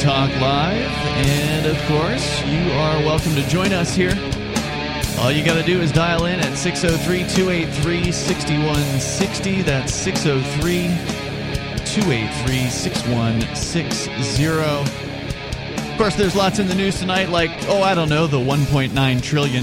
Talk Live. And, of course, you are welcome to join us here. All you got to do is dial in at 603-283-6160. That's 603-283-6160. Of course, there's lots in the news tonight, like, the $1.9 trillion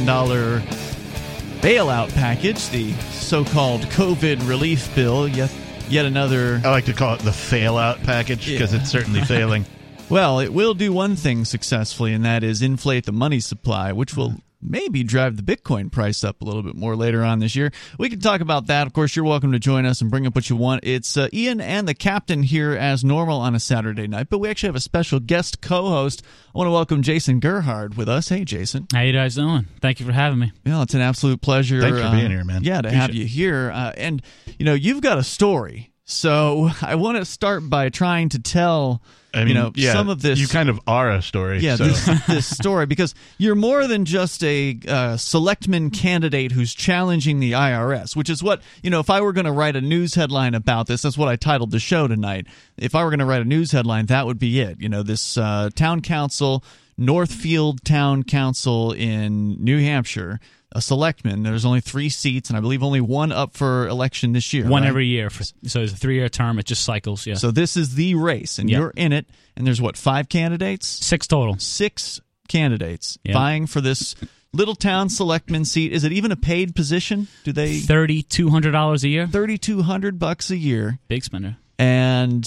bailout package, the so-called COVID relief bill, yet another... I like to call it the fail-out package because it's certainly failing. Well, it will do one thing successfully, and that is inflate the money supply, which will maybe drive the Bitcoin price up a little bit more later on this year. We can talk about that. Of course, you're welcome to join us and bring up what you want. It's Ian and the Captain here as normal on a Saturday night, but we actually have a special guest co-host. I want to welcome Jason Gerhard with us. Hey, Jason. How you guys doing? Thank you for having me. Yeah, it's an absolute pleasure. Thanks for being here, man. Yeah, to have you here. And, you've got a story. So I want to start by trying to tell... some of this... You kind of are a story. Yeah, so. this story, because you're more than just a selectman candidate who's challenging the IRS, which is what, if I were going to write a news headline about this, that's what I titled the show tonight. If I were going to write a news headline, that would be it. This town council, Northfield Town Council in New Hampshire, a selectman. There's only 3 seats, and I believe only one up for election this year. One every year. So it's a 3-year term. It just cycles, yeah. So this is the race, and you're in it, and there's, 5 candidates? 6 total. 6 candidates vying for this little town selectman seat. Is it even a paid position? Do they... $3,200 a year? $3,200 a year. Big spender. And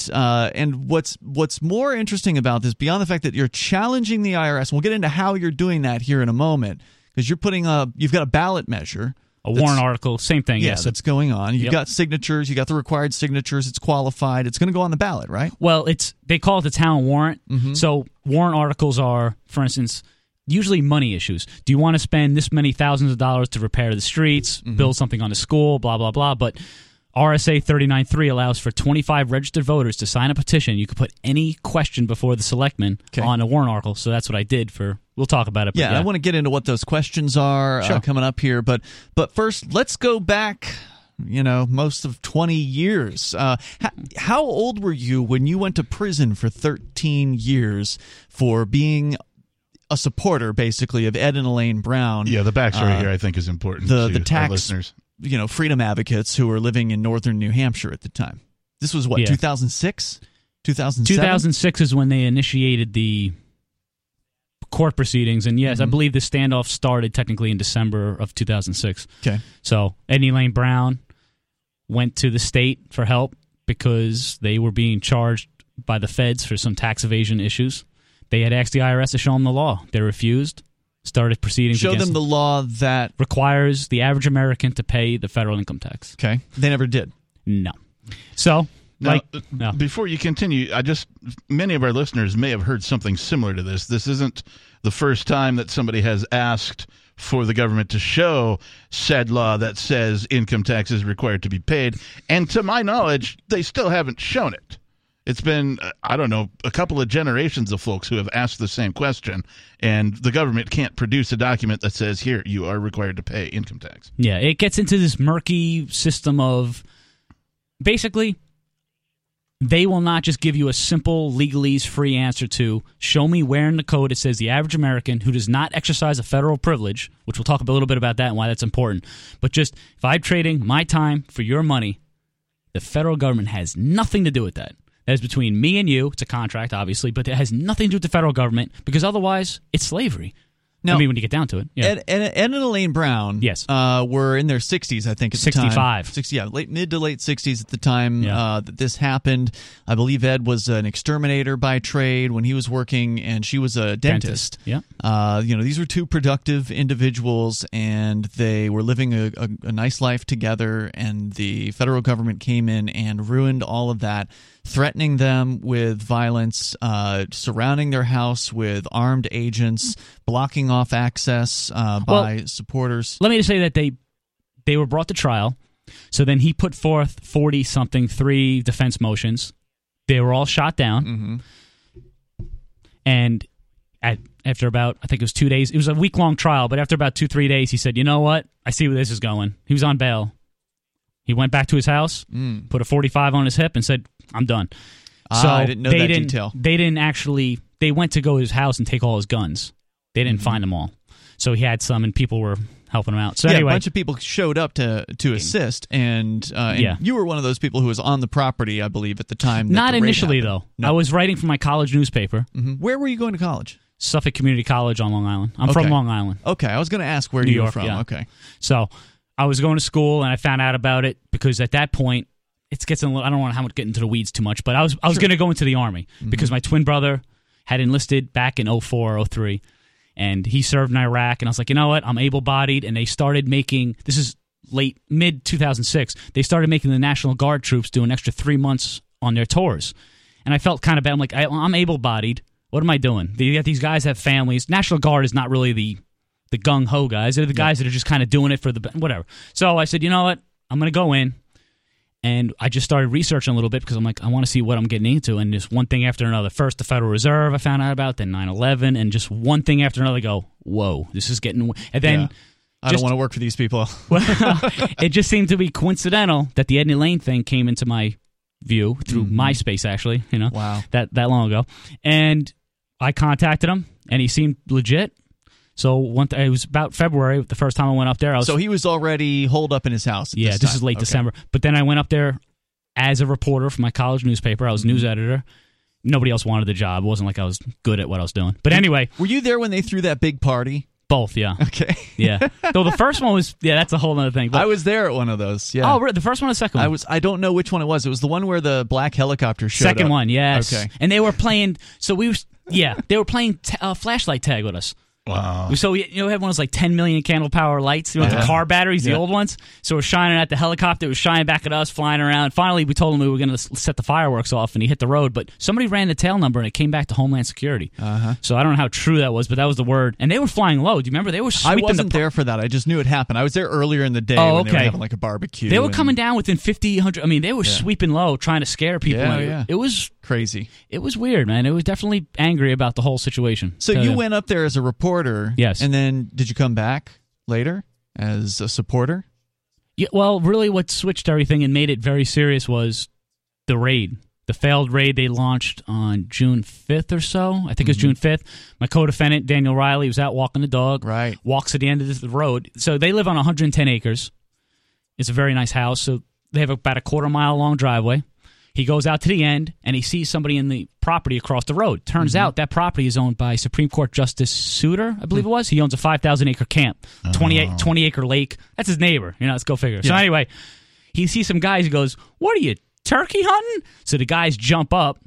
what's more interesting about this, beyond the fact that you're challenging the IRS, and we'll get into how you're doing that here in a moment, because you've got a ballot measure. A warrant article, same thing. Yeah, that's going on. You've got signatures. You got the required signatures. It's qualified. It's going to go on the ballot, right? Well, they call it the town warrant. Mm-hmm. So warrant articles are, for instance, usually money issues. Do you want to spend this many thousands of dollars to repair the streets, build something on the school, blah, blah, blah. But RSA 39.3 allows for 25 registered voters to sign a petition. You could put any question before the selectman on a warrant article. So that's what I did for... We'll talk about it. But I want to get into what those questions are coming up here. But first, let's go back, most of 20 years. How old were you when you went to prison for 13 years for being a supporter, basically, of Ed and Elaine Brown? Yeah, the backstory here, I think, is important to the tax, our listeners. Freedom advocates who were living in northern New Hampshire at the time. This was 2006? 2007? 2006 is when they initiated the court proceedings, and yes, I believe the standoff started technically in December of 2006. Okay. So Ed and Elaine Brown went to the state for help because they were being charged by the feds for some tax evasion issues. They had asked the IRS to show them the law. They refused. Started proceedings. Show them the law that requires the average American to pay the federal income tax. Okay. They never did. No. So... Now, before you continue, many of our listeners may have heard something similar to this. This isn't the first time that somebody has asked for the government to show said law that says income tax is required to be paid. And to my knowledge, they still haven't shown it. It's been, a couple of generations of folks who have asked the same question, and the government can't produce a document that says, here, you are required to pay income tax. Yeah, it gets into this murky system of basically... They will not just give you a simple legalese-free answer to show me where in the code it says the average American who does not exercise a federal privilege, which we'll talk a little bit about that and why that's important, but just if I'm trading my time for your money, the federal government has nothing to do with that. That is between me and you. It's a contract, obviously, but it has nothing to do with the federal government because otherwise it's slavery. Now, when you get down to it. Yeah. Ed and Elaine Brown were in their 60s, I think, at the time. 65. Mid to late 60s at the time that this happened. I believe Ed was an exterminator by trade when he was working, and she was a dentist. Yeah. These were 2 productive individuals, and they were living a nice life together, and the federal government came in and ruined all of that, threatening them with violence, surrounding their house with armed agents, blocking off access by supporters. Let me just say that they were brought to trial. So then he put forth 40-something, 3 defense motions. They were all shot down. Mm-hmm. And after about, I think it was 2 days, it was a week-long trial, but after about 2-3 days, he said, you know what? I see where this is going. He was on bail. He went back to his house, put a .45 on his hip, and said, I'm done. So I didn't know that detail. They didn't actually. They went to go to his house and take all his guns. They didn't find them all. So he had some, and people were helping him out. So anyway, a bunch of people showed up to assist, and you were one of those people who was on the property, I believe, at the time. Not initially, though. No. I was writing for my college newspaper. Mm-hmm. Where were you going to college? Suffolk Community College on Long Island. I'm from Long Island. Okay, I was going to ask where you were from. Yeah. Okay, so I was going to school, and I found out about it because at that point, it gets a little. I don't want to get into the weeds too much, but I was going to go into the Army because my twin brother had enlisted back in 04 or 03. And he served in Iraq, and I was like, you know what? I'm able-bodied, and they started making. This is mid 2006. They started making the National Guard troops do an extra 3 months on their tours, and I felt kind of bad. I'm like, I'm able-bodied. What am I doing? You got these guys have families. National Guard is not really the gung-ho guys. They're the guys that are just kind of doing it for the whatever. So I said, you know what? I'm going to go in. And I just started researching a little bit because I'm like, I want to see what I'm getting into. And just one thing after another. First, the Federal Reserve I found out about, then 9/11, and just one thing after another. I go, whoa, this is getting. And then I don't want to work for these people. Well, it just seemed to be coincidental that the Edney Lane thing came into my view through MySpace, actually. Wow, that long ago. And I contacted him, and he seemed legit. So it was about February, the first time I went up there. So he was already holed up in his house at this is late December. But then I went up there as a reporter for my college newspaper. I was news editor. Nobody else wanted the job. It wasn't like I was good at what I was doing. But anyway. Were you there when they threw that big party? Both, yeah. Okay. Yeah. Though the first one was, that's a whole other thing. But, I was there at one of those, yeah. Oh, the first one or the second one? I don't know which one it was. It was the one where the black helicopter showed Second up. one, yes. Okay. And they were playing, they were playing flashlight tag with us. Wow. So, we had one of those like 10 million candle power lights, the car batteries, the old ones. So we're shining at the helicopter, it was shining back at us, flying around. Finally, we told him we were going to set the fireworks off, and he hit the road. But somebody ran the tail number, and it came back to Homeland Security. So I don't know how true that was, but that was the word. And they were flying low. Do you remember? They were sweeping I wasn't there for that. I just knew it happened. I was there earlier in the day when they were having like a barbecue. They were coming down within 50, 100. I mean, they were sweeping low, trying to scare people. Yeah. It was crazy. It was weird, man. It was definitely angry about the whole situation. So you went up there as a reporter. Yes. And then did you come back later as a supporter? Yeah, well, really what switched everything and made it very serious was the raid. The failed raid they launched on June 5th or so. I think it was June 5th. My co-defendant, Daniel Riley, was out walking the dog. Right. Walks at the end of the road. So they live on 110 acres. It's a very nice house. So they have about a quarter-mile long driveway. He goes out to the end, and he sees somebody in the property across the road. Turns out that property is owned by Supreme Court Justice Souter, I believe it was. He owns a 5,000-acre camp, 20-acre lake. That's his neighbor. Let's go figure. Yeah. So anyway, he sees some guys. He goes, what are you, turkey hunting? So the guys jump up,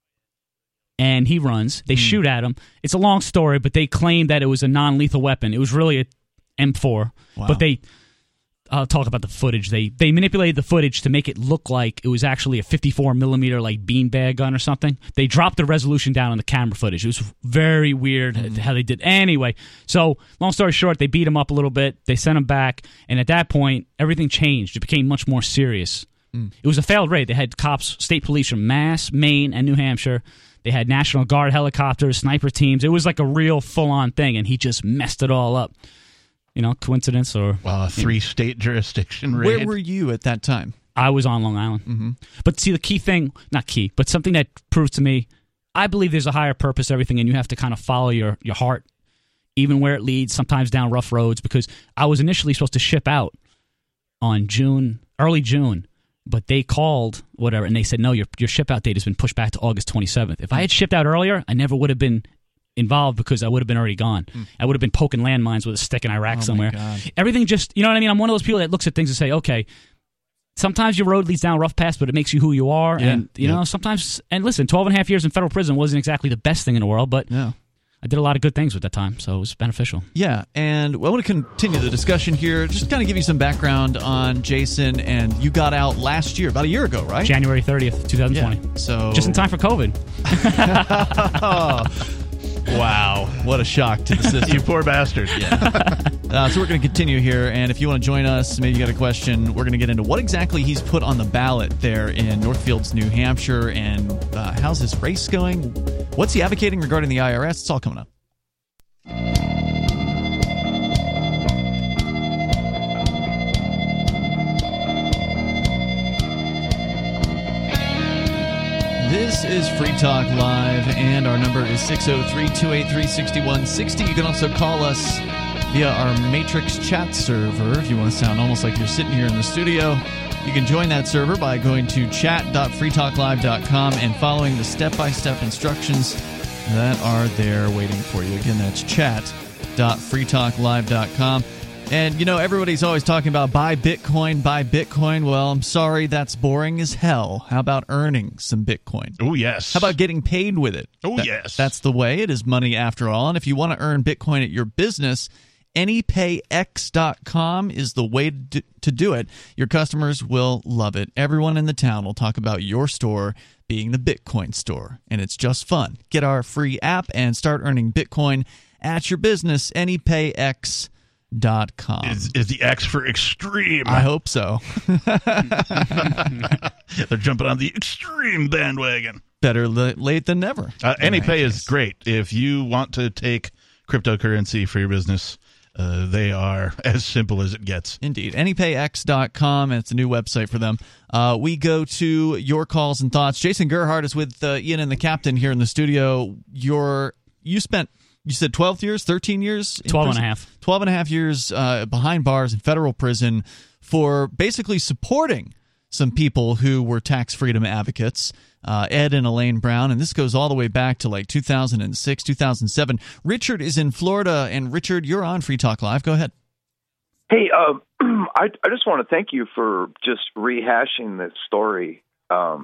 and he runs. They shoot at him. It's a long story, but they claim that it was a non-lethal weapon. It was really a M4. Wow. But I'll talk about the footage. They manipulated the footage to make it look like it was actually a 54 millimeter like beanbag gun or something. They dropped the resolution down on the camera footage. It was very weird how they did. Anyway, so long story short, they beat him up a little bit. They sent him back, and at that point, everything changed. It became much more serious. It was a failed raid. They had cops, state police from Mass, Maine, and New Hampshire. They had National Guard helicopters, sniper teams. It was like a real full-on thing, and he just messed it all up. Coincidence or... Well, a 3-state jurisdiction raid. Where were you at that time? I was on Long Island. But see, the key thing, not key, but something that proves to me, I believe there's a higher purpose to everything, and you have to kind of follow your heart, even where it leads, sometimes down rough roads, because I was initially supposed to ship out on early June, but they called, whatever, and they said, no, your ship out date has been pushed back to August 27th. If I had shipped out earlier, I never would have been involved because I would have been already gone. I would have been poking landmines with a stick in Iraq somewhere. Everything just, you know what I mean? I'm one of those people that looks at things and say, okay, sometimes your road leads down a rough path, but it makes you who you are. Yeah. And, sometimes, and listen, 12 and a half years in federal prison wasn't exactly the best thing in the world, but I did a lot of good things with that time, so it was beneficial. Yeah, and I want to continue the discussion here. Just kind of give you some background on Jason, and you got out last year, about a year ago, right? January 30th, 2020. Yeah, so just in time for COVID. Wow, what a shock to the system. You poor bastard. Yeah. So we're going to continue here, and if you want to join us, maybe you got a question, we're going to get into what exactly he's put on the ballot there in Northfields, New Hampshire, and how's his race going? What's he advocating regarding the IRS? It's all coming up. This This is Free Talk Live, and our number is 603-283-6160. You can also call us via our Matrix chat server if you want to sound almost like you're sitting here in the studio. You can join that server by going to chat.freetalklive.com and following the step-by-step instructions that are there waiting for you. Again, that's chat.freetalklive.com. And, you know, everybody's always talking about buy Bitcoin, buy Bitcoin. Well, I'm sorry, that's boring as hell. How about earning some Bitcoin? Oh, yes. How about getting paid with it? Oh, yes. That's the way. It is money after all. And if you want to earn Bitcoin at your business, AnyPayX.com is the way to do it. Your customers will love it. Everyone in the town will talk about your store being the Bitcoin store, and it's just fun. Get our free app and start earning Bitcoin at your business, AnyPayX.com. Is the X for extreme? I hope so. They're jumping on the extreme bandwagon. Better late than never. AnyPay is great. If you want to take cryptocurrency for your business, they are as simple as it gets. Indeed. AnyPayX.com, and it's a new website for them. We go to your calls and thoughts. Jason Gerhardt is with Ian and the Captain here in the studio. You said 12 years, 13 years? 12 and a half. 12 and a half years behind bars in federal prison for basically supporting some people who were tax freedom advocates, Ed and Elaine Brown, and this goes all the way back to like 2006, 2007. Richard is in Florida, and Richard, you're on Free Talk Live. Go ahead. Hey, I just want to thank you for just rehashing this story. I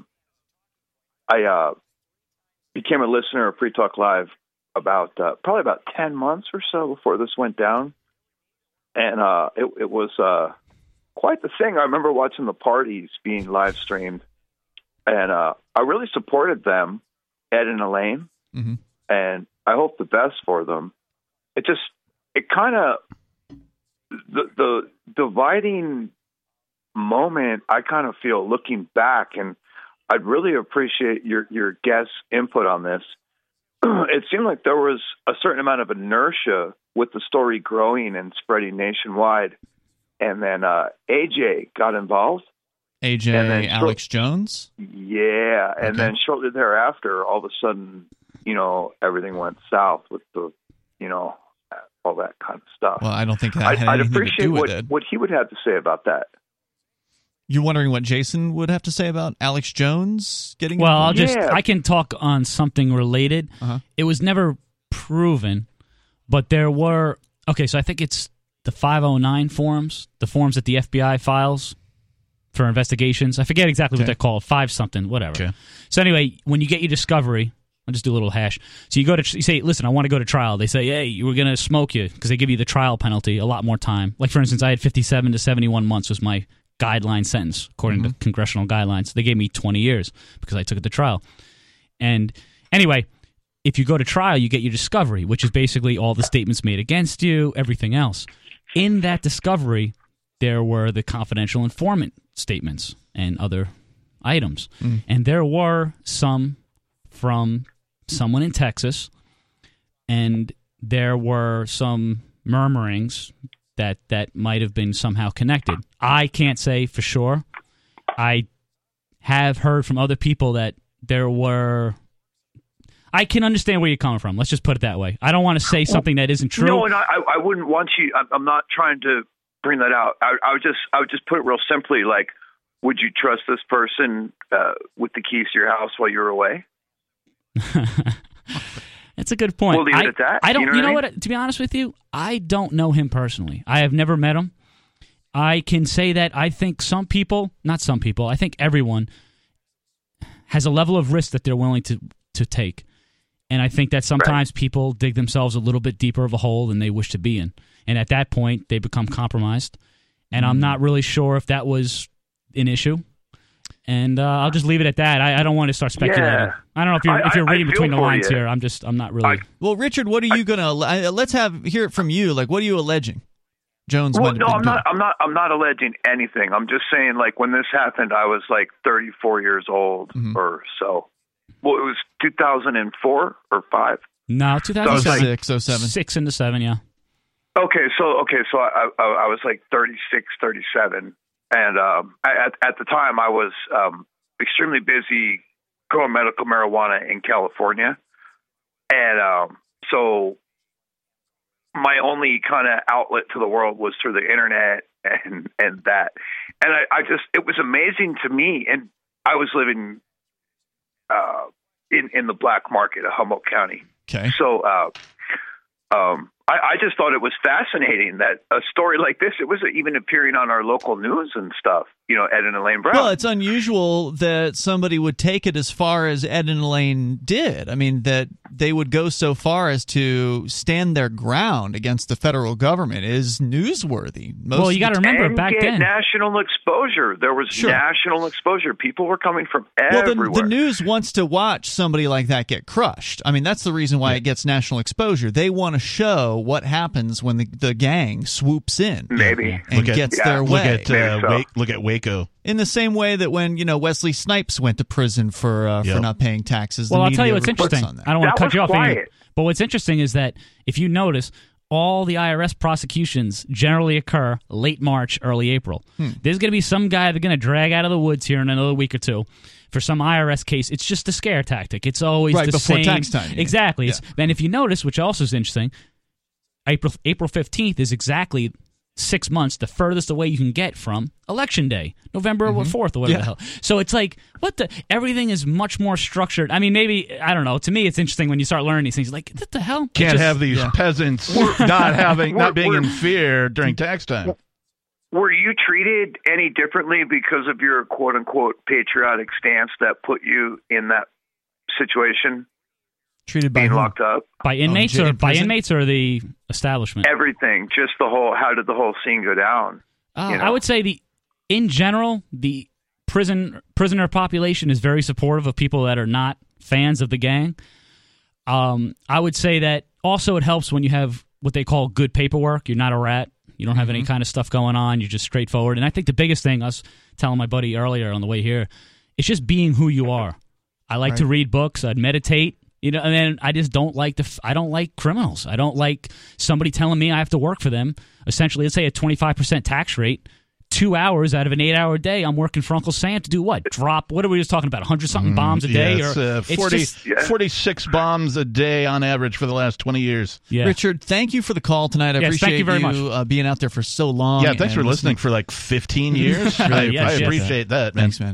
became a listener of Free Talk Live probably about 10 months or so before this went down. And it was quite the thing. I remember watching the parties being live streamed, and I really supported them, Ed and Elaine, and I hope the best for them. It kind of, the dividing moment, I kind of feel looking back, and I'd really appreciate your guest's input on this. It seemed like there was a certain amount of inertia with the story growing and spreading nationwide. And then AJ got involved. AJ, and then Alex Jones? Yeah. And then shortly thereafter, all of a sudden, everything went south with the, all that kind of stuff. Well, I don't think that had anything to do with it. What he would have to say about that. You're wondering what Jason would have to say about Alex Jones getting Well, involved? I can talk on something related. It was never proven, but there were, so I think it's the 509 forms, the forms that the FBI files for investigations. I forget exactly what they're called, 5-something, whatever. Okay. So anyway, when you get your discovery, I'll just do a little hash. So you say, listen, I want to go to trial. They say, hey, we're going to smoke you, because they give you the trial penalty, a lot more time. Like, for instance, I had 57 to 71 months was my guideline sentence, according to congressional guidelines. They gave me 20 years because I took it to trial. And anyway, if you go to trial, you get your discovery, which is basically all the statements made against you, everything else. In that discovery, there were the confidential informant statements and other items. And there were some from someone in Texas, and there were some murmurings that might have been somehow connected. I can't say for sure. I have heard from other people that there were... I can understand where you're coming from. Let's just put it that way. I don't want to say something that isn't true. No, and I wouldn't want you... I'm not trying to bring that out. I would just put it real simply, like, would you trust this person with the keys to your house while you're away? That's a good point. We'll leave it at that. I don't. You know what? To be honest with you, I don't know him personally. I have never met him. I can say that I think I think everyone has a level of risk that they're willing to take. And I think that sometimes people dig themselves a little bit deeper of a hole than they wish to be in. And at that point, they become compromised. And I'm not really sure if that was an issue. And I'll just leave it at that. I don't want to start speculating. Yeah. I don't know if you're reading between the lines here. I'm not really. Well, Richard, what are you gonna? Let's hear it from you. Like, what are you alleging? Jones. Well, no, I'm not alleging anything. I'm just saying, like, when this happened, I was like 34 years old or so. Well, it was 2004 or 5. No, 2006, 07. 6 into 7, yeah. Okay, so I was like 36, 37. And at the time, I was extremely busy growing medical marijuana in California. And so my only kind of outlet to the world was through the internet and that. And I just, it was amazing to me. And I was living in the black market of Humboldt County. Okay. So I just thought it was fascinating that a story like this, it was even appearing on our local news and stuff, Ed and Elaine Brown. Well, it's unusual that somebody would take it as far as Ed and Elaine did. I mean, that they would go so far as to stand their ground against the federal government is newsworthy. Well, you got to remember, back then, national exposure. There was national exposure. People were coming from everywhere. Well, the news wants to watch somebody like that get crushed. I mean, that's the reason why it gets national exposure. They want to show what happens when the gang swoops in, maybe, and gets their way. Look at Waco. In the same way that when Wesley Snipes went to prison for not paying taxes. Well, I'll tell you what's interesting. I don't want to cut you off, but what's interesting is that if you notice, all the IRS prosecutions generally occur late March, early April. There's going to be some guy they're going to drag out of the woods here in another week or two for some IRS case. It's just a scare tactic. It's always right the before same. Tax time. Exactly. Yeah. Then if you notice, which also is interesting, April 15th is exactly 6 months, the furthest away you can get from Election Day, November 4th or whatever the hell. So it's like, everything is much more structured. I mean, maybe, I don't know. To me, it's interesting when you start learning these things. Like, what the hell? Can't have these peasants not being in fear during tax time. Were you treated any differently because of your quote-unquote patriotic stance that put you in that situation? Treated by being locked up by inmates or the establishment? Everything, just how did the whole scene go down? I would say in general, the prisoner population is very supportive of people that are not fans of the gang. I would say that also it helps when you have what they call good paperwork. You're not a rat. You don't have any kind of stuff going on. You're just straightforward. And I think the biggest thing, I was telling my buddy earlier on the way here, it's just being who you are. I like to read books. I'd meditate. And then I just don't like I don't like criminals. I don't like somebody telling me I have to work for them. Essentially, let's say a 25% tax rate. 2 hours out of an 8-hour day, I'm working for Uncle Sam to do what? Drop, what are we just talking about, 100-something bombs a day? Yes, 46 bombs a day on average for the last 20 years. Yeah. Richard, thank you for the call tonight. I appreciate thank you very much. Being out there for so long. Yeah, thanks for listening for like 15 years. I appreciate that, man. Thanks, man.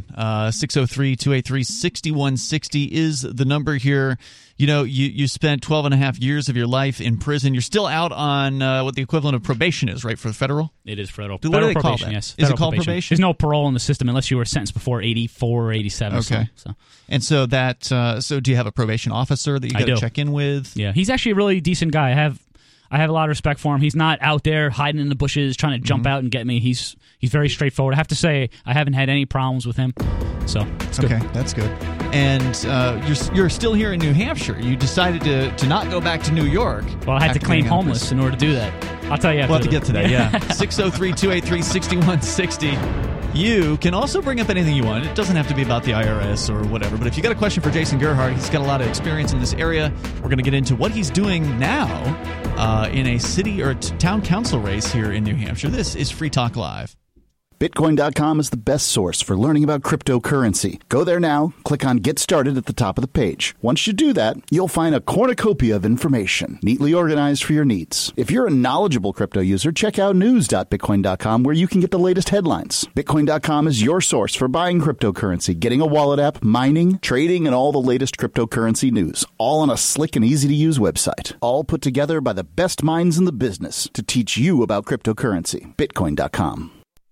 603-283-6160 is the number here. You spent 12 and a half years of your life in prison. You're still out on what the equivalent of probation is, right, for the federal? It is federal. What do they call that? Yes. Is it called probation? There's no parole in the system unless you were sentenced before 84 or 87. Okay. So. And so so do you have a probation officer that you got to check in with? Yeah. He's actually a really decent guy. I have a lot of respect for him. He's not out there hiding in the bushes trying to jump out and get me. He's very straightforward. I have to say, I haven't had any problems with him. So it's good. Okay, that's good. And you're still here in New Hampshire. You decided to not go back to New York. Well, I had to claim homeless in order to do that. I'll tell you after. We'll have to get to that, yeah. 603-283-6160. You can also bring up anything you want. It doesn't have to be about the IRS or whatever. But if you got a question for Jason Gerhardt, he's got a lot of experience in this area. We're going to get into what he's doing now in a city or town council race here in New Hampshire. This is Free Talk Live. Bitcoin.com is the best source for learning about cryptocurrency. Go there now, click on Get Started at the top of the page. Once you do that, you'll find a cornucopia of information, neatly organized for your needs. If you're a knowledgeable crypto user, check out news.bitcoin.com where you can get the latest headlines. Bitcoin.com is your source for buying cryptocurrency, getting a wallet app, mining, trading, and all the latest cryptocurrency news, all on a slick and easy-to-use website. All put together by the best minds in the business to teach you about cryptocurrency. Bitcoin.com.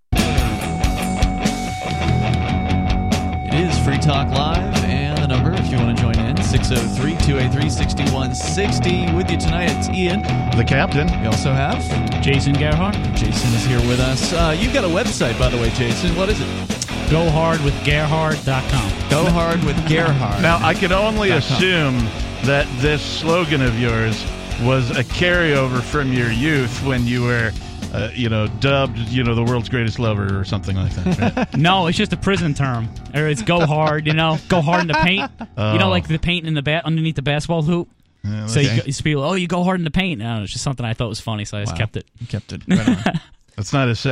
It is Free Talk Live, and the number, if you want to join in, 603-283-6160. With you tonight, it's Ian, the captain. We also have Jason Gerhardt. Jason is here with us. You've got a website, by the way, Jason. What is it? GoHardWithGerhard.com. GoHardWithGerhard. Now, I can only assume that this slogan of yours was a carryover from your youth when you were dubbed, the world's greatest lover or something like that. Right? No, it's just a prison term. Or it's go hard, go hard in the paint. Like the paint in the underneath the basketball hoop. Yeah, so you people, you go hard in the paint. No, it's just something I thought was funny, so I just kept it. You kept it. Right on. That's not as sexy.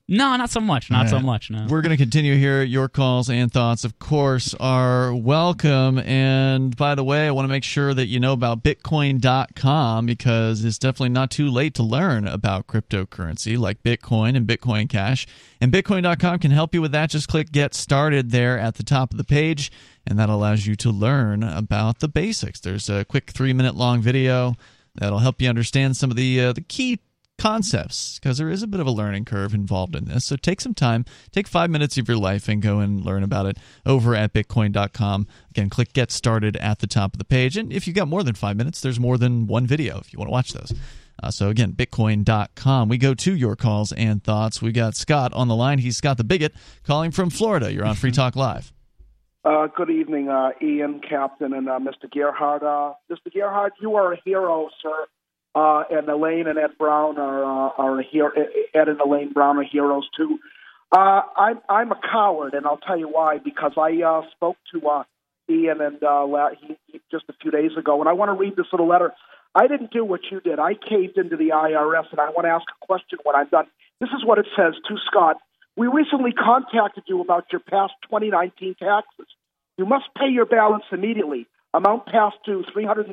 No, not so much. Not so much, no. We're going to continue here. Your calls and thoughts, of course, are welcome. And by the way, I want to make sure that you know about Bitcoin.com, because it's definitely not too late to learn about cryptocurrency like Bitcoin and Bitcoin Cash. And Bitcoin.com can help you with that. Just click Get Started there at the top of the page, and that allows you to learn about the basics. There's a quick 3-minute long video that'll help you understand some of the key concepts, because there is a bit of a learning curve involved in this. So take some time, take 5 minutes of your life and go and learn about it over at Bitcoin.com. Again, click Get Started at the top of the page. And if you've got more than 5 minutes, there's more than one video if you want to watch those. So again, Bitcoin.com. We go to your calls and thoughts. We got Scott on the line. He's Scott the Bigot calling from Florida. You're on Free Talk Live. Good evening, Ian, Captain, and Mr. Gerhard. Mr. Gerhard, you are a hero, sir. And Elaine and Ed Brown are a hero. Ed and Elaine Brown are heroes too. I'm a coward, and I'll tell you why. Because I spoke to Ian and he just a few days ago, and I want to read this little letter. I didn't do what you did. I caved into the IRS, and I want to ask a question when I'm done. This is what it says to Scott. We recently contacted you about your past 2019 taxes. You must pay your balance immediately. Amount past due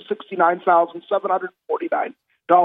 $369,749.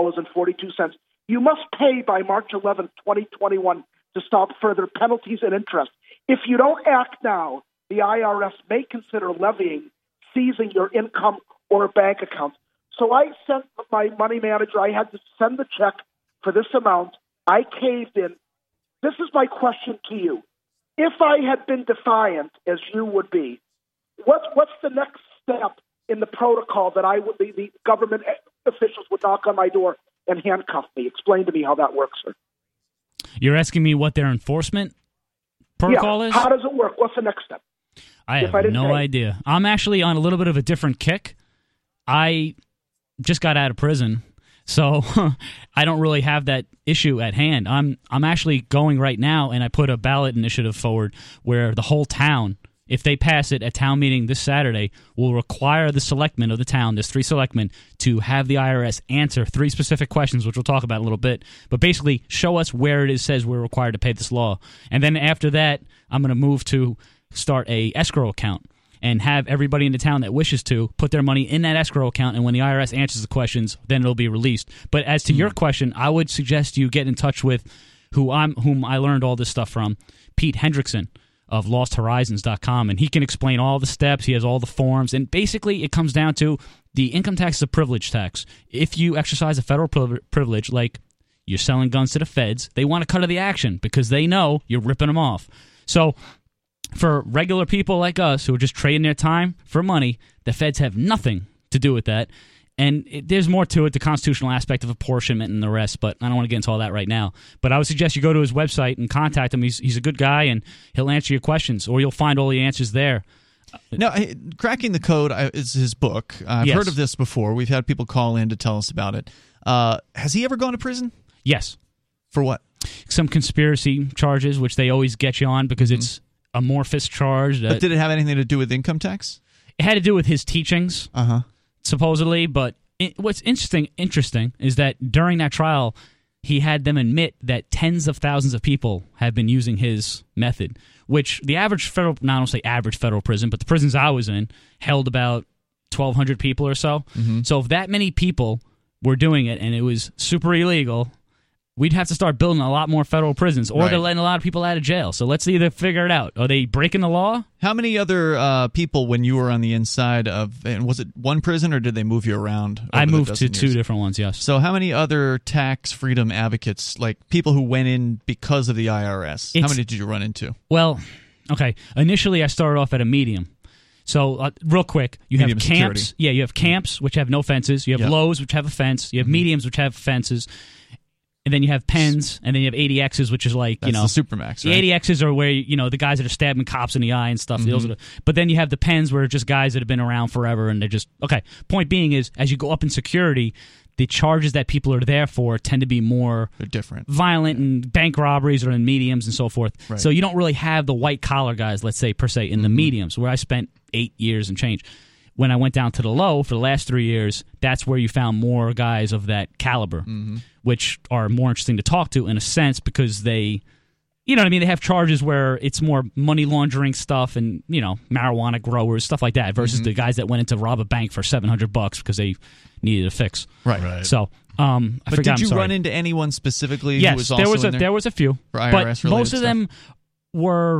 $42. You must pay by March 11th, 2021 to stop further penalties and interest. If you don't act now, the IRS may consider levying, seizing your income or bank account. So I sent my money manager, I had to send the check for this amount. I caved in. This is my question to you. If I had been defiant, as you would be, what's the next step in the protocol that the government officials would knock on my door and handcuff me? Explain to me how that works, sir. You're asking me what their enforcement protocol is? How does it work? What's the next step? I have no idea. I'm actually on a little bit of a different kick. I just got out of prison, so I don't really have that issue at hand. I'm actually going right now, and I put a ballot initiative forward where the whole town, if they pass it at town meeting this Saturday, will require the selectmen of the town, there's 3 selectmen, to have the IRS answer 3 specific questions, which we'll talk about in a little bit, but basically show us where it says we're required to pay this law. And then after that, I'm going to move to start a escrow account and have everybody in the town that wishes to put their money in that escrow account, and when the IRS answers the questions, then it'll be released. But as to your question, I would suggest you get in touch with whom I learned all this stuff from, Pete Hendrickson of LostHorizons.com, and he can explain all the steps. He has all the forms, and basically it comes down to the income tax is a privilege tax. If you exercise a federal privilege, like you're selling guns to the feds, they want to cut of the action because they know you're ripping them off. So for regular people like us who are just trading their time for money, the feds have nothing to do with that. And there's more to it, the constitutional aspect of apportionment and the rest, but I don't want to get into all that right now. But I would suggest you go to his website and contact him. He's a good guy, and he'll answer your questions, or you'll find all the answers there. Now, Cracking the Code is his book. I've heard of this before. We've had people call in to tell us about it. Has he ever gone to prison? Yes. For what? Some conspiracy charges, which they always get you on because it's amorphous charge. But did it have anything to do with income tax? It had to do with his teachings, supposedly. But what's interesting is that during that trial, he had them admit that tens of thousands of people have been using his method, which the average federal, not only say average federal prison, but the prisons I was in held about 1,200 people or so. So if that many people were doing it and it was super illegal, we'd have to start building a lot more federal prisons, or they're letting a lot of people out of jail. So let's either figure it out. Are they breaking the law? How many other people, when you were on the inside of, and was it one prison, or did they move you around? I moved to 2 different ones, yes. So how many other tax freedom advocates, like people who went in because of the IRS, how many did you run into? Well, okay. Initially, I started off at a medium. So real quick, you have camps. Security. Yeah, you have camps, which have no fences. You have lows, which have a fence. You have mediums, which have fences. And then you have pens, and then you have ADXs, which is like, That's the Supermax, right? The ADXs are where, the guys that are stabbing cops in the eye and stuff. Those are but then you have the pens where it's just guys that have been around forever, and they're just, okay. Point being is, as you go up in security, the charges that people are there for tend to be more They're different. Violent, and bank robberies are in mediums and so forth. Right. So you don't really have the white-collar guys, let's say, per se, in the mediums, where I spent 8 years and change. When I went down to the low for the last 3 years, that's where you found more guys of that caliber, which are more interesting to talk to in a sense because they you know what I mean? They have charges where it's more money laundering stuff and, you know, marijuana growers, stuff like that, versus the guys that went in to rob a bank for $700 because they needed a fix. Right. So, but did you run into anyone specifically who was also there was a few. For IRS but most of them were...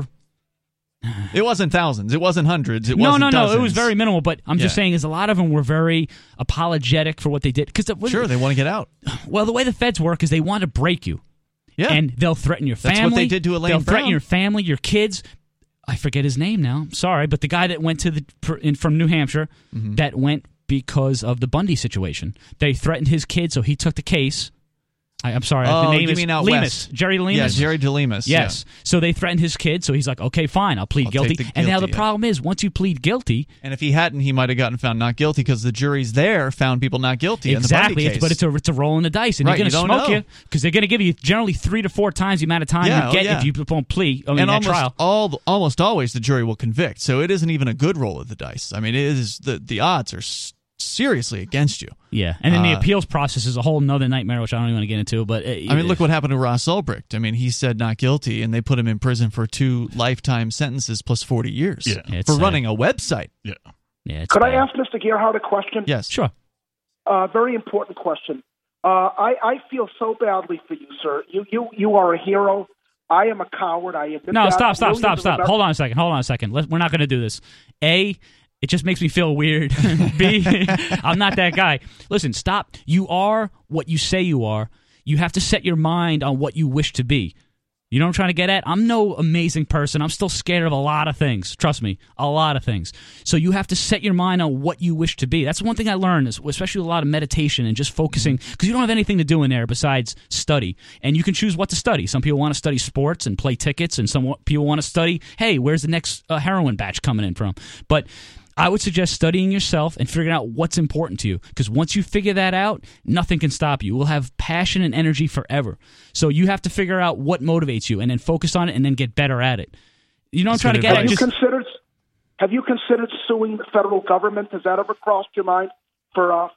It wasn't thousands. It wasn't hundreds. It no. wasn't dozens. It was very minimal. But I'm just saying is a lot of them were very apologetic for what they did. Sure, they want to get out. Well, the way the feds work is they want to break you. Yeah. And they'll threaten your family. That's what they did to Elaine They'll threaten Brown. your family, your kids. I forget his name now. Sorry. But the guy that went from New Hampshire that went because of the Bundy situation. They threatened his kid, so he took the case. I'm sorry. The name is out Lemus. west. Jerry Lemus. Yeah, Jerry DeLemus. Yes. Yeah. So they threatened his kid, so he's like, okay, fine, I'll plead guilty. And now the problem is, once you plead guilty... And if he hadn't, he might have gotten found not guilty because the juries there found people not guilty Exactly. in the Bundy case. But it's a roll in the dice. And they're going to smoke you because they're going to give you generally 3 to 4 times the amount of time you get if you don't plea in that trial. Almost always the jury will convict. So it isn't even a good roll of the dice. I mean, it is the odds are seriously against you. Yeah, and then the appeals process is a whole nother nightmare, which I don't even want to get into. But look what happened to Ross Ulbricht. I mean, he said not guilty, and they put him in prison for 2 lifetime sentences plus 40 years for running a website. Yeah. Could I ask Mr. Gerhardt a question? Yes, sure. Very important question. I feel so badly for you, sir. You are a hero. I am a coward. I am. No, stop. Hold on a second. We're not going to do this. A, it just makes me feel weird. B, I'm not that guy. Listen, stop. You are what you say you are. You have to set your mind on what you wish to be. You know what I'm trying to get at? I'm no amazing person. I'm still scared of a lot of things. Trust me, a lot of things. So you have to set your mind on what you wish to be. That's one thing I learned, especially with a lot of meditation and just focusing, because you don't have anything to do in there besides study. And you can choose what to study. Some people want to study sports and play tickets, and some people want to study, hey, where's the next heroin batch coming in from? But I would suggest studying yourself and figuring out what's important to you, because once you figure that out, nothing can stop you. We'll have passion and energy forever. So you have to figure out what motivates you and then focus on it and then get better at it. You know what I'm trying to get at? Have you considered suing the federal government? Has that ever crossed your mind for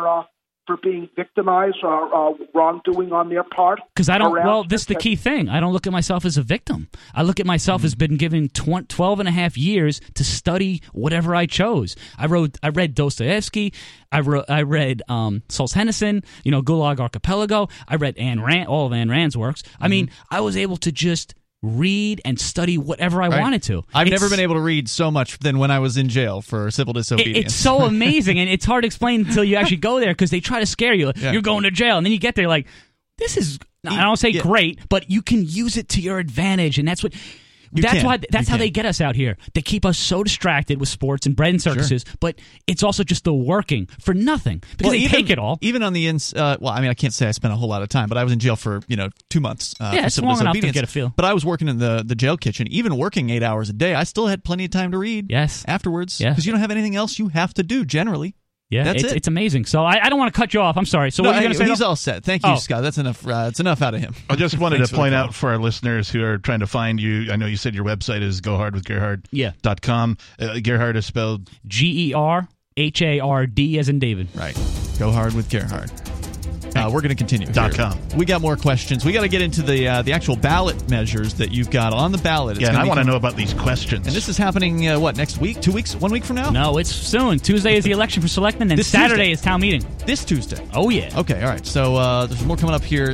being victimized or wrongdoing on their part? Because I don't. Well, this is the key thing. I don't look at myself as a victim. I look at myself as been given 12 and a half years to study whatever I chose. I read Dostoevsky. I read Solzhenitsyn. Gulag Archipelago. I read all of Ayn Rand's works. I mean, I was able to just read and study whatever I wanted to. I've never been able to read so much than when I was in jail for civil disobedience. It's so amazing, and it's hard to explain until you actually go there, because they try to scare you. Yeah. You're going to jail, and then you get there like, this is, I don't say great, but you can use it to your advantage, and that's what... That's how they get us out here. They keep us so distracted with sports and bread and circuses, but it's also just the working for nothing, because they take it all. Even on the I can't say I spent a whole lot of time, but I was in jail for 2 months. For it's long enough to get a feel. But I was working in the jail kitchen. Even working 8 hours a day, I still had plenty of time to read. Yes, afterwards, because you don't have anything else you have to do generally. Yeah, it's amazing. So I don't want to cut you off. I'm sorry. So what are you going to say? He's all set. Thank you, Scott. That's enough. It's enough out of him. I just wanted to point out for our listeners who are trying to find you, I know you said your website is gohardwithgerhard.com. Gerhard is spelled Gerhard as in David. Right. Go Hard with Gerhard. We're going to continue. .com. We got more questions. We got to get into the actual ballot measures that you've got on the ballot. And I want to know about these questions. And this is happening, next week? 2 weeks? 1 week from now? No, it's soon. Tuesday is the election for selectmen, and Saturday is town meeting. This Tuesday? Oh, yeah. Okay, all right. So there's more coming up here.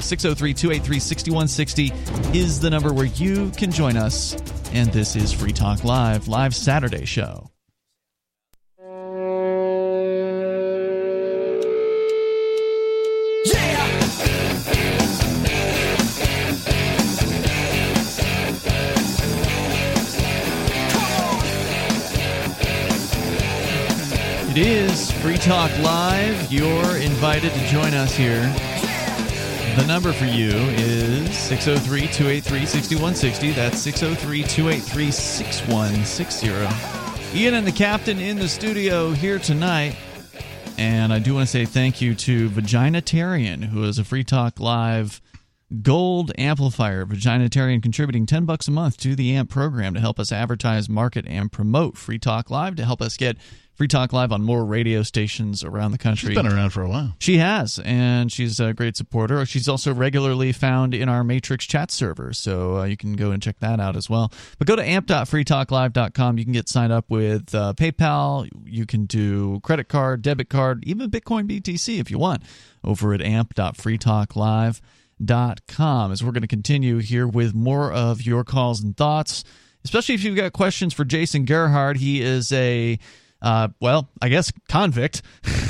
603-283-6160 is the number where you can join us. And this is Free Talk Live Saturday show. It is Free Talk Live. You're invited to join us here. The number for you is 603-283-6160. That's 603-283-6160. Ian and the Captain in the studio here tonight. And I do want to say thank you to Vaginatarian, who is a Free Talk Live Gold Amplifier, Vaginitarian, contributing $10 a month to the AMP program to help us advertise, market, and promote Free Talk Live, to help us get Free Talk Live on more radio stations around the country. She's been around for a while. She has, and she's a great supporter. She's also regularly found in our Matrix chat server, so you can go and check that out as well. But go to amp.freetalklive.com. You can get signed up with PayPal. You can do credit card, debit card, even Bitcoin BTC if you want, over at amp.freetalklive.com, as we're going to continue here with more of your calls and thoughts, especially if you've got questions for Jason Gerhard. He is a I guess convict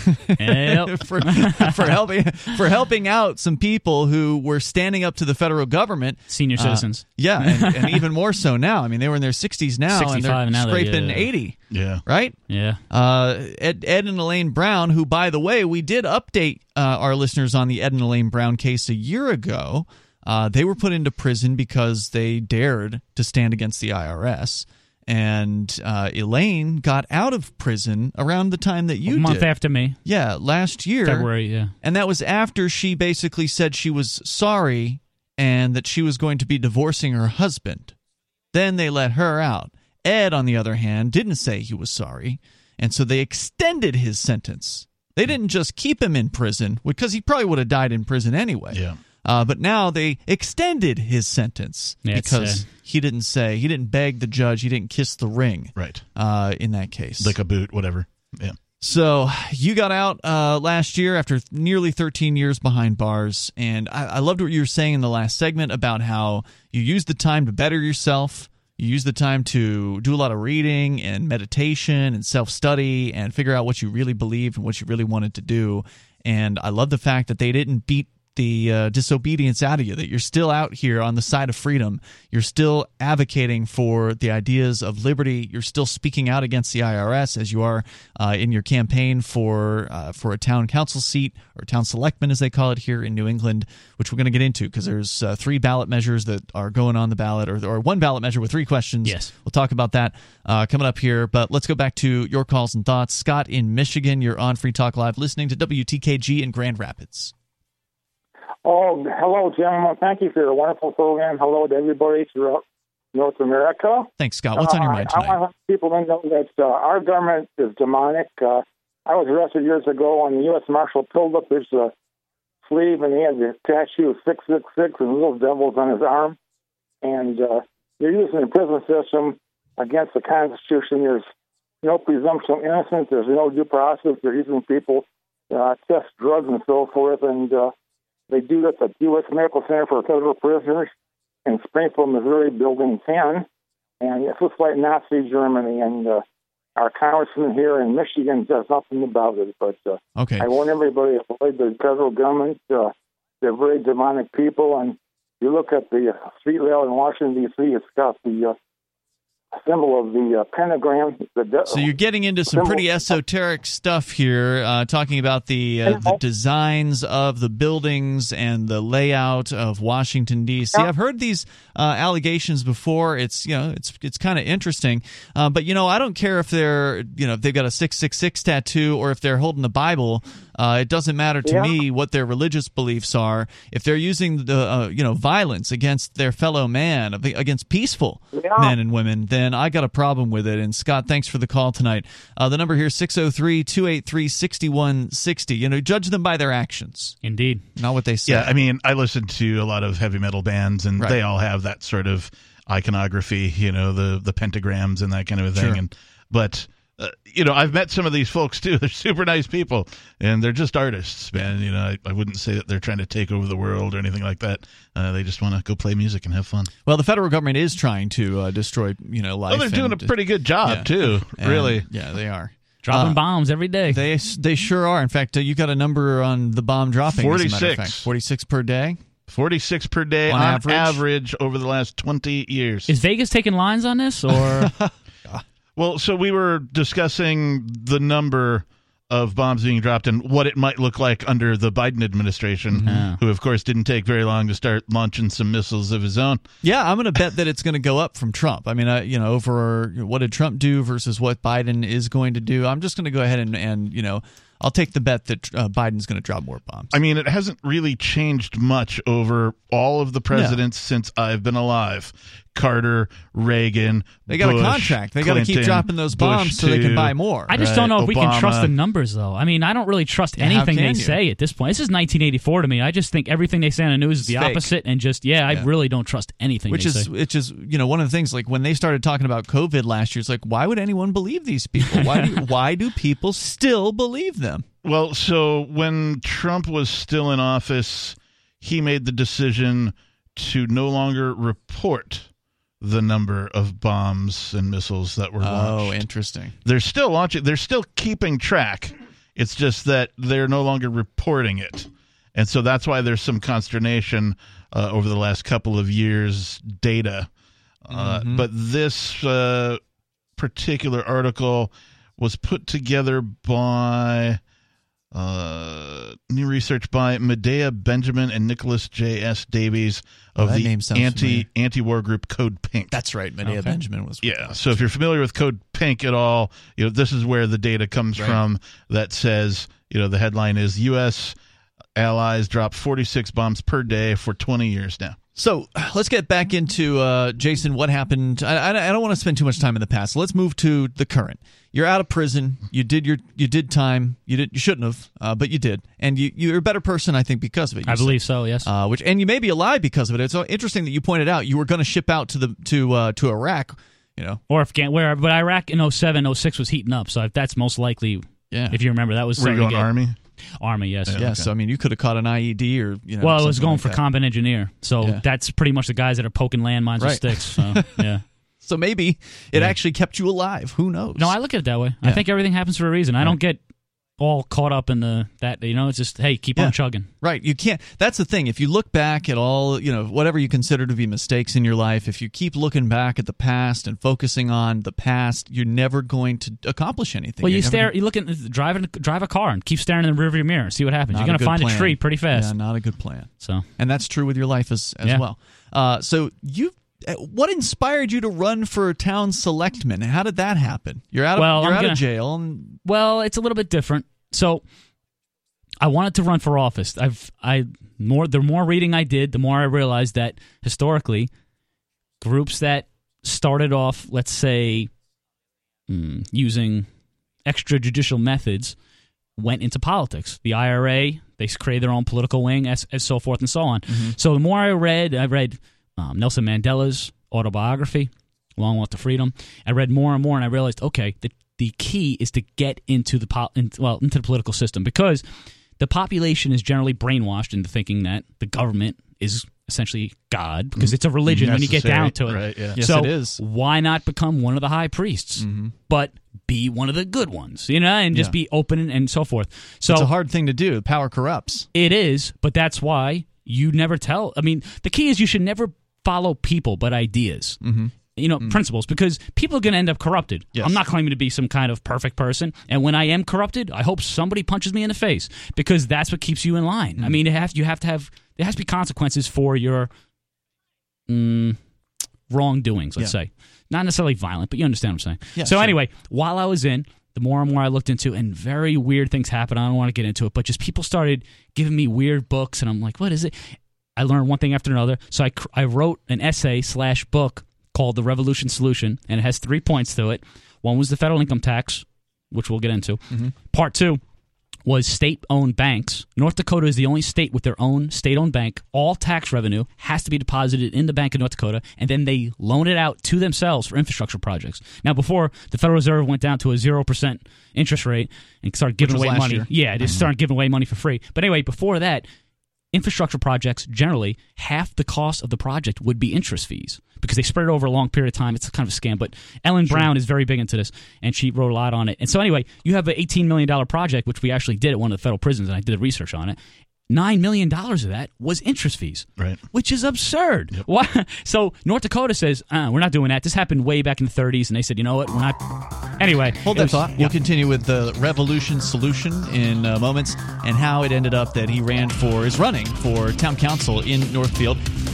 for helping out some people who were standing up to the federal government, senior citizens. And even more so now. I mean, they were in their 60s now, 65 and they're now, scraping 80. Yeah, right. Yeah. Ed and Elaine Brown, who, by the way, we did update our listeners on the Ed and Elaine Brown case a year ago. They were put into prison because they dared to stand against the IRS. And Elaine got out of prison around the time that you did. A month after me. Yeah, last year. February, yeah. And that was after she basically said she was sorry and that she was going to be divorcing her husband. Then they let her out. Ed, on the other hand, didn't say he was sorry, and so they extended his sentence. They didn't just keep him in prison, because he probably would have died in prison anyway. Yeah. But now they extended his sentence because he didn't beg the judge, he didn't kiss the ring. Right. In that case. Lick a boot, whatever. Yeah. So you got out last year after nearly 13 years behind bars, and I loved what you were saying in the last segment about how you used the time to better yourself. You use the time to do a lot of reading and meditation and self-study and figure out what you really believed and what you really wanted to do. And I love the fact that they didn't beat the disobedience out of you, that you're still out here on the side of freedom. You're still advocating for the ideas of liberty. You're still speaking out against the IRS, as you are in your campaign for a town council seat, or town selectman as they call it here in New England, which we're going to get into because there's 3 ballot measures that are going on the ballot, or 1 ballot measure with 3 questions. Yes. We'll talk about that coming up here, but let's go back to your calls and thoughts. Scott in Michigan, you're on Free Talk Live listening to WTKG in Grand Rapids. Oh, hello, gentlemen. Thank you for your wonderful program. Hello to everybody throughout North America. Thanks, Scott. What's on your mind tonight? I want people to know that our government is demonic. I was arrested years ago, and the U.S. Marshal pulled up his sleeve, and he had the tattoo of 666 and little devils on his arm. And they're using the prison system against the Constitution. There's no presumption of innocence. There's no due process. They're using people to test drugs and so forth, and they do this at the U.S. Medical Center for Federal Prisoners in Springfield, Missouri, Building 10. And it looks like Nazi Germany. And our congressman here in Michigan does nothing about it. But okay. I want everybody to avoid the federal government. They're very demonic people. And you look at the street rail in Washington, D.C., it's got the symbol of the pentagram. So you're getting into some pretty esoteric stuff here, talking about the designs of the buildings and the layout of Washington, D.C. I've heard these allegations before. It's it's kind of interesting, but I don't care if they're if they've got a 666 tattoo or if they're holding the Bible. It doesn't matter to me what their religious beliefs are. If they're using the violence against their fellow man, against peaceful men and women, then I got a problem with it. And Scott, thanks for the call tonight. The number here is 603-283-6160. Judge them by their actions. Indeed. Not what they say. Yeah, I mean, I listen to a lot of heavy metal bands, and they all have that sort of iconography, the pentagrams and that kind of a thing. Sure. But I've met some of these folks too. They're super nice people, and they're just artists, man. I wouldn't say that they're trying to take over the world or anything like that. They just want to go play music and have fun. Well, the federal government is trying to destroy, life. Well, they're doing a pretty good job too. Really, yeah, they are. Dropping bombs every day. They sure are. In fact, you got a number on the bomb dropping. 46. 46 per day. 46 per day on average over the last 20 years. Is Vegas taking lines on this, or? Well, so we were discussing the number of bombs being dropped and what it might look like under the Biden administration, who, of course, didn't take very long to start launching some missiles of his own. Yeah, I'm going to bet that it's going to go up from Trump. I mean, over what did Trump do versus what Biden is going to do. I'm just going to go ahead and I'll take the bet that Biden's going to drop more bombs. I mean, it hasn't really changed much over all of the presidents since I've been alive. Carter, Reagan, they got Bush, a contract. They got to keep dropping those bombs Bush so they can too. buy more. I just don't know if we can Obama. trust the numbers, though. I mean, I don't really trust anything they say at this point. This is 1984 to me. I just think everything they say on the news is the opposite, and just I really don't trust anything they say. Which is one of the things. Like when they started talking about COVID last year, it's like, why would anyone believe these people? Why do people still believe them? Well, so when Trump was still in office, he made the decision to no longer report the number of bombs and missiles that were launched. Oh, interesting. They're still launching. They're still keeping track. It's just that they're no longer reporting it. And so that's why there's some consternation over the last couple of years' data. But this particular article was put together by new research by Medea Benjamin and Nicholas J.S. Davies of the anti-war group Code Pink. That's right. Medea Benjamin was. Yeah. So if you're familiar with Code Pink at all, this is where the data comes from that says, the headline is U.S. allies drop 46 bombs per day for 20 years now. So let's get back into, Jason, what happened. I don't want to spend too much time in the past. So let's move to the current. You're out of prison. You did time. You shouldn't have, but you did, and you're a better person, I think, because of it. I believe so. Yes. And you may be alive because of it. It's interesting that you pointed out you were going to ship out to Iraq. Or but Iraq in 07, 06 was heating up, so that's most likely. Yeah. If you remember, that was. Were you going Army? Army, yes. Yeah. Okay. So I mean, you could have caught an IED or Well, I was going for combat engineer, so that's pretty much the guys that are poking landmines with sticks. So, yeah. So maybe it actually kept you alive. Who knows? No, I look at it that way. I think everything happens for a reason. I don't get all caught up in that. It's just, hey, keep on chugging. Right. You can't. That's the thing. If you look back at all, whatever you consider to be mistakes in your life, if you keep looking back at the past and focusing on the past, you're never going to accomplish anything. Well, you look at drive a car and keep staring in the rearview mirror. See what happens. You're going to find a tree pretty fast. Yeah, not a good plan. So, and that's true with your life as well. So what inspired you to run for town selectman? How did that happen? You're out of jail. Well, it's a little bit different. So I wanted to run for office. The more reading I did, the more I realized that historically, groups that started off, let's say, using extrajudicial methods went into politics. The IRA, they created their own political wing, as so forth and so on. Mm-hmm. So the more I read Nelson Mandela's autobiography, Long Walk to Freedom. I read more and more, and I realized, okay, the key is to get into the political system, because the population is generally brainwashed into thinking that the government is essentially God, because it's a religion when you get down to it. Right, yeah. Yes, so it is. Why not become one of the high priests, but be one of the good ones, and just be open and so forth. So it's a hard thing to do. Power corrupts. It is, but that's why you never tell. I mean, the key is you should never follow people, but ideas. Principles, because people are going to end up corrupted. Yes. I'm not claiming to be some kind of perfect person, and when I am corrupted, I hope somebody punches me in the face, because that's what keeps you in line. I mean, there has to be consequences for your wrongdoings, let's say. Not necessarily violent, but you understand what I'm saying. Yeah, so anyway, while I was in, the more and more I looked into, and very weird things happened. I don't want to get into it, but just people started giving me weird books, and I'm like, what is it? I learned one thing after another. So I wrote an essay/book called The Revolution Solution, and it has 3 points to it. One was the federal income tax, which we'll get into. Part 2 was state-owned banks. North Dakota is the only state with their own state-owned bank. All tax revenue has to be deposited in the Bank of North Dakota, and then they loan it out to themselves for infrastructure projects. Now, before, the Federal Reserve went down to a 0% interest rate and started giving away money. Year. Yeah, they started giving away money for free. But anyway, before that, infrastructure projects, generally, half the cost of the project would be interest fees, because they spread it over a long period of time. It's kind of a scam, but Ellen Brown is very big into this, and she wrote a lot on it. And so anyway, you have an $18 million project, which we actually did at one of the federal prisons, and I did the research on it. $9 million of that was interest fees, right? Which is absurd. Yep. Why? So North Dakota says, we're not doing that. This happened way back in the 30s, and they said, you know what, we're not. Anyway. Hold that thought. We'll continue with the Revolution Solution in moments, and how it ended up that he is running for town council in Northfield.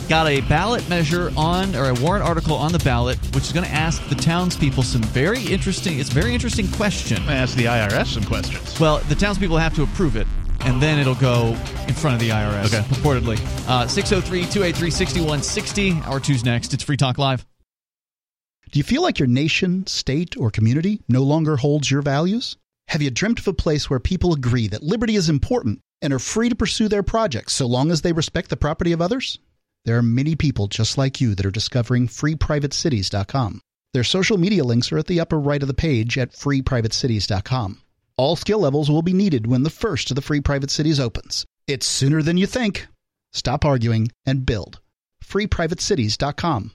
got a ballot measure on, or a warrant article on the ballot, which is going to ask the townspeople some very interesting question. Ask the IRS some questions. Well, the townspeople have to approve it, and then it'll go in front of the IRS, purportedly. 603-283-6160. Hour 2's next. It's Free Talk Live. Do you feel like your nation, state, or community no longer holds your values? Have you dreamt of a place where people agree that liberty is important and are free to pursue their projects so long as they respect the property of others? There are many people just like you that are discovering freeprivatecities.com. Their social media links are at the upper right of the page at freeprivatecities.com. All skill levels will be needed when the first of the Free Private Cities opens. It's sooner than you think. Stop arguing and build. freeprivatecities.com.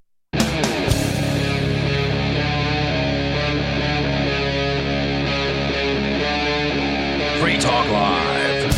Free Talk Live.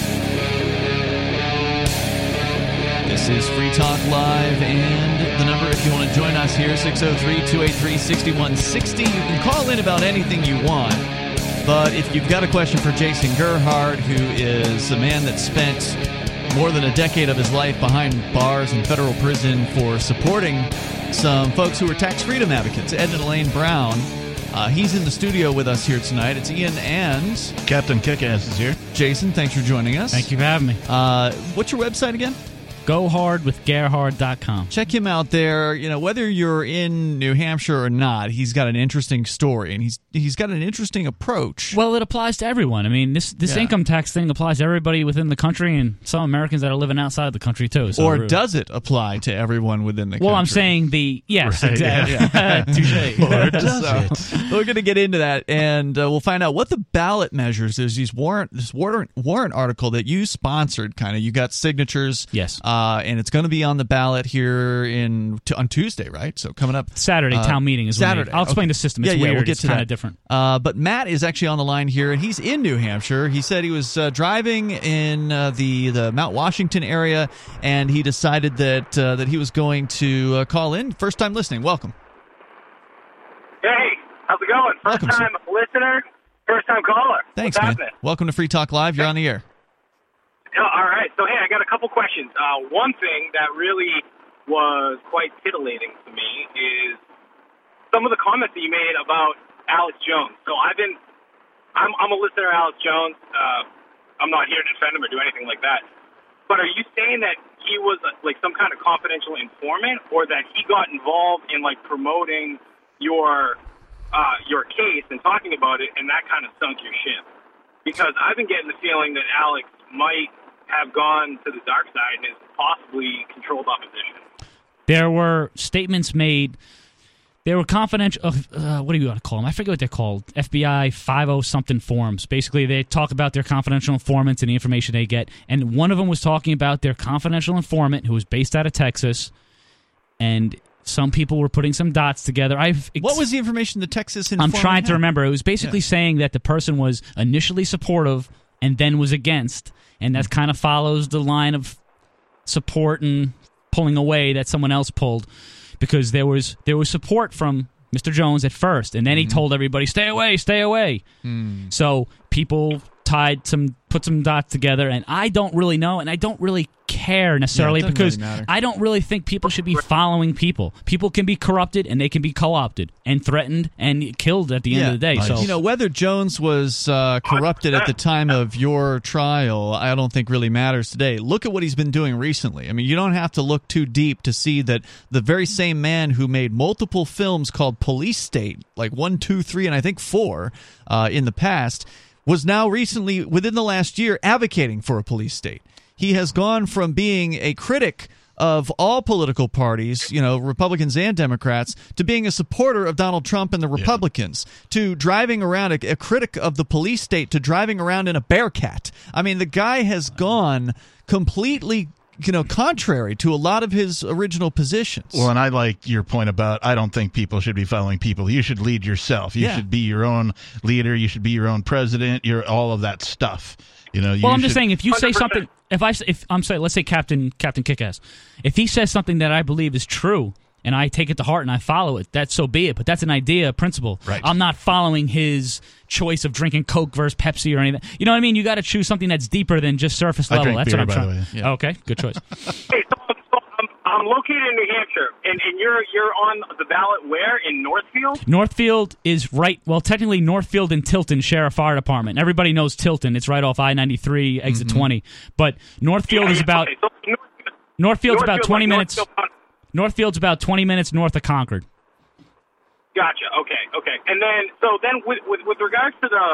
This is Free Talk Live, and the number, if you want to join us here, 603-283-6160. You can call in about anything you want, but if you've got a question for Jason Gerhardt, who is a man that spent more than a decade of his life behind bars in federal prison for supporting some folks who were tax freedom advocates, Ed and Elaine Brown, he's in the studio with us here tonight. It's Ian and Captain Kickass is here. Jason, thanks for joining us. Thank you for having me. What's your website again? GoHardWithGerhard.com. Check him out there. You know, whether you're in New Hampshire or not, he's got an interesting story, and he's got an interesting approach. Well, it applies to everyone. I mean, this income tax thing applies to everybody within the country and some Americans that are living outside the country, too. So or does it apply to everyone within the country? Well, I'm saying yes, right, exactly. Yeah. Touche. Or does it? We're going to get into that, and we'll find out what the ballot measures. There's this warrant article that you sponsored, kind of. You got signatures. Yes. And it's going to be on the ballot here on Tuesday, right? So coming up Saturday, town meeting is Saturday. I'll explain the system. It's weird. We'll get it's to kind that. of different. But Matt is actually on the line here, and he's in New Hampshire. He said he was driving in the Mount Washington area, and he decided that he was going to call in. First time listening. Welcome. Hey, how's it going? Welcome, First time listener, first time caller. Thanks, What's man. happening? Welcome to Free Talk Live. You're on the air. All right. So, hey, I got a couple questions. One thing that really was quite titillating to me is some of the comments that you made about Alex Jones. So I'm a listener of Alex Jones. I'm not here to defend him or do anything like that. But are you saying that he was like some kind of confidential informant, or that he got involved in like promoting your case and talking about it, and that kind of sunk your ship? Because I've been getting the feeling that Alex might have gone to the dark side and is possibly controlled opposition. There were statements made. They were confidential. What do you want to call them? I forget what they're called. FBI 50-something forms. Basically, they talk about their confidential informants and the information they get. And one of them was talking about their confidential informant who was based out of Texas. And some people were putting some dots together. What was the information the Texas informant I'm trying to had? remember. It was basically saying that the person was initially supportive and then was against. And that kind of follows the line of support and pulling away that someone else pulled, because there was support from Mr. Jones at first, and then he told everybody, stay away, stay away. So people put some dots together, and I don't really know, and I don't really care necessarily, because really I don't really think people should be following people. People can be corrupted, and they can be co-opted and threatened and killed at the end of the day. Nice. So whether Jones was corrupted at the time of your trial, I don't think really matters today. Look at what he's been doing recently. I mean, you don't have to look too deep to see that the very same man who made multiple films called Police State, like 1, 2, 3, and I think 4 in the past, was now recently, within the last year, advocating for a police state. He has gone from being a critic of all political parties, Republicans and Democrats, to being a supporter of Donald Trump and the Republicans, to driving around, a critic of the police state, to driving around in a Bearcat. I mean, the guy has gone completely contrary to a lot of his original positions. Well, and I like your point about I don't think people should be following people. You should lead yourself. You should be your own leader. You should be your own president. You're all of that stuff. I'm just saying, if you say something, if I'm saying, let's say Captain Kickass, if he says something that I believe is true and I take it to heart and I follow it, that's so be it. But that's an idea, a principle. Right. I'm not following his choice of drinking Coke versus Pepsi or anything. You know what I mean? You got to choose something that's deeper than just surface level. Drink That's beer, what I'm by trying. the way. Yeah. Okay, good choice. Hey, so I'm located in New Hampshire, and you're on the ballot where? In Northfield? Northfield is technically Northfield and Tilton share a fire department. Everybody knows Tilton. It's right off I-93, exit 20. But Northfield is about... Okay. So Northfield's about 20 minutes... Northfield's about 20 minutes north of Concord. Gotcha. Okay. And then, with regards to the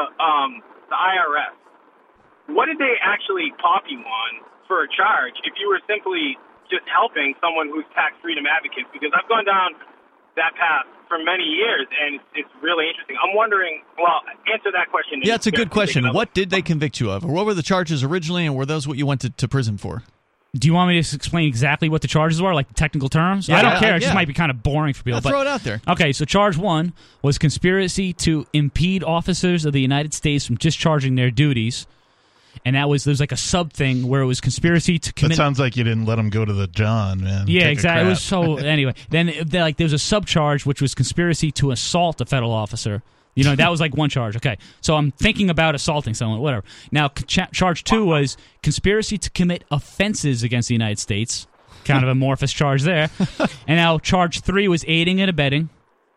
IRS, what did they actually pop you on for a charge if you were simply just helping someone who's tax freedom advocates? Because I've gone down that path for many years, and it's really interesting. I'm wondering, well, answer that question. Yeah, it's a good question. What did they convict you of? Or what were the charges originally, and were those what you went to prison for? Do you want me to explain exactly what the charges were, like the technical terms? Yeah, I don't care. It just might be kind of boring for people. Throw it out there. Okay, so charge 1 was conspiracy to impede officers of the United States from discharging their duties. And there's like a sub thing where it was conspiracy to commit... That sounds like you didn't let them go to the John, man. Yeah, exactly. It was so... Anyway, then there was a subcharge, which was conspiracy to assault a federal officer. You know, that was like one charge. Okay, so I'm thinking about assaulting someone, whatever. Now, charge 2 was conspiracy to commit offenses against the United States. Kind of amorphous charge there. And now charge 3 was aiding and abetting.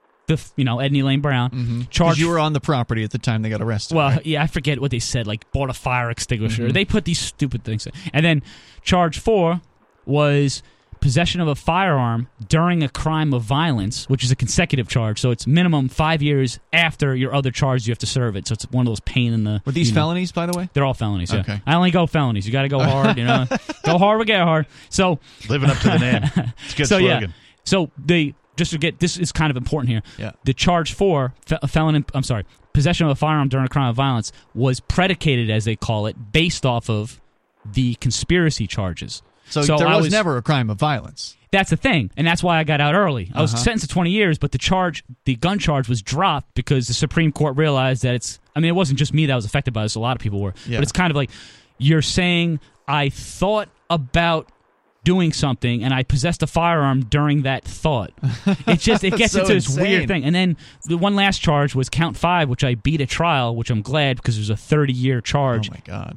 Edney Lane Brown. Mm-hmm. Charge you were on the property at the time they got arrested. Well, right? Yeah, I forget what they said, like bought a fire extinguisher. Mm-hmm. They put these stupid things in. And then charge 4 was possession of a firearm during a crime of violence, which is a consecutive charge. So it's minimum 5 years after your other charge you have to serve it. So it's one of those pain in the... Were these felonies, by the way? They're all felonies, yeah. Okay. I only go felonies. You got to go hard, Go hard or get hard. So... Living up to the name. It's a good slogan. Yeah. So just to get... This is kind of important here. Yeah. The charge 4, possession of a firearm during a crime of violence was predicated, as they call it, based off of the conspiracy charges. So there was never a crime of violence. That's the thing, and that's why I got out early. I was sentenced to 20 years, but the gun charge was dropped because the Supreme Court realized that it wasn't just me that was affected by this, a lot of people were. Yeah. But it's kind of like, you're saying I thought about doing something and I possessed a firearm during that thought. It gets so into this insane. weird thing. And then the one last charge was count 5, which I beat at trial, which I'm glad because it was a 30-year charge. Oh my God.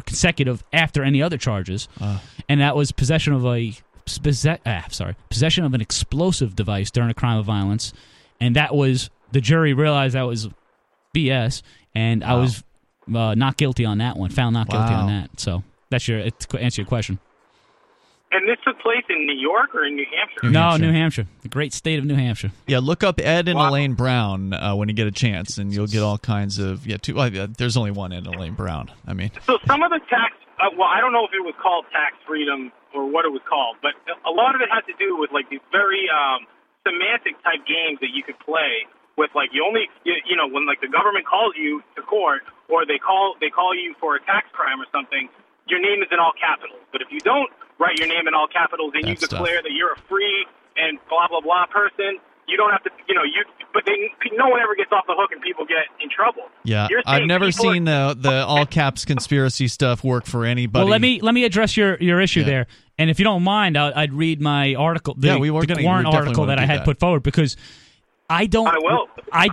After any other charges. And that was possession of possession of an explosive device during a crime of violence. And that was, the jury realized that was BS, and I was not guilty on that one, found not guilty on that. So that's to answer your question. And this took place in New York or in New Hampshire? New Hampshire. The great state of New Hampshire. Yeah, look up Ed and Elaine Brown when you get a chance, and you'll get all kinds of... there's only one Ed and Elaine Brown. I mean... So some of the tax... I don't know if it was called tax freedom or what it was called, but a lot of it had to do with like these very semantic-type games that you could play with, like, when like the government calls you to court or they call you for a tax crime or something, your name is in all capitals. But if you don't write your name in all capitals and you declare that you're a free and blah, blah, blah person, you don't have to, but no one ever gets off the hook and people get in trouble. Yeah, I've never seen the all caps conspiracy stuff work for anybody. Well, let me address your issue there. And if you don't mind, I'd read my article, the Warren article that I had put forward, because I will.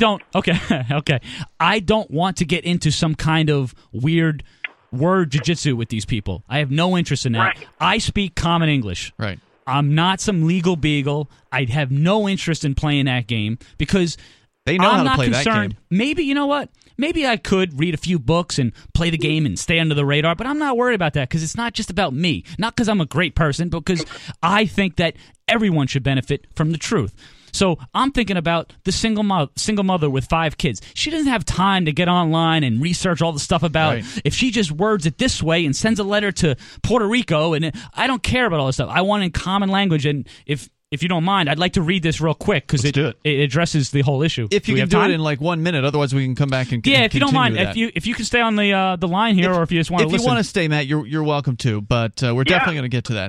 Okay. I don't want to get into some kind of weird word jiu-jitsu with these people. I have no interest in that. Right. I speak common English. Right. I'm not some legal beagle. I have no interest in playing that game because they know I'm how to play concerned. that game. Maybe, you know what? Maybe I could read a few books and play the game and stay under the radar, but I'm not worried about that because it's not just about me. Not because I'm a great person, but because I think that everyone should benefit from the truth. So I'm thinking about the single mother with 5 kids. She doesn't have time to get online and research all the stuff about if she just words it this way and sends a letter to Puerto Rico. And I don't care about all this stuff. I want it in common language. And if you don't mind, I'd like to read this real quick because it addresses the whole issue. If you can do it in like 1 minute, otherwise we can come back and if you don't mind, that. if you can stay on the line here, or if you just want to listen. If you want to stay, Matt, you're welcome to. But we're definitely going to get to that.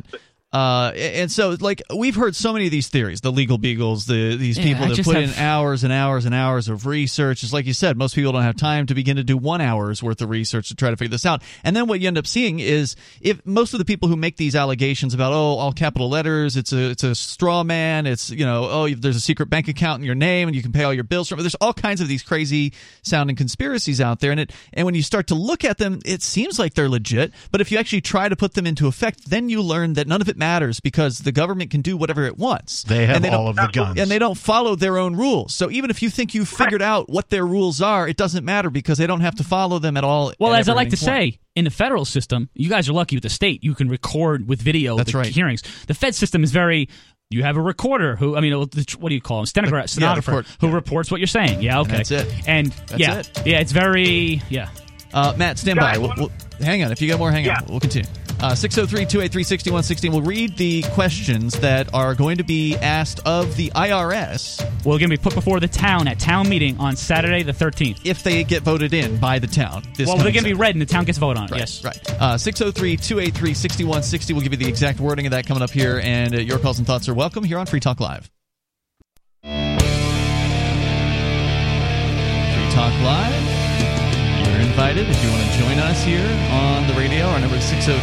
And so, like, we've heard so many of these theories, the legal beagles, these people that put in hours and hours and hours of research. It's like you said, most people don't have time to begin to do 1 hour's worth of research to try to figure this out. And then what you end up seeing is, if most of the people who make these allegations about, all capital letters, it's a straw man, it's, there's a secret bank account in your name and you can pay all your bills from it. There's all kinds of these crazy sounding conspiracies out there. And when you start to look at them, it seems like they're legit. But if you actually try to put them into effect, then you learn that none of it matters. matters because the government can do whatever it wants. They have all of the guns. And they don't follow their own rules. So even if you think you've figured out what their rules are, it doesn't matter because they don't have to follow them at all. Well, as I like to say, in the federal system, you guys are lucky with the state. You can record with video the hearings. The Fed system is very... You have a recorder who, what do you call him? Stenographer who reports what you're saying. Yeah, okay. And that's it. And that's it. Yeah, it's very, Matt, stand by. We'll, hang on. If you got more, hang on. We'll continue. 603-283-6160. We'll read the questions that are going to be asked of the IRS. Well, going to be put before the town at town meeting on Saturday the 13th. If they get voted in by the town. They're going to be read and the town gets voted on it, yes. Right. 603-283-6160. We'll give you the exact wording of that coming up here, and your calls and thoughts are welcome here on Free Talk Live. Free Talk Live. You're invited if you want to join us here on the radio. Our number is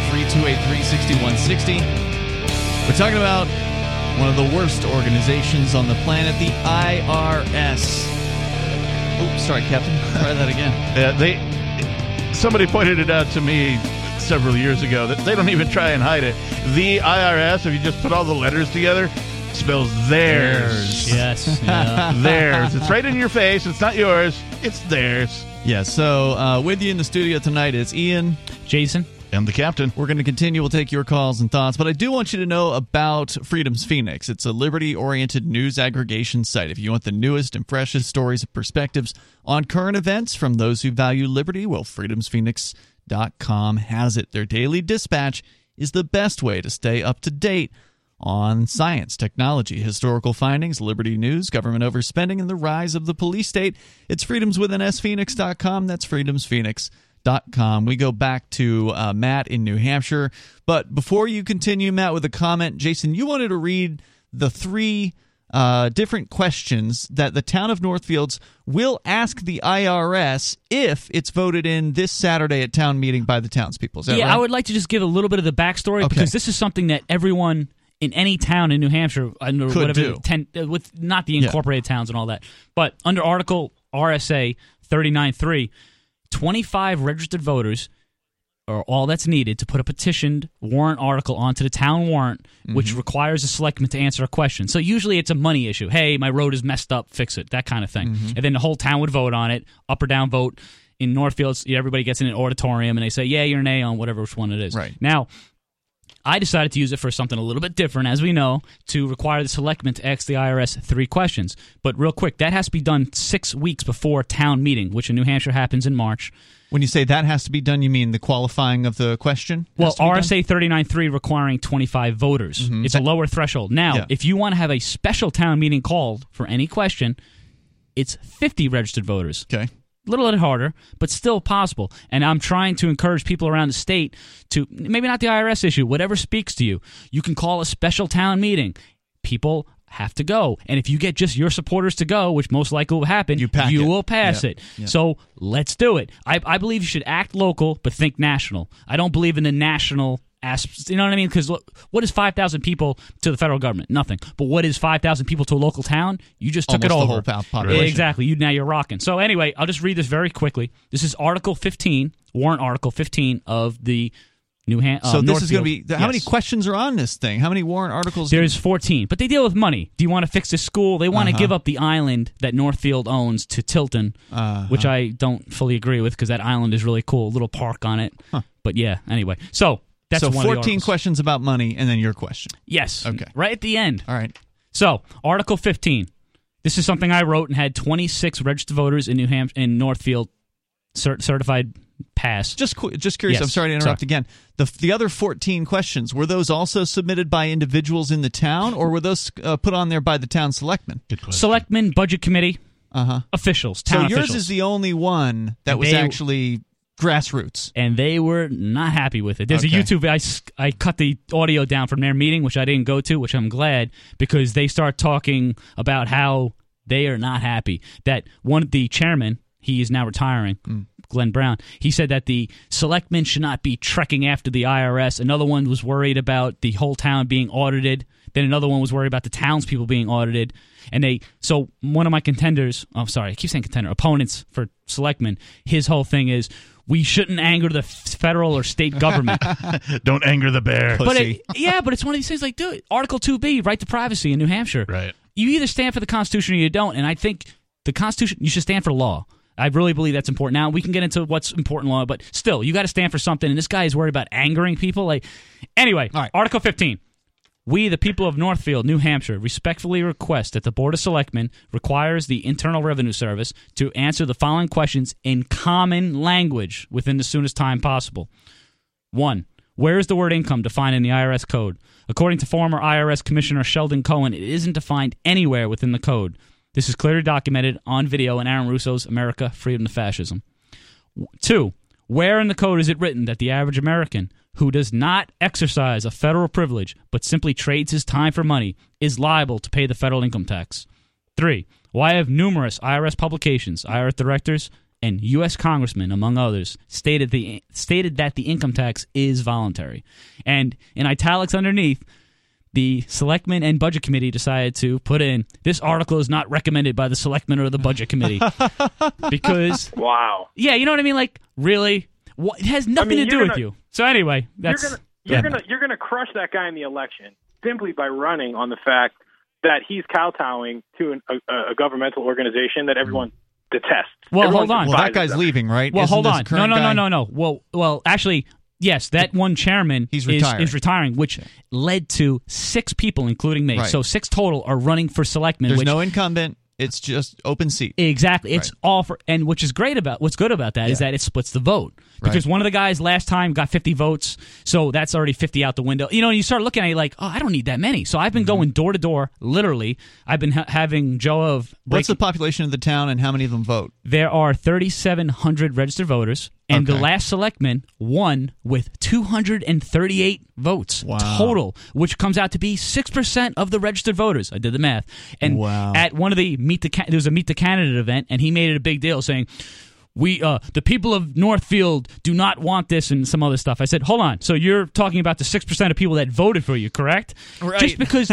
603-283-6160. We're talking about one of the worst organizations on the planet, the IRS. Oops, sorry, Captain. Try that again. Somebody pointed it out to me several years ago that they don't even try and hide it. The IRS, if you just put all the letters together, spells theirs. Yes. Yeah. Theirs. It's right in your face. It's not yours. It's theirs. Yeah, so with you in the studio tonight is Ian, Jason, and the captain. We're going to continue. We'll take your calls and thoughts, but I do want you to know about Freedom's Phoenix. It's a liberty-oriented news aggregation site. If you want the newest and freshest stories and perspectives on current events from those who value liberty, well, freedomsphoenix.com has it. Their daily dispatch is the best way to stay up to date on science, technology, historical findings, liberty news, government overspending, and the rise of the police state. It's freedomswithansphoenix.com. That's freedomsphoenix.com. We go back to Matt in New Hampshire. But before you continue, Matt, with a comment, Jason, you wanted to read the three different questions that the town of Northfields will ask the IRS if it's voted in this Saturday at town meeting by the townspeople. Is that right? I would like to just give a little bit of the backstory because this is something that everyone in any town in New Hampshire, under whatever, with not the incorporated towns and all that, but under Article RSA 39.3, 25 registered voters are all that's needed to put a petitioned warrant article onto the town warrant, which requires a selectman to answer a question. So usually it's a money issue. Hey, my road is messed up, fix it, that kind of thing. And then the whole town would vote on it, up or down vote. In Northfields, everybody gets in an auditorium and they say, yay or nay on whatever which one it is. Right. Now, I decided to use it for something a little bit different, as we know, to require the selectmen to ask the IRS 3 questions. But real quick, that has to be done 6 weeks before town meeting, which in New Hampshire happens in March. When you say that has to be done, you mean the qualifying of the question? Well, RSA 39.3 requiring 25 voters. It's a lower threshold. Now, if you want to have a special town meeting called for any question, it's 50 registered voters. Okay. A little bit harder, but still possible. And I'm trying to encourage people around the state to, maybe not the IRS issue, whatever speaks to you. You can call a special town meeting. People have to go. And if you get just your supporters to go, which most likely will happen, you will pass it. Yeah. So let's do it. I believe you should act local, but think national. I don't believe in the national aspects. You know what I mean? Because what is 5,000 people to the federal government? Nothing. But what is 5,000 people to a local town? You just took almost it over. The whole population. Exactly. Now you're rocking. So anyway, I'll just read this very quickly. This is Article 15, Warrant Article 15 of the New Hampshire. So this is going to be, how many questions are on this thing? How many warrant articles? There's 14, but they deal with money. Do you want to fix this school? They want to give up the island that Northfield owns to Tilton, which I don't fully agree with because that island is really cool. A little park on it. But yeah, anyway. So that's so one 14 questions about money and then your question. Yes. Okay. Right at the end. All right. So Article 15. This is something I wrote and had 26 registered voters in New Hampshire, in Northfield certified pass. Just curious. Yes. I'm sorry to interrupt again. The other 14 questions, were those also submitted by individuals in the town, or were those put on there by the town selectmen? Selectmen, budget committee, officials, town officials. So yours is the only one that was actually grassroots. And they were not happy with it. There's a YouTube, I cut the audio down from their meeting, which I didn't go to, which I'm glad, because they start talking about how they are not happy. That the chairman, he is now retiring, Glenn Brown. He said that the selectmen should not be trekking after the IRS. Another one was worried about the whole town being audited. Then another one was worried about the townspeople being audited. So one of my opponents for selectmen, his whole thing is, we shouldn't anger the federal or state government. Don't anger the bear. But it's one of these things like, dude, Article 2B, right to privacy in New Hampshire. Right. You either stand for the Constitution or you don't, and I think the Constitution, you should stand for law. I really believe that's important. Now, we can get into what's important law, but still, you got to stand for something, and this guy is worried about angering people. Anyway, all right. Article 15. We, the people of Northfield, New Hampshire, respectfully request that the Board of Selectmen requires the Internal Revenue Service to answer the following questions in common language within the soonest time possible. 1. Where is the word income defined in the IRS code? According to former IRS Commissioner Sheldon Cohen, it isn't defined anywhere within the code. This is clearly documented on video in Aaron Russo's America, Freedom to Fascism. 2. Where in the code is it written that the average American who does not exercise a federal privilege but simply trades his time for money is liable to pay the federal income tax? 3. Why have numerous IRS publications, IRS directors, and U.S. congressmen, among others, stated that the income tax is voluntary? And in italics underneath, the Selectmen and Budget Committee decided to put in, this article is not recommended by the Selectmen or the Budget Committee. Because... Wow. Yeah, you know what I mean? Like, really? It has nothing to do with you. So anyway, that's... You're gonna crush that guy in the election simply by running on the fact that he's kowtowing to a governmental organization that everyone detests. Well, Everyone hold on. Well, that guy's leaving, right? Well, hold on. No. Well, actually, yes, that one chairman is retiring, which led to 6 people, including me. Right. So 6 total are running for selectmen. There's no incumbent. It's just open seat. Exactly. It's all for, and what's good about that is that it splits the vote. Because one of the guys last time got 50 votes, so that's already 50 out the window. You know, and you start looking at it like, oh, I don't need that many. So I've been going door to door, literally. I've been having Joe of... What's the population of the town and how many of them vote? There are 3,700 registered voters, and the last selectman won with 238 votes total, which comes out to be 6% of the registered voters. I did the math. And at one of the there was a Meet the Candidate event, and he made it a big deal saying, the people of Northfield do not want this and some other stuff. I said, hold on. So you're talking about the 6% of people that voted for you, correct? Right. Just because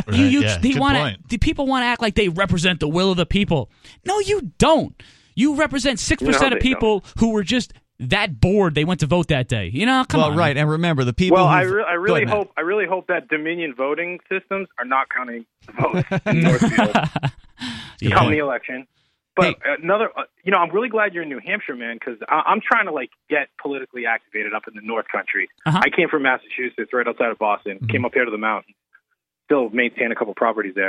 the people want to act like they represent the will of the people. No, you don't. You represent 6% of people who were just that bored they went to vote that day. You know, come on. Right, and remember the people. Well, I really hope that Dominion voting systems are not counting votes in Northfield come the election. But another, I'm really glad you're in New Hampshire, man, because I'm trying to get politically activated up in the North Country. I came from Massachusetts, right outside of Boston. Came up here to the mountains. Still maintain a couple properties there.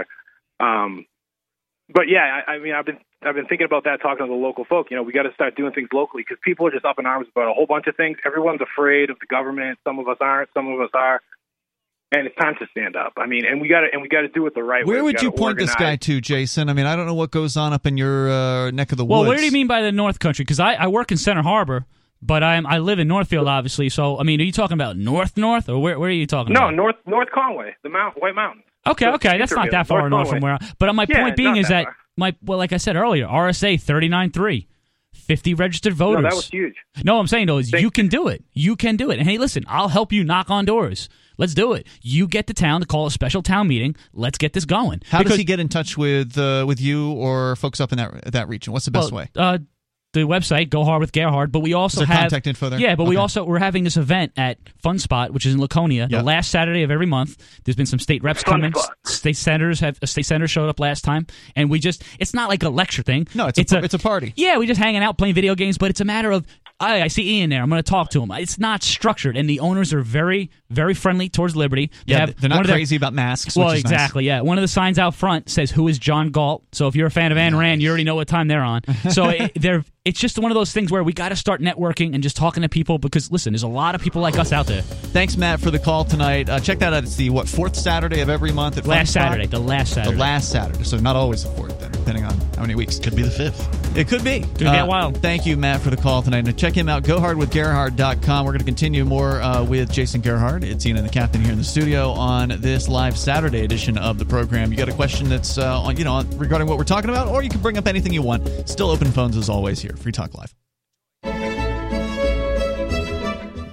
But yeah, I mean, I've been thinking about that, talking to the local folk. We got to start doing things locally because people are just up in arms about a whole bunch of things. Everyone's afraid of the government. Some of us aren't. Some of us are. And it's time to stand up. I mean, and we got to do it the right way. Where would you point this guy to, Jason? I mean, I don't know what goes on up in your neck of the woods. Well, where do you mean by the North Country? Because I work in Center Harbor, but I live in Northfield, obviously. So, I mean, are you talking about north, or where are you talking about? No, North Conway, the White Mountains. Okay, that's not that far north from where. But my point being is that like I said earlier, RSA 39.3. 50 registered voters. No, that was huge. No, I'm saying, though, is you can do it. You can do it. And, hey, listen, I'll help you knock on doors. Let's do it. You get the town to call a special town meeting. Let's get this going. How does he get in touch with you or folks up in that region? What's the best way? The website, Go Hard with Gerhard, but we also have contact info there. Yeah, but we're having this event at Fun Spot, which is in Laconia, the last Saturday of every month. There's been some state reps coming. State senators showed up last time, and it's not like a lecture thing. No, it's a party. Yeah, we're just hanging out playing video games, but it's a matter of I see Ian there. I'm going to talk to him. It's not structured, and the owners are very, very friendly towards liberty. They're not crazy about masks. Well, which is exactly. Nice. Yeah, one of the signs out front says, "Who is John Galt?" So if you're a fan of Ayn Rand, you already know what time they're on. So it's just one of those things where we got to start networking and just talking to people because, listen, there's a lot of people like us out there. Thanks, Matt, for the call tonight. Check that out. It's the, fourth Saturday of every month at The last Saturday. So not always the fourth, then, depending on how many weeks. Could be the fifth. It could be. Could get wild. Thank you, Matt, for the call tonight. And check him out, GoHardWithGerhard.com. We're going to continue more with Jason Gerhard. It's Ian and the Captain here in the studio on this live Saturday edition of the program. You got a question that's regarding what we're talking about, or you can bring up anything you want. Still open phones as always here. Free Talk Live.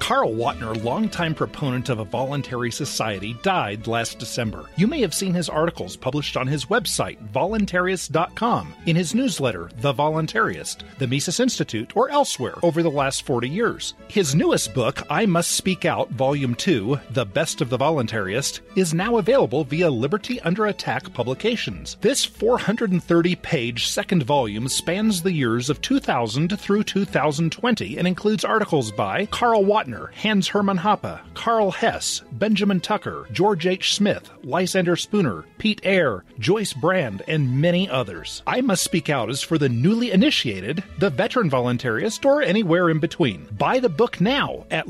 Carl Watner, longtime proponent of a voluntary society, died last December. You may have seen his articles published on his website, voluntarist.com, in his newsletter, The Voluntarist, the Mises Institute, or elsewhere over the last 40 years. His newest book, I Must Speak Out, Volume 2, The Best of the Voluntarist, is now available via Liberty Under Attack Publications. This 430-page second volume spans the years of 2000 through 2020 and includes articles by Carl Watner, Hans Hermann Hoppe, Karl Hess, Benjamin Tucker, George H. Smith, Lysander Spooner, Pete Eyre, Joyce Brand, and many others. I Must Speak Out is for the newly initiated, the veteran voluntarist, or anywhere in between. Buy the book now at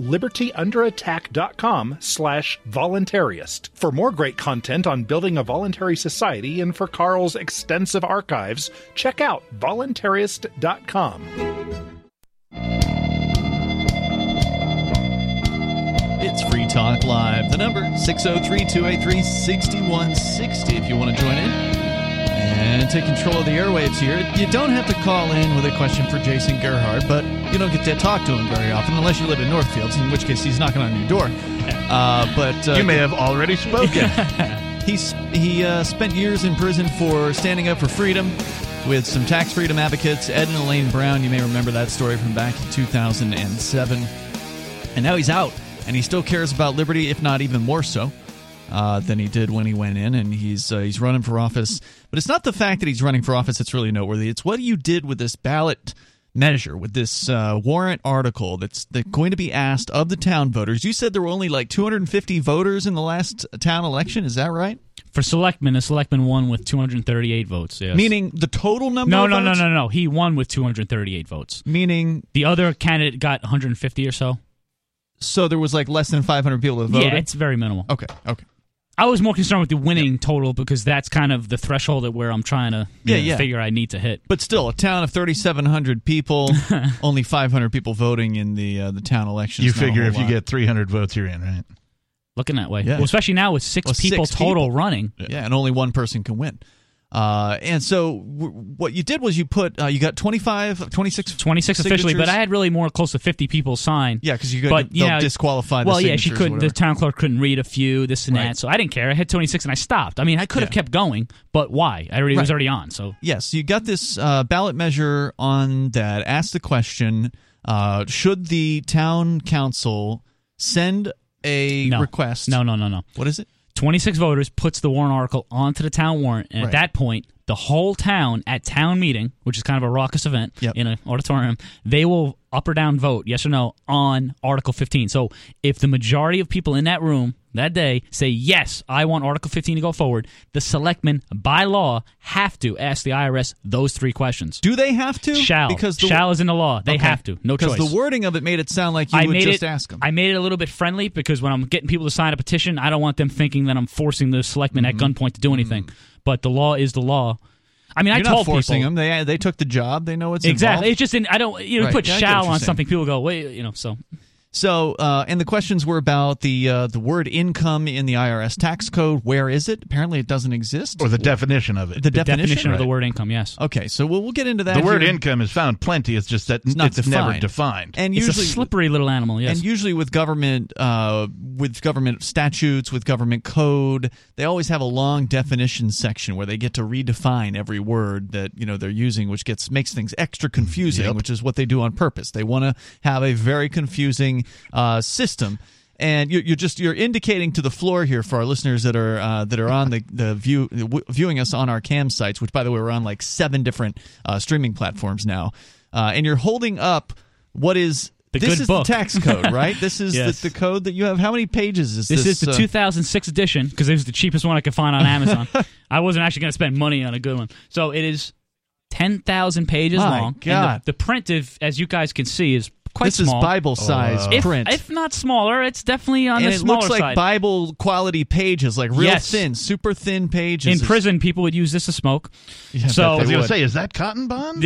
libertyunderattack.com/voluntarist. For more great content on building a voluntary society and for Carl's extensive archives, check out voluntarist.com. It's Free Talk Live. The number, 603-283-6160 if you want to join in and take control of the airwaves here. You don't have to call in with a question for Jason Gerhardt, but you don't get to talk to him very often unless you live in Northfields, in which case he's knocking on your door. But you may have already spoken. He spent years in prison for standing up for freedom with some tax freedom advocates, Ed and Elaine Brown. You may remember that story from back in 2007. And now he's out, and he still cares about liberty, if not even more so than he did when he went in, and he's running for office. But it's not the fact that he's running for office that's really noteworthy. It's what you did with this ballot measure, with this warrant article that's going to be asked of the town voters. You said there were only like 250 voters in the last town election. Is that right? For selectmen, the selectman won with 238 votes. Yes. Meaning the total number of votes? No. He won with 238 votes. Meaning the other candidate got 150 or so. So there was like less than 500 people that voted? Yeah, it's very minimal. Okay. I was more concerned with the winning total because that's kind of the threshold at where I'm trying to figure I need to hit. But still, a town of 3,700 people, only 500 people voting in the town elections. You figure if you get 300 votes, you're in, right? Looking that way. Yeah. Well, especially now with six people running. Yeah, and only one person can win. And so what you did was you put you got 26 officially, but I had really more close to 50 people sign. Yeah, because they'll disqualify the signatures. Well, yeah, she couldn't. The town clerk couldn't read a few, this and that. So I didn't care. I had 26 and I stopped. I mean, I could have kept going, but why? It was already on. So yes, you got this ballot measure on that. Asked the question: should the town council send a request? No. What is it? 26 voters puts the warrant article onto the town warrant, and at that point, the whole town at town meeting, which is kind of a raucous event in an auditorium, they will up or down vote, yes or no, on Article 15. So if the majority of people in that room that day say, yes, I want Article 15 to go forward, the selectmen, by law, have to ask the IRS those three questions. Do they have to? Shall. Because shall is in the law. They have to. No choice. Because the wording of it made it sound like you would just ask them. I made it a little bit friendly because when I'm getting people to sign a petition, I don't want them thinking that I'm forcing the selectmen at gunpoint to do anything. But the law is the law. I mean, You're I told not forcing people, them. They took the job. They know what's exactly. involved. It's just I don't. Put shall on something. People go, wait. So, and the questions were about the word income in the IRS tax code. Where is it? Apparently, it doesn't exist. Or the definition of it. The definition of the word income, yes. Okay, so we'll get into that. The word income is found plenty. It's just that it's never defined. And it's usually, a slippery little animal, yes. And usually with government statutes, with government code, they always have a long definition section where they get to redefine every word that they're using, which makes things extra confusing, which is what they do on purpose. They want to have a very confusing system, and you're indicating to the floor here for our listeners that are on viewing us on our cam sites, which by the way we're on like 7 different streaming platforms now, and you're holding up what is this is book. The tax code, right? This is yes. the code that you have. How many pages is this? This is the 2006 edition because it was the cheapest one I could find on Amazon. I wasn't actually going to spend money on a good one, so it is 10,000 pages long. God. And the print, as you guys can see, is quite small. This is Bible-size print. If not smaller, it's definitely on the smaller side. And it looks like Bible-quality pages, like real thin, super thin pages. In prison, people would use this to smoke. Yeah, so I was going to say, is that cotton bond?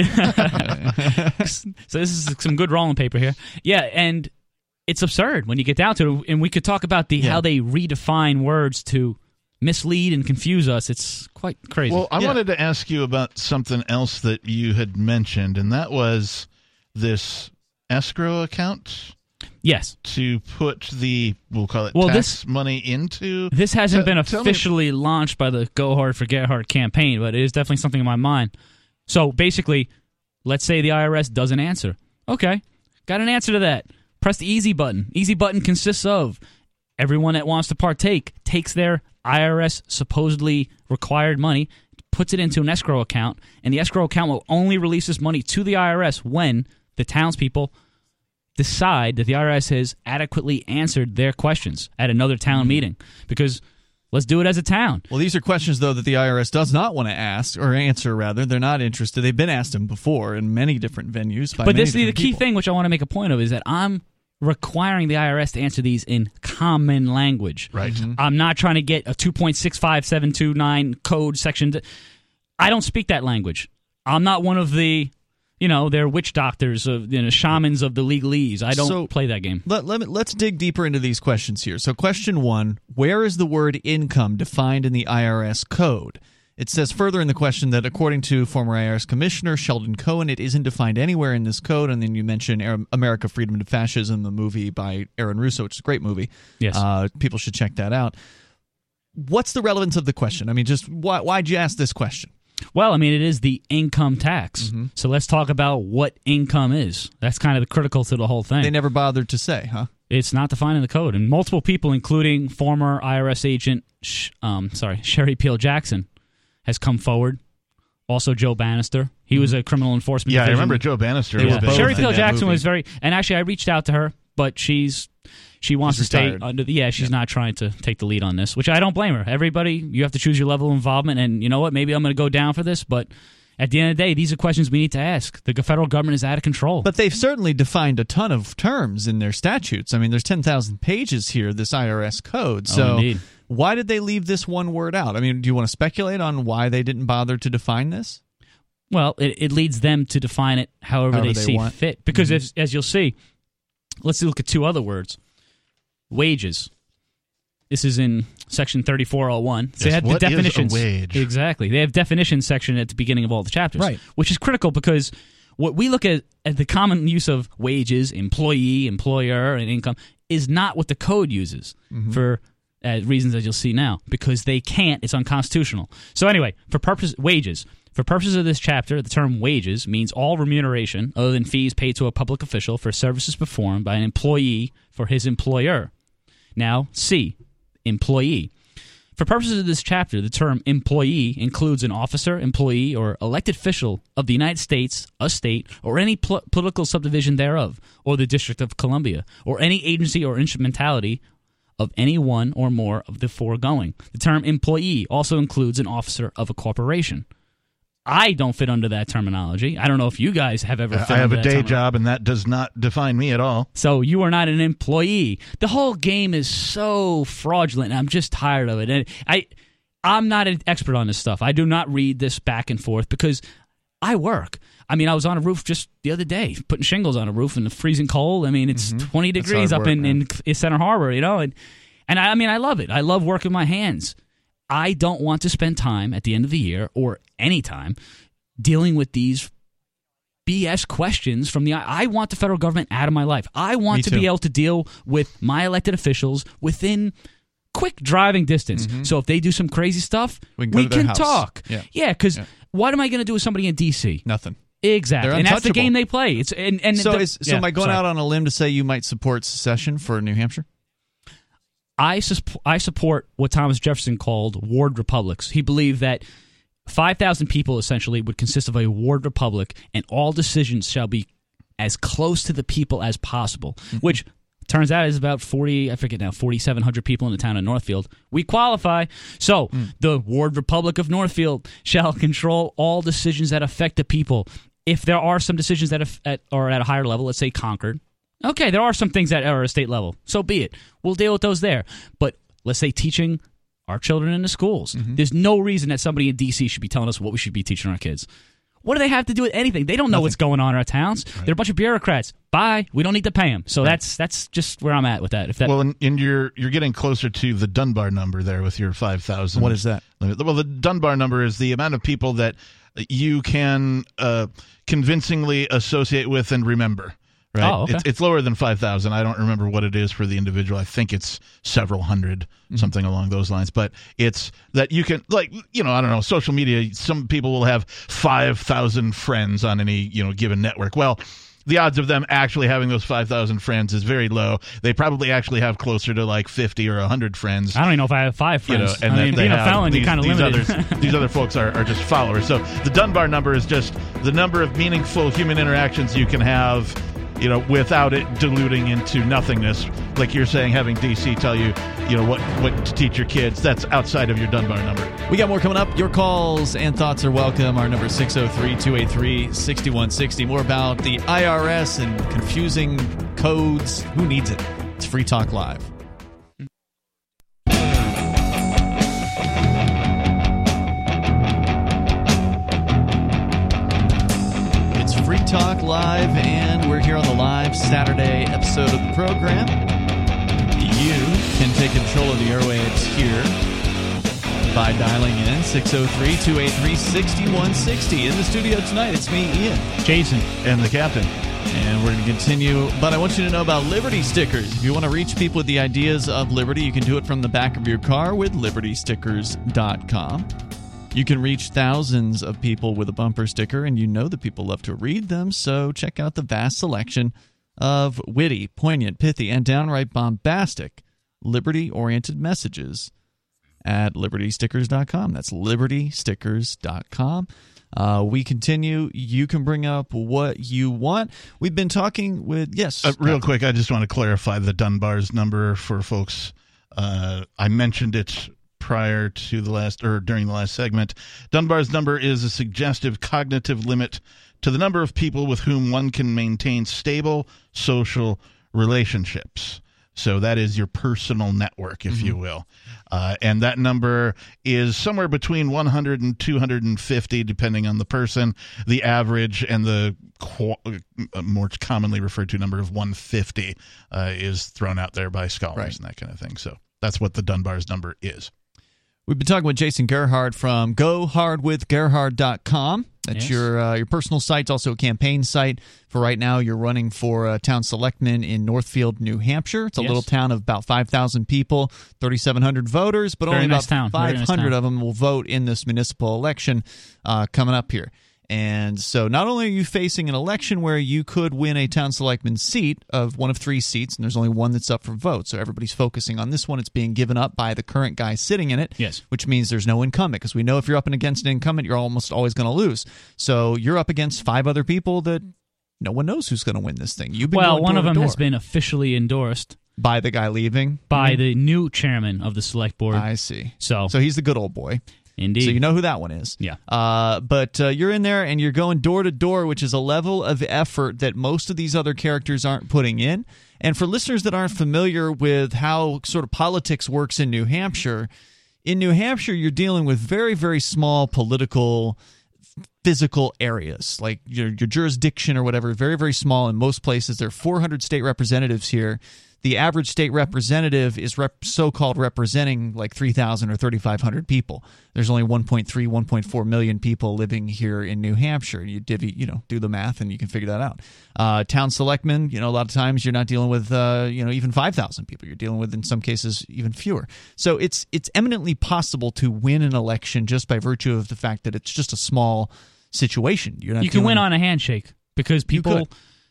So this is some good rolling paper here. Yeah, and it's absurd when you get down to it. And we could talk about how they redefine words to mislead and confuse us. It's quite crazy. Well, I wanted to ask you about something else that you had mentioned, and that was this escrow account Yes. To put we'll call it tax money into? This hasn't been officially launched by the Go Hard, Forget Hard campaign, but it is definitely something in my mind. So basically, let's say the IRS doesn't answer. Okay, got an answer to that. Press the easy button. Easy button consists of everyone that wants to partake takes their IRS supposedly required money, puts it into an escrow account, and the escrow account will only release this money to the IRS when the townspeople decide that the IRS has adequately answered their questions at another town meeting. Because let's do it as a town. Well, these are questions, though, that the IRS does not want to ask, or answer, rather. They're not interested. They've been asked them before in many different venues by But many this the key people. thing, which I want to make a point of, is that I'm requiring the IRS to answer these in common language. Right. Mm-hmm. I'm not trying to get a 2.65729 code section. I don't speak that language. I'm not one of the... they're witch doctors, shamans of the legalese. I don't play that game. Let's dig deeper into these questions here. So question 1, where is the word income defined in the IRS code? It says further in the question that according to former IRS Commissioner Sheldon Cohen, it isn't defined anywhere in this code. And then you mention America, Freedom to Fascism, the movie by Aaron Russo, which is a great movie. Yes. People should check that out. What's the relevance of the question? I mean, just why'd you ask this question? Well, I mean, it is the income tax. Mm-hmm. So let's talk about what income is. That's kind of critical to the whole thing. They never bothered to say, huh? It's not defined in the code. And multiple people, including former IRS agent Sherry Peel Jackson, has come forward. Also, Joe Bannister. He was a criminal enforcement division. I remember Joe Bannister. Sherry Peel Jackson was very... And actually, I reached out to her, but she wants to stay under the... Yeah, she's not trying to take the lead on this, which I don't blame her. Everybody, you have to choose your level of involvement, and you know what? Maybe I'm going to go down for this, but at the end of the day, these are questions we need to ask. The federal government is out of control. But they've certainly defined a ton of terms in their statutes. I mean, there's 10,000 pages here, this IRS code. So indeed. Why did they leave this one word out? I mean, do you want to speculate on why they didn't bother to define this? Well, it leads them to define it however they see fit. Because as you'll see, let's look at two other words. Wages. This is in section 3401. So yes, they have what the definitions. Is a wage? Exactly. They have definition section at the beginning of all the chapters, right? Which is critical because what we look at the common use of wages, employee, employer, and income is not what the code uses for reasons that you'll see now, because they can't. It's unconstitutional. So anyway, wages. For purposes of this chapter, the term wages means all remuneration other than fees paid to a public official for services performed by an employee for his employer. Now, C, employee. For purposes of this chapter, the term employee includes an officer, employee, or elected official of the United States, a state, or any political subdivision thereof, or the District of Columbia, or any agency or instrumentality of any one or more of the foregoing. The term employee also includes an officer of a corporation. I don't fit under that terminology. I don't know if you guys have ever fit I have under a that day job, and that does not define me at all. So you are not an employee. The whole game is so fraudulent. I'm just tired of it. And I'm not an expert on this stuff. I do not read this back and forth because I work. I mean, I was on a roof just the other day, putting shingles on a roof in the freezing cold. I mean, it's 20 degrees up in Center Harbor, you know. And I mean, I love it. I love working my hands. I don't want to spend time at the end of the year or any time dealing with these BS questions from I want the federal government out of my life. I want to be able to deal with my elected officials within quick driving distance. So if they do some crazy stuff, we can talk. Yeah, because what am I going to do with somebody in D.C.? Nothing. Exactly, and that's the game they play. Am I going out on a limb to say you might support secession for New Hampshire? I support what Thomas Jefferson called ward republics. He believed that 5,000 people essentially would consist of a ward republic, and all decisions shall be as close to the people as possible, which turns out is about 4,700 people in the town of Northfield. We qualify. So the ward republic of Northfield shall control all decisions that affect the people. If there are some decisions that are at a higher level, let's say Concord, okay, there are some things that are at a state level. So be it. We'll deal with those there. But let's say teaching our children in the schools. There's no reason that somebody in D.C. should be telling us what we should be teaching our kids. What do they have to do with anything? They don't know what's going on in our towns. Right. They're a bunch of bureaucrats. Bye. We don't need to pay them. So that's just where I'm at with that. Well, and you're getting closer to the Dunbar number there with your 5,000. What is that? Well, the Dunbar number is the amount of people that you can convincingly associate with and remember. Right? Oh, okay. It's lower than 5,000. I don't remember what it is for the individual. I think it's several hundred, something along those lines. But it's that you can, like, I don't know, social media, some people will have 5,000 friends on any, given network. Well, the odds of them actually having those 5,000 friends is very low. They probably actually have closer to like 50 or 100 friends. I don't even know if I have 5 friends. And being a felon, you're kind of limited. These other folks are just followers. So the Dunbar number is just the number of meaningful human interactions you can have, without it diluting into nothingness. Like you're saying, having DC tell you, what to teach your kids. That's outside of your Dunbar number. We got more coming up. Your calls and thoughts are welcome. Our number is 603-283-6160. More about the IRS and confusing codes. Who needs it? It's Free Talk Live. It's Free Talk Live, and we're here on the live Saturday episode of the program. You can take control of the airwaves here by dialing in 603-283-6160. In the studio tonight, it's me, Ian, Jason, and the captain. And we're going to continue, but I want you to know about Liberty stickers. If you want to reach people with the ideas of Liberty, you can do it from the back of your car with libertystickers.com. You can reach thousands of people with a bumper sticker, and that people love to read them, so check out the vast selection of witty, poignant, pithy, and downright bombastic liberty-oriented messages at libertystickers.com. That's libertystickers.com. We continue. You can bring up what you want. We've been talking with, yes. Real quick, I just want to clarify the Dunbar's number for folks. I mentioned it prior to during the last segment. Dunbar's number is a suggestive cognitive limit to the number of people with whom one can maintain stable social relationships. So that is your personal network, if you will. And that number is somewhere between 100 and 250, depending on the person. The average and the more commonly referred to number of 150 is thrown out there by scholars and that kind of thing. So that's what the Dunbar's number is. We've been talking with Jason Gerhard from GoHardWithGerhard.com. That's your personal site. It's also a campaign site. For right now, you're running for town selectman in Northfield, New Hampshire. It's a little town of about 5,000 people, 3,700 voters, but only about 500 of them will vote in this municipal election coming up here. And so not only are you facing an election where you could win a town selectman's seat of one of 3 seats, and there's only one that's up for vote, so everybody's focusing on this one. It's being given up by the current guy sitting in it, which means there's no incumbent, because we know if you're up against an incumbent, you're almost always going to lose. So you're up against 5 other people that no one knows who's going to win this thing. You've been going one door of them to door. has been officially endorsed by the guy leaving? By the new chairman of the select board. I see. So he's the good old boy. Indeed. So you know who that one is. Yeah. But you're in there and you're going door to door, which is a level of effort that most of these other characters aren't putting in. And for listeners that aren't familiar with how sort of politics works in New Hampshire, you're dealing with very, very small political, physical areas. Like your jurisdiction or whatever, very, very small in most places. There are 400 state representatives here. The average state representative is so-called representing like 3,000 or 3,500 people. There's only 1.3, 1.4 million people living here in New Hampshire. You do the math and you can figure that out. Town selectmen, a lot of times you're not dealing with, even 5,000 people. You're dealing with, in some cases, even fewer. So it's eminently possible to win an election just by virtue of the fact that it's just a small situation. You can win on a handshake because people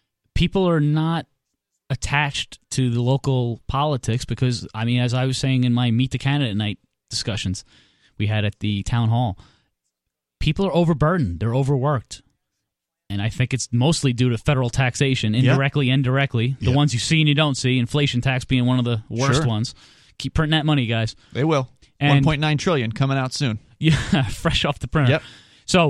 are not attached to the local politics because, as I was saying in my Meet the Candidate Night discussions we had at the town hall, people are overburdened. They're overworked. And I think it's mostly due to federal taxation, indirectly, indirectly. The ones you see and you don't see, inflation tax being one of the worst ones. Keep printing that money, guys. They will. And 1.9 trillion coming out soon. Yeah, fresh off the printer. Yep. So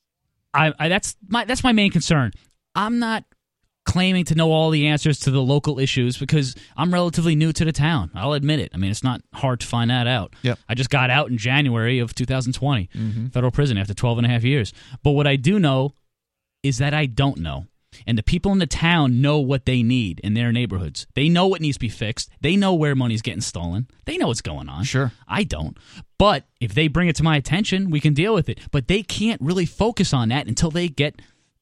that's my main concern. I'm not claiming to know all the answers to the local issues because I'm relatively new to the town. I'll admit it. It's not hard to find that out. Yep. I just got out in January of 2020, federal prison after 12 and a half years. But what I do know is that I don't know. And the people in the town know what they need in their neighborhoods. They know what needs to be fixed. They know where money's getting stolen. They know what's going on. Sure. I don't. But if they bring it to my attention, we can deal with it. But they can't really focus on that until they get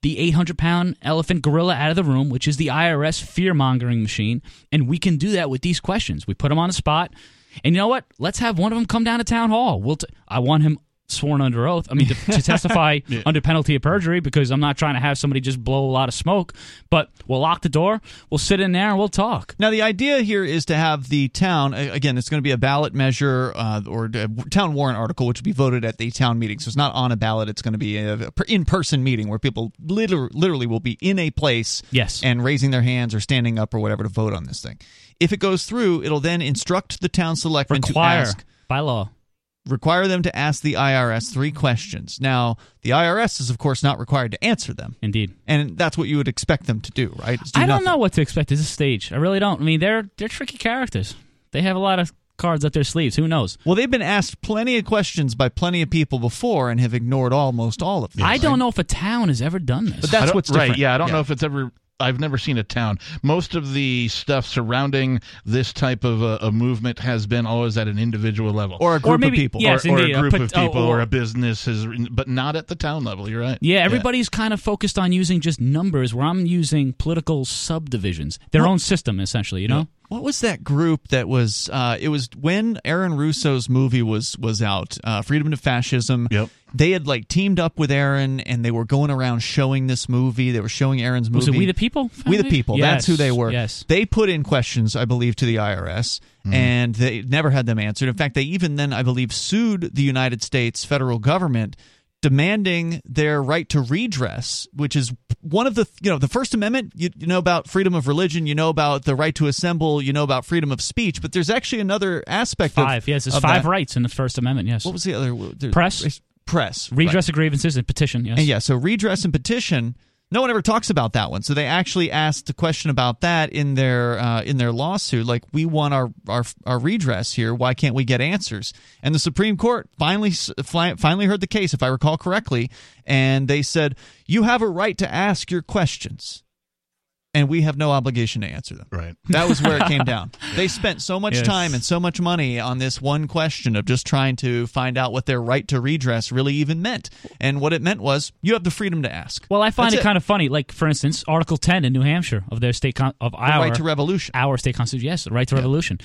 the 800-pound elephant gorilla out of the room, which is the IRS fear-mongering machine, and we can do that with these questions. We put them on the spot, and you know what? Let's have one of them come down to town hall. I want him sworn under oath. I mean, to testify under penalty of perjury, because I'm not trying to have somebody just blow a lot of smoke. But we'll lock the door. We'll sit in there and we'll talk. Now, the idea here is to have the town, again, it's going to be a ballot measure or a town warrant article, which will be voted at the town meeting. So it's not on a ballot. It's going to be an in-person meeting where people literally will be in a place and raising their hands or standing up or whatever to vote on this thing. If it goes through, it'll then instruct the town selectmen to ask, by law, require them to ask the IRS 3 questions. Now, the IRS is, of course, not required to answer them. Indeed. And that's what you would expect them to do, right? I don't know what to expect at this stage. I really don't. I mean, they're tricky characters. They have a lot of cards up their sleeves. Who knows? Well, they've been asked plenty of questions by plenty of people before and have ignored almost all of them. I don't know if a town has ever done this. But that's what's different. Right, yeah, I don't know if it's ever... I've never seen a town. Most of the stuff surrounding this type of a movement has been always at an individual level. Or a group of people. Yes, or a indeed. group of people or a business, but not at the town level. You're right. Yeah, everybody's kind of focused on using just numbers, where I'm using political subdivisions. Their own system, essentially, you know? What was that group that was it was when Aaron Russo's movie was out, Freedom to Fascism. Yep. They had teamed up with Aaron, and they were going around showing this movie. They were showing Aaron's movie. Was it We the People? We the People. Yes, that's who they were. Yes. They put in questions, I believe, to the IRS, and they never had them answered. In fact, they even then, I believe, sued the United States federal government, demanding their right to redress, which is one of the, the First Amendment, you know about freedom of religion, you know about the right to assemble, you know about freedom of speech, but there's actually another aspect of there's 5 rights in the First Amendment, yes. What was the other? Press. Redress of grievances and petition, yes. And so redress and petition, no one ever talks about that one. So they actually asked a question about that in their lawsuit, like, we want our redress here. Why can't we get answers? And the Supreme Court finally heard the case, if I recall correctly, and they said, you have a right to ask your questions, and we have no obligation to answer them. Right. That was where it came down. They spent so much time and so much money on this one question of just trying to find out what their right to redress really even meant. And what it meant was, you have the freedom to ask. Well, I find it kind of funny. Like, for instance, Article 10 in New Hampshire of their state the right to revolution. Our state constitution, yes, the right to revolution.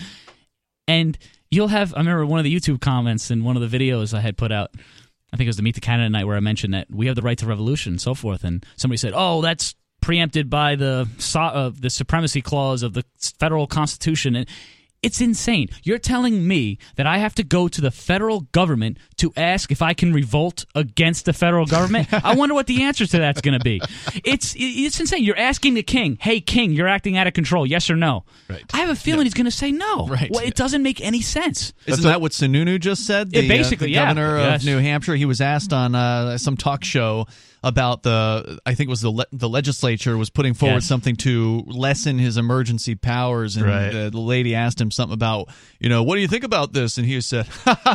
And you'll have, I remember one of the YouTube comments in one of the videos I had put out, I think it was the Meet the Canada night, where I mentioned that we have the right to revolution and so forth. And somebody said, oh, that's preempted by the supremacy clause of the federal constitution. And it's insane. You're telling me that I have to go to the federal government to ask if I can revolt against the federal government? I wonder what the answer to that's going to be. It's insane. You're asking the king, hey, king, you're acting out of control, yes or no? Right. I have a feeling he's going to say no. Right. Well, it doesn't make any sense. Isn't that what Sununu just said? Basically, the governor of New Hampshire. He was asked on some talk show about I think it was the legislature was putting forward something to lessen his emergency powers, and the lady asked him something about, what do you think about this? And he said,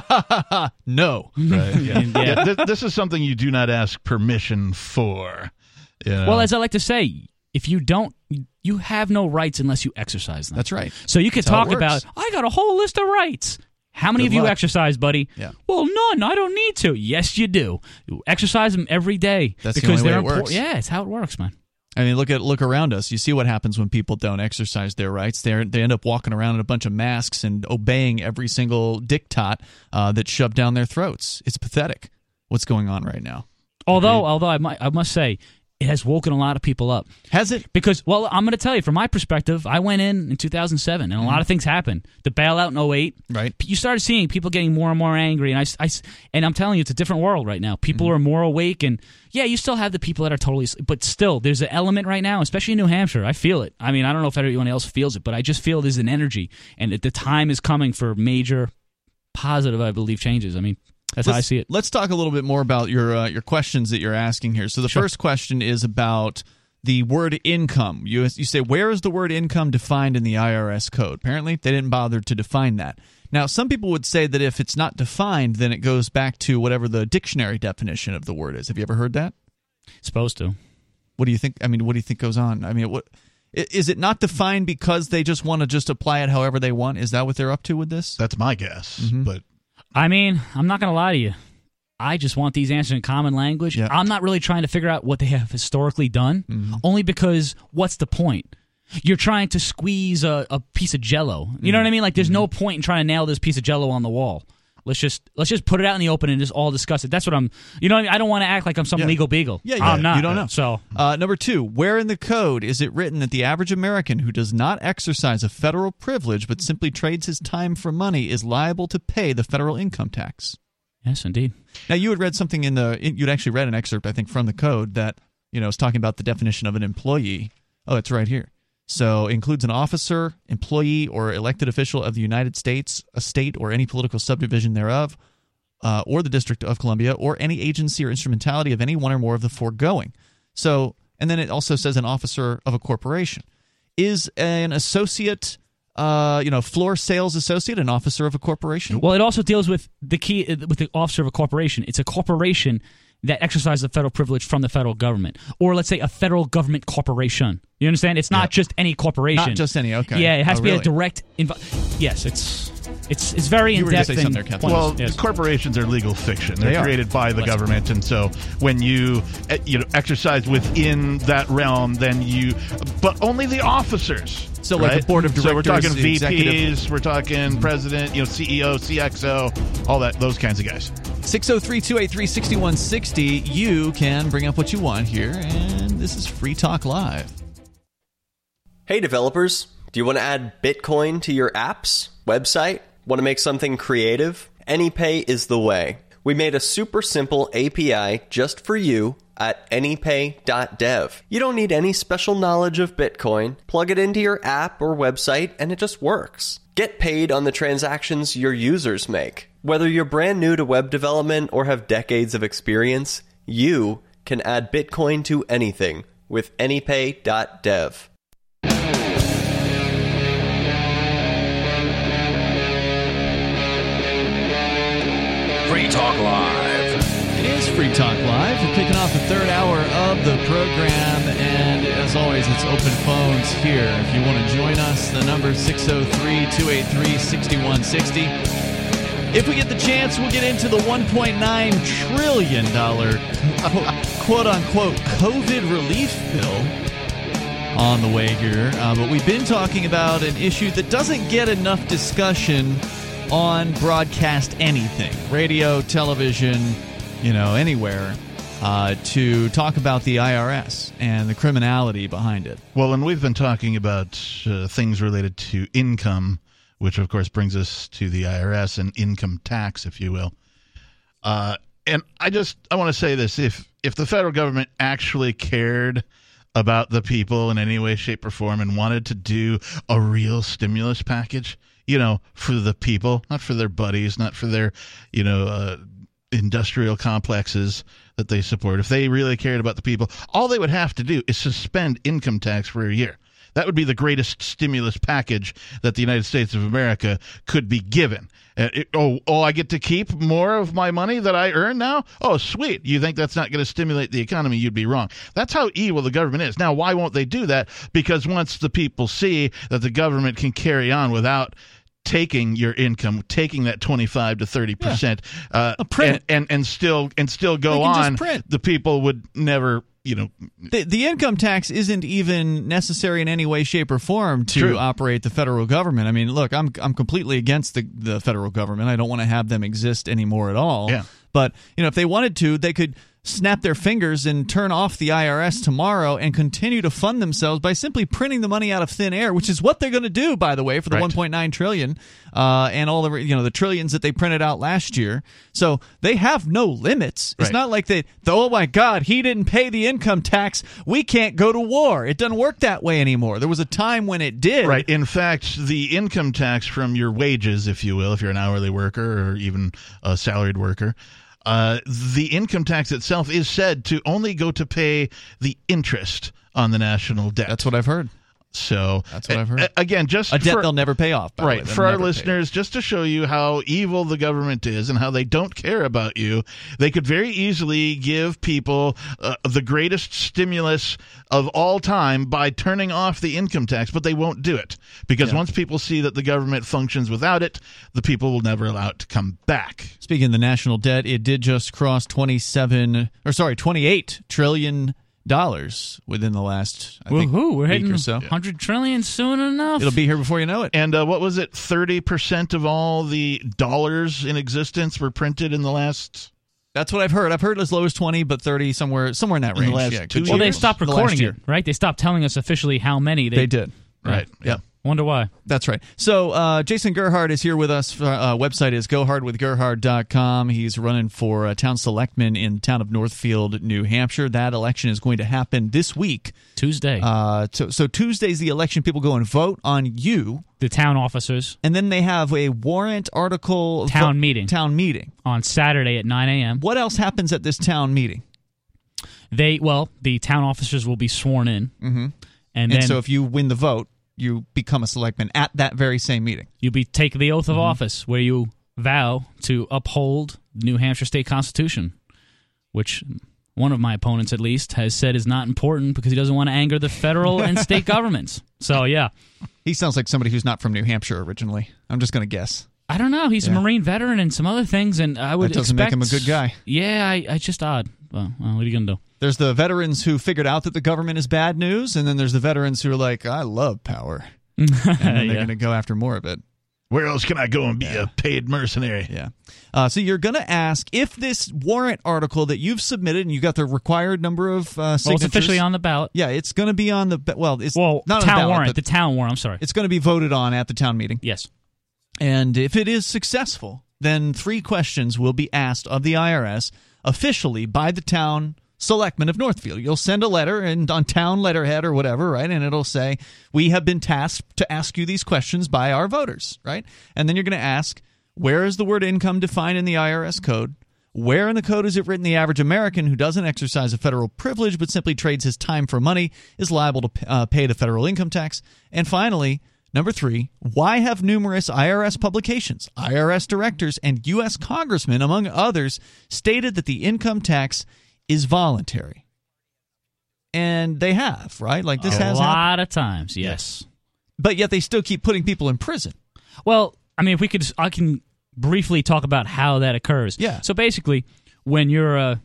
no. Right. This is something you do not ask permission for. Well, as I like to say, if you don't, you have no rights unless you exercise them. That's right. So you could talk about, I got a whole list of rights. How many of you exercise, buddy? Yeah. Well, none. I don't need to. Yes, you do. You exercise them every day. That's because the only way it works. Yeah, it's how it works, man. I mean, look around us. You see what happens when people don't exercise their rights. They end up walking around in a bunch of masks and obeying every single diktat that's shoved down their throats. It's pathetic what's going on right now. Although I must say, it has woken a lot of people up. Has it? Because, well, I'm going to tell you, from my perspective, I went in 2007, and a lot of things happened. The bailout in 2008. Right. You started seeing people getting more and more angry, and I'm telling you, it's a different world right now. People are more awake, and, yeah, you still have the people that are totally... But still, there's an element right now, especially in New Hampshire. I feel it. I mean, I don't know if everyone else feels it, but I just feel there's an energy, and the time is coming for major, positive, I believe, changes. I mean... That's how I see it. Let's talk a little bit more about your questions that you're asking here. So the first question is about the word income. You say, where is the word income defined in the IRS code? Apparently, they didn't bother to define that. Now, some people would say that if it's not defined, then it goes back to whatever the dictionary definition of the word is. Have you ever heard that? It's supposed to. What do you think? I mean, what do you think goes on? I mean, what is it not defined because they just want to just apply it however they want? Is that what they're up to with this? That's my guess, but... I mean, I'm not going to lie to you. I just want these answers in common language. Yeah. I'm not really trying to figure out what they have historically done, only because what's the point? You're trying to squeeze a piece of Jell-O. You know what I mean? Like, there's no point in trying to nail this piece of Jell-O on the wall. Let's just put it out in the open and just all discuss it. That's what I'm. You know what I mean? I don't want to act like I'm some legal beagle. Yeah, I'm not. You don't know. So number 2, where in the code is it written that the average American who does not exercise a federal privilege but simply trades his time for money is liable to pay the federal income tax? Yes, indeed. Now, you had read something you'd actually read an excerpt, I think, from the code that was talking about the definition of an employee. Oh, it's right here. So includes an officer, employee, or elected official of the United States, a state, or any political subdivision thereof, or the District of Columbia, or any agency or instrumentality of any one or more of the foregoing. So, and then it also says an officer of a corporation. Is an associate, floor sales associate an officer of a corporation? Well, it also deals with the officer of a corporation. It's a corporation that exercises a federal privilege from the federal government, or let's say a federal government corporation. You understand? It's not just any corporation. Not just any. Okay. Yeah, it has to be really? a direct. Yes, it's very in depth. Well, corporations are legal fiction. They're created by the government, and so when you exercise within that realm, then but only the officers. So like the board of directors. So we're talking VPs, executive. we're talking president, CEO, CXO, all that, those kinds of guys. 603-283-6160. You can bring up what you want here, and this is Free Talk Live. Hey developers, do you want to add Bitcoin to your apps, website? Want to make something creative? AnyPay is the way. We made a super simple API just for you at anypay.dev. You don't need any special knowledge of Bitcoin. Plug it into your app or website and it just works. Get paid on the transactions your users make. Whether you're brand new to web development or have decades of experience, you can add Bitcoin to anything with anypay.dev. Free Talk Live. It is Free Talk Live. We're kicking off the third hour of the program, and as always, it's open phones here. If you want to join us, the number is 603-283-6160. If we get the chance, we'll get into the $1.9 trillion quote-unquote COVID relief bill on the way here. But we've been talking about an issue that doesn't get enough discussion on broadcast anything, radio, television, anywhere, to talk about the IRS and the criminality behind it. Well, and we've been talking about things related to income, which of course brings us to the IRS and income tax, if you will. And I want to say this: if the federal government actually cared about the people in any way, shape, or form and wanted to do a real stimulus package, for the people, not for their buddies, not for their, industrial complexes that they support. If they really cared about the people, all they would have to do is suspend income tax for a year. That would be the greatest stimulus package that the United States of America could be given. I get to keep more of my money that I earn now? Oh, sweet. You think that's not going to stimulate the economy? You'd be wrong. That's how evil the government is. Now, why won't they do that? Because once the people see that the government can carry on without taking your income, taking that 25 to 30%, and still go on, the people would never. The income tax isn't even necessary in any way, shape, or form to operate the federal government. I mean, look, I'm completely against the federal government. I don't want to have them exist anymore at all. Yeah. But if they wanted to, they could snap their fingers and turn off the IRS tomorrow and continue to fund themselves by simply printing the money out of thin air, which is what they're going to do, by the way, for the $1.9 trillion and all the trillions that they printed out last year. So they have no limits. It's not like oh my God, he didn't pay the income tax, we can't go to war. It doesn't work that way anymore. There was a time when it did. Right. In fact, the income tax from your wages, if you will, if you're an hourly worker or even a salaried worker, the income tax itself is said to only go to pay the interest on the national debt. That's what I've heard. So that's what I've heard. Again, just a debt they'll never pay off. By right. the way. For our listeners, just to show you how evil the government is and how they don't care about you, they could very easily give people the greatest stimulus of all time by turning off the income tax, but they won't do it because once people see that the government functions without it, the people will never allow it to come back. Speaking of the national debt, it did just cross $28 trillion within the last we're week hitting or so. 100 trillion soon enough. It'll be here before you know it. And what was it? 30% of all the dollars in existence were printed in the last. That's what I've heard. I've heard as low as 20, but 30 somewhere in that range. In the last 2 years. Well, they stopped recording it, right? They stopped telling us officially how many they did. Right. Yeah. Wonder why. That's right. So Jason Gerhardt is here with us. Website is gohardwithgerhard.com. He's running for town selectman in the town of Northfield, New Hampshire. That election is going to happen this week. Tuesday. So Tuesday's the election. People go and vote on you. The town officers. And then they have a warrant article. Town meeting. On Saturday at 9 a.m. What else happens at this town meeting? The town officers will be sworn in. Mm-hmm. And then, so if you win the vote, you become a selectman at that very same meeting. You'll take the oath of office where you vow to uphold the New Hampshire state constitution, which one of my opponents at least has said is not important because he doesn't want to anger the federal and state governments. So, yeah. He sounds like somebody who's not from New Hampshire originally. I'm just going to guess. I don't know. He's a Marine veteran and some other things, and I would expect... That doesn't make him a good guy. Yeah, I just odd. Well, what are you going to do? There's the veterans who figured out that the government is bad news, and then there's the veterans who are like, I love power. And then they're going to go after more of it. Where else can I go and be a paid mercenary? Yeah. So you're going to ask if this warrant article that you've submitted, and you got the required number of signatures. Well, it's officially on the ballot. Yeah, it's going to be on the it's not town on the ballot, warrant. The town warrant, I'm sorry. It's going to be voted on at the town meeting. Yes. And if it is successful, then 3 questions will be asked of the IRS officially by the town selectmen of Northfield. You'll send a letter and on town letterhead or whatever, right? And it'll say, we have been tasked to ask you these questions by our voters, right? And then you're going to ask, where is the word income defined in the IRS code? Where in the code is it written the average American who doesn't exercise a federal privilege but simply trades his time for money is liable to pay the federal income tax? And finally, number 3, why have numerous IRS publications, IRS directors, and U.S. congressmen, among others, stated that the income tax is voluntary? And they have, right? Like this has a lot happened. of times, yes. But yet they still keep putting people in prison. Well, I mean, I can briefly talk about how that occurs. Yeah. So basically, when you're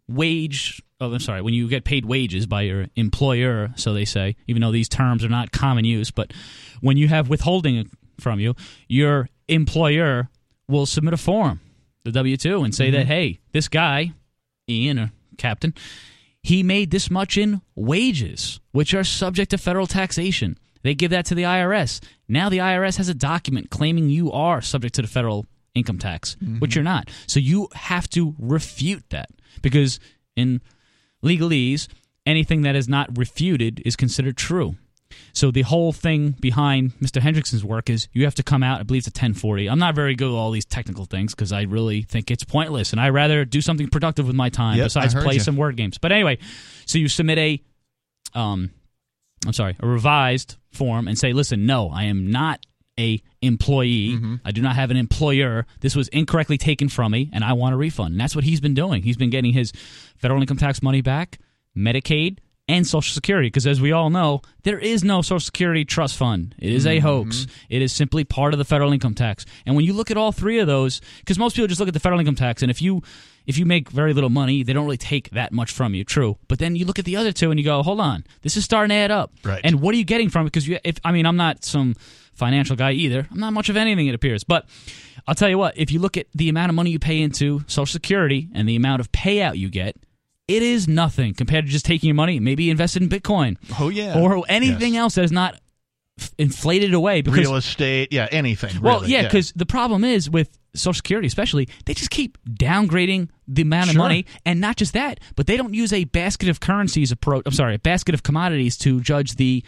when you get paid wages by your employer, so they say, even though these terms are not common use, but when you have withholding from you, your employer will submit a form, the W-2, and say that, hey, this guy, Ian or Captain, he made this much in wages, which are subject to federal taxation. They give that to the IRS. Now the IRS has a document claiming you are subject to the federal income tax, which you're not. So you have to refute that because in legalese, anything that is not refuted is considered true. So the whole thing behind Mr. Hendrickson's work is you have to come out, I believe it's a 1040. I'm not very good with all these technical things because I really think it's pointless, and I'd rather do something productive with my time besides play some word games. But anyway, so you submit a revised form and say, listen, no, I am not a employee. I do not have an employer. This was incorrectly taken from me, and I want a refund. And that's what he's been doing. He's been getting his federal income tax money back, Medicaid, and Social Security, because as we all know, there is no Social Security trust fund. It is a hoax. It is simply part of the federal income tax. And when you look at all 3 of those, because most people just look at the federal income tax, and if you make very little money, they don't really take that much from you, true. But then you look at the other 2 and you go, hold on, this is starting to add up. Right. And what are you getting from it? Because I'm not some financial guy either. I'm not much of anything, it appears. But I'll tell you what, if you look at the amount of money you pay into Social Security and the amount of payout you get, it is nothing compared to just taking your money, maybe invested in Bitcoin. Oh, yeah. Or anything else that is not inflated away. Because, real estate, anything. Well, really, because the problem is with Social Security especially, they just keep downgrading the amount of money. And not just that, but they don't use a basket of currencies approach. I'm sorry, a basket of commodities to judge the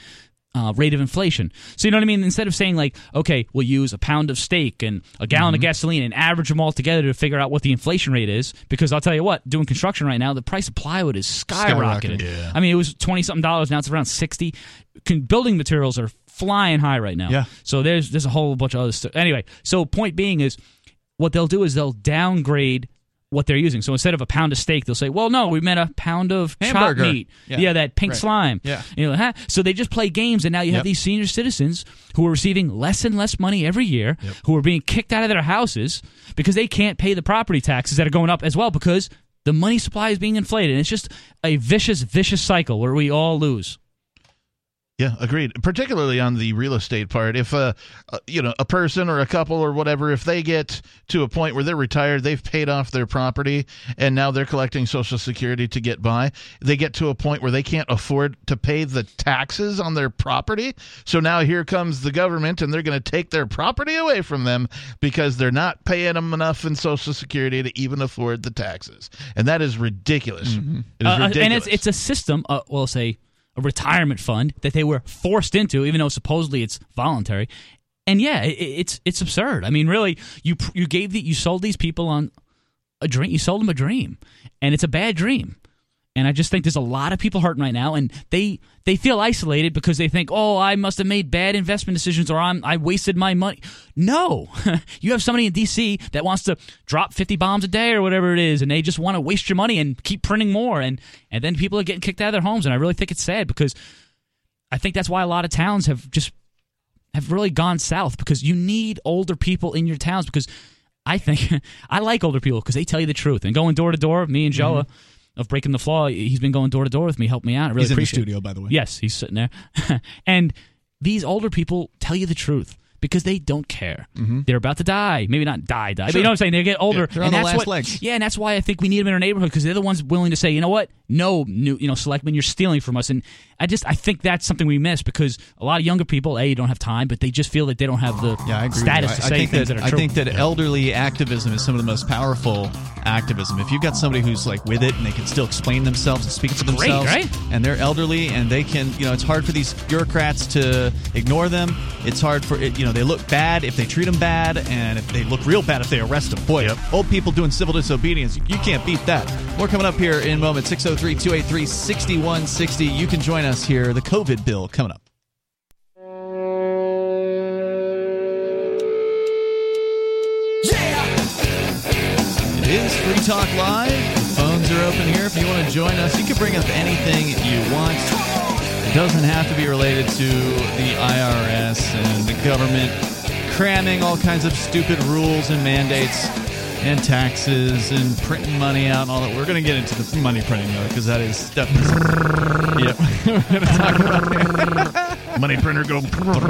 rate of inflation. So you know what I mean? Instead of saying like, okay, we'll use a pound of steak and a gallon of gasoline and average them all together to figure out what the inflation rate is, because I'll tell you what, doing construction right now, the price of plywood is skyrocketed. Yeah. I mean, it was $20-something, now it's around $60. Building materials are flying high right now. Yeah. So there's a whole bunch of other stuff. Anyway, so point being is, what they'll do is they'll downgrade what they're using. So instead of a pound of steak, they'll say, well, no, we meant a pound of hamburger. chopped meat. Yeah, that pink slime. Yeah. You know, huh? So they just play games, and now you have these senior citizens who are receiving less and less money every year, who are being kicked out of their houses because they can't pay the property taxes that are going up as well because the money supply is being inflated. And it's just a vicious, vicious cycle where we all lose. Yeah, agreed. Particularly on the real estate part, if a person or a couple or whatever, if they get to a point where they're retired, they've paid off their property, and now they're collecting Social Security to get by, they get to a point where they can't afford to pay the taxes on their property. So now here comes the government, and they're going to take their property away from them because they're not paying them enough in Social Security to even afford the taxes, and that is ridiculous. Mm-hmm. It is ridiculous. And it's a system. We'll say, a retirement fund that they were forced into, even though supposedly it's voluntary. And yeah, it's absurd. I mean, really, you sold these people on a dream. You sold them a dream, and it's a bad dream. And I just think there's a lot of people hurting right now, and they feel isolated because they think, oh, I must have made bad investment decisions, or I wasted my money. No, you have somebody in D.C. that wants to drop 50 bombs a day or whatever it is, and they just want to waste your money and keep printing more, and then people are getting kicked out of their homes. And I really think it's sad, because I think that's why a lot of towns have really gone south, because you need older people in your towns. Because I think I like older people because they tell you the truth. And going door to door, me and Joa of Breaking the Flaw, he's been going door to door with me, help me out. I really he's appreciate in the studio, by the way. Yes, he's sitting there. And these older people tell you the truth because they don't care. They're about to die. Maybe not die, but you know what I'm saying? They get older. They're on the last legs. Yeah, and that's why I think we need them in our neighborhood, because they're the ones willing to say, you know what? No, selectmen, you're stealing from us. And I think that's something we miss, because a lot of younger people, don't have time, but they just feel that they don't have the status to say things that are true. I think that elderly activism is some of the most powerful activism. If you've got somebody who's like with it and they can still explain themselves and speak for themselves, right? And they're elderly and they can, it's hard for these bureaucrats to ignore them. It's hard for it, they look bad if they treat them bad, and if they look real bad if they arrest them. Boy, old people doing civil disobedience, you can't beat that. More coming up here in a moment. 603-283-6160. You can join us here. The COVID bill coming up. It is Free Talk Live. Phones are open here. If you want to join us, you can bring up anything you want. It doesn't have to be related to the IRS and the government cramming all kinds of stupid rules and mandates and taxes and printing money out and all that. We're going to get into the money printing, though, because that is definitely... Yep. We're going to talk about that. Money printer go...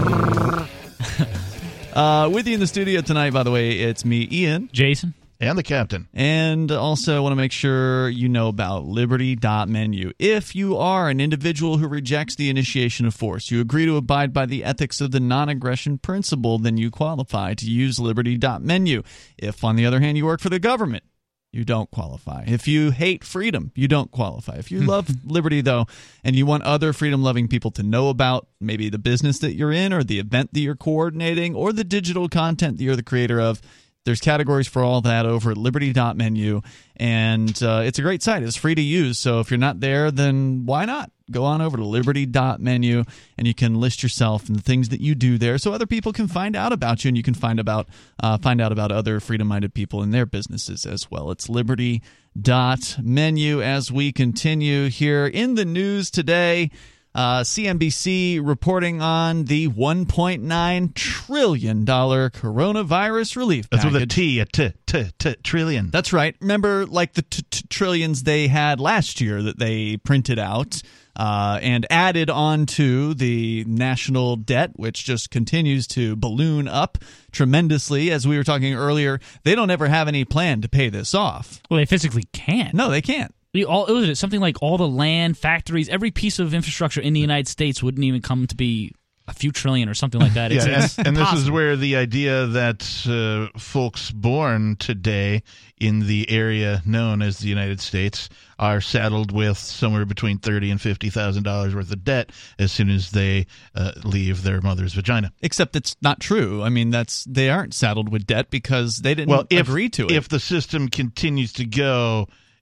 With you in the studio tonight, by the way, it's me, Ian. Jason. And the captain. And also I want to make sure you know about Liberty.menu. If you are an individual who rejects the initiation of force, you agree to abide by the ethics of the non-aggression principle, then you qualify to use Liberty.menu. If, on the other hand, you work for the government, you don't qualify. If you hate freedom, you don't qualify. If you love liberty, though, and you want other freedom-loving people to know about maybe the business that you're in or the event that you're coordinating or the digital content that you're the creator of, there's categories for all that over at Liberty.menu, and it's a great site. It's free to use, so if you're not there, then why not? Go on over to Liberty.menu, and you can list yourself and the things that you do there, so other people can find out about you, and you can find out about other freedom-minded people in their businesses as well. It's Liberty.menu. As we continue here in the news today, CNBC reporting on the $1.9 trillion coronavirus relief package. That's with a T, trillion. That's right. Remember, like the trillions they had last year that they printed out and added onto the national debt, which just continues to balloon up tremendously. As we were talking earlier, they don't ever have any plan to pay this off. Well, they physically can't. No, they can't. Something like all the land, factories, every piece of infrastructure in the United States wouldn't even come to be a few trillion or something like that. And this is where the idea that folks born today in the area known as the United States are saddled with somewhere between $30,000 and $50,000 worth of debt as soon as they leave their mother's vagina. Except it's not true. I mean, they aren't saddled with debt because they didn't agree to it. If the system continues to go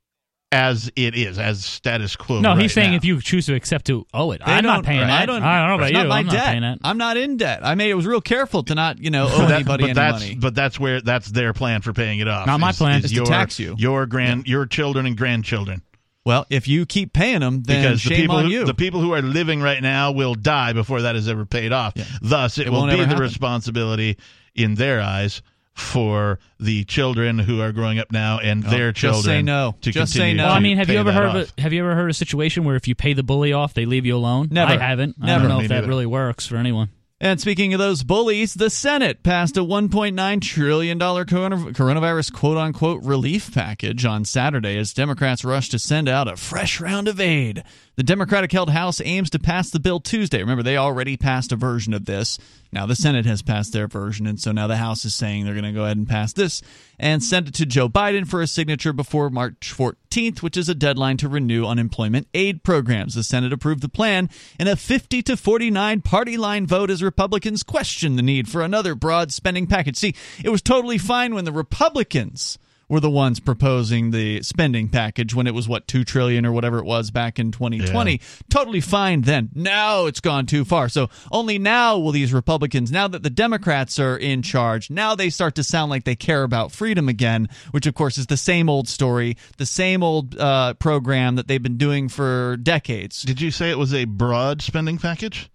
as it is, as status quo. No, right he's saying now. if you choose to accept to owe it. I'm not paying that. I don't know about you. Not my I'm debt. not paying that. I'm not in debt. I was real careful to not, owe anybody any money. But that's their plan for paying it off. Not my plan. Is to tax you. Your children and grandchildren. Well, if you keep paying them, then because shame on you. The people who are living right now will die before that is ever paid off. Yeah. Thus, it will be the responsibility in their eyes for the children who are growing up now and their children. Just say no. Just say no. Well, I mean, have you ever heard of a situation where if you pay the bully off, they leave you alone? Never. I haven't. Never. I don't know if that really works for anyone. And speaking of those bullies, the Senate passed a $1.9 trillion coronavirus quote-unquote relief package on Saturday as Democrats rushed to send out a fresh round of aid. The Democratic-held House aims to pass the bill Tuesday. Remember, they already passed a version of this. Now the Senate has passed their version, and so now the House is saying they're going to go ahead and pass this and send it to Joe Biden for a signature before March 14th, which is a deadline to renew unemployment aid programs. The Senate approved the plan in a 50-49 party line vote as Republicans questioned the need for another broad spending package. See, it was totally fine when the Republicans were the ones proposing the spending package when it was, $2 trillion or whatever it was back in 2020. Yeah. Totally fine then. Now it's gone too far. So only now will these Republicans, now that the Democrats are in charge, now they start to sound like they care about freedom again, which of course is the same old story, the same old program that they've been doing for decades. Did you say it was a broad spending package?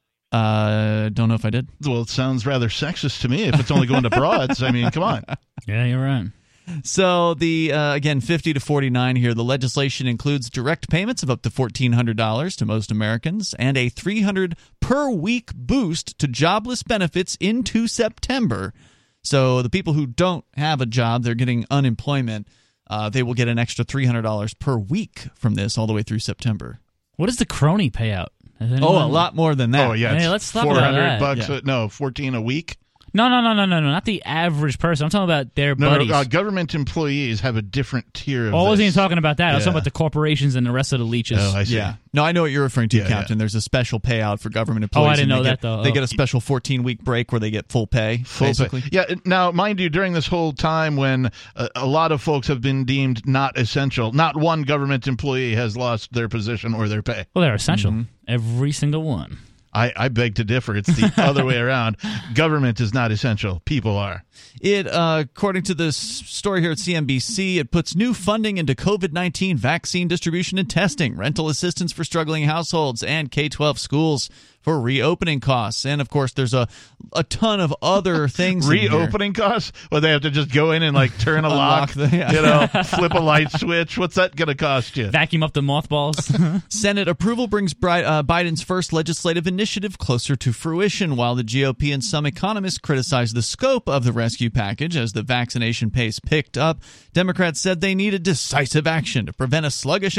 Don't know if I did. Well, it sounds rather sexist to me if it's only going to broads. I mean, come on. Yeah, you're right. So the again 50-49 here. The legislation includes direct payments of up to $1,400 to most Americans and a $300 per week boost to jobless benefits into September. So the people who don't have a job, they're getting unemployment. They will get an extra $300 per week from this all the way through September. What is the crony payout? A lot more than that. Oh yeah, hey, let's talk about that. $400. Yeah. No, $14 a week. No, not the average person. I'm talking about their buddies. No, government employees have a different tier of I wasn't even talking about that. I was talking about the corporations and the rest of the leeches. Oh, I see. Yeah. No, I know what you're referring to, Captain. There's a special payout for government employees. Oh, I didn't know that, though. They get a special 14-week break where they get full pay, basically. Yeah, now, mind you, during this whole time when a lot of folks have been deemed not essential, not one government employee has lost their position or their pay. Well, they're essential. Mm-hmm. Every single one. I beg to differ. It's the other way around. Government is not essential. People are. It, according to this story here at CNBC, it puts new funding into COVID-19 vaccine distribution and testing, rental assistance for struggling households, and K-12 schools for reopening costs. And, of course, there's a ton of other things. Reopening costs? Well, they have to just go in and, turn a lock, flip a light switch. What's that going to cost you? Vacuum up the mothballs. Senate approval brings Biden's first legislative initiative closer to fruition, while the GOP and some economists criticize the scope of the rescue package as the vaccination pace picked up. Democrats said they needed decisive action to prevent a sluggish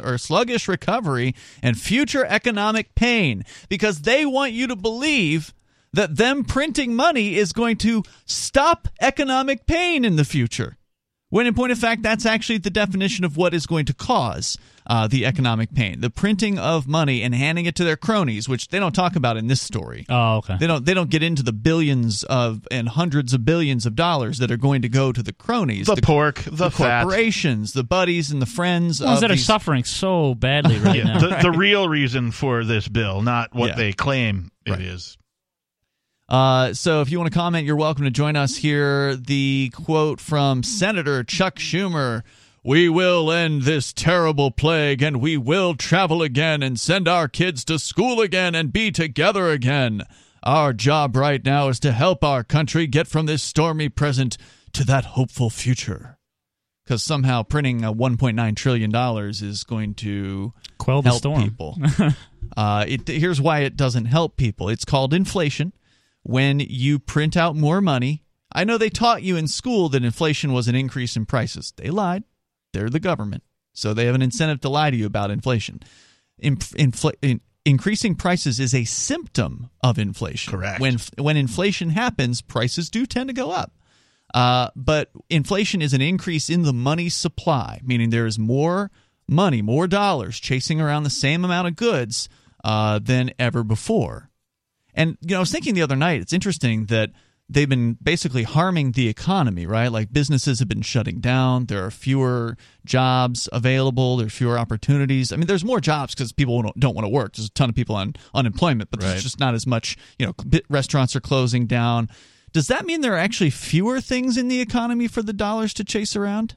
recovery and future economic pain, because they want you to believe that them printing money is going to stop economic pain in the future. When in point of fact, that's actually the definition of what is going to cause the economic pain. The printing of money and handing it to their cronies, which they don't talk about in this story. Oh, okay. They don't get into the billions and hundreds of billions of dollars that are going to go to the cronies. The pork, the fat. Corporations, the buddies and the friends. The ones that are suffering so badly right now. The real reason for this bill, not what they claim it is. So if you want to comment, you're welcome to join us here. The quote from Senator Chuck Schumer: "We will end this terrible plague, and we will travel again and send our kids to school again and be together again. Our job right now is to help our country get from this stormy present to that hopeful future." Because somehow printing $1.9 trillion is going to quell the storm. People. Here's why it doesn't help people. It's called inflation. When you print out more money, I know they taught you in school that inflation was an increase in prices. They lied. They're the government, so they have an incentive to lie to you about inflation. increasing prices is a symptom of inflation. Correct. When inflation happens, prices do tend to go up. But inflation is an increase in the money supply, meaning there is more money, more dollars chasing around the same amount of goods than ever before. And, I was thinking the other night, it's interesting that they've been basically harming the economy, right? Like businesses have been shutting down. There are fewer jobs available. There's fewer opportunities. I mean, there's more jobs because people don't want to work. There's a ton of people on unemployment, but there's just not as much, restaurants are closing down. Does that mean there are actually fewer things in the economy for the dollars to chase around?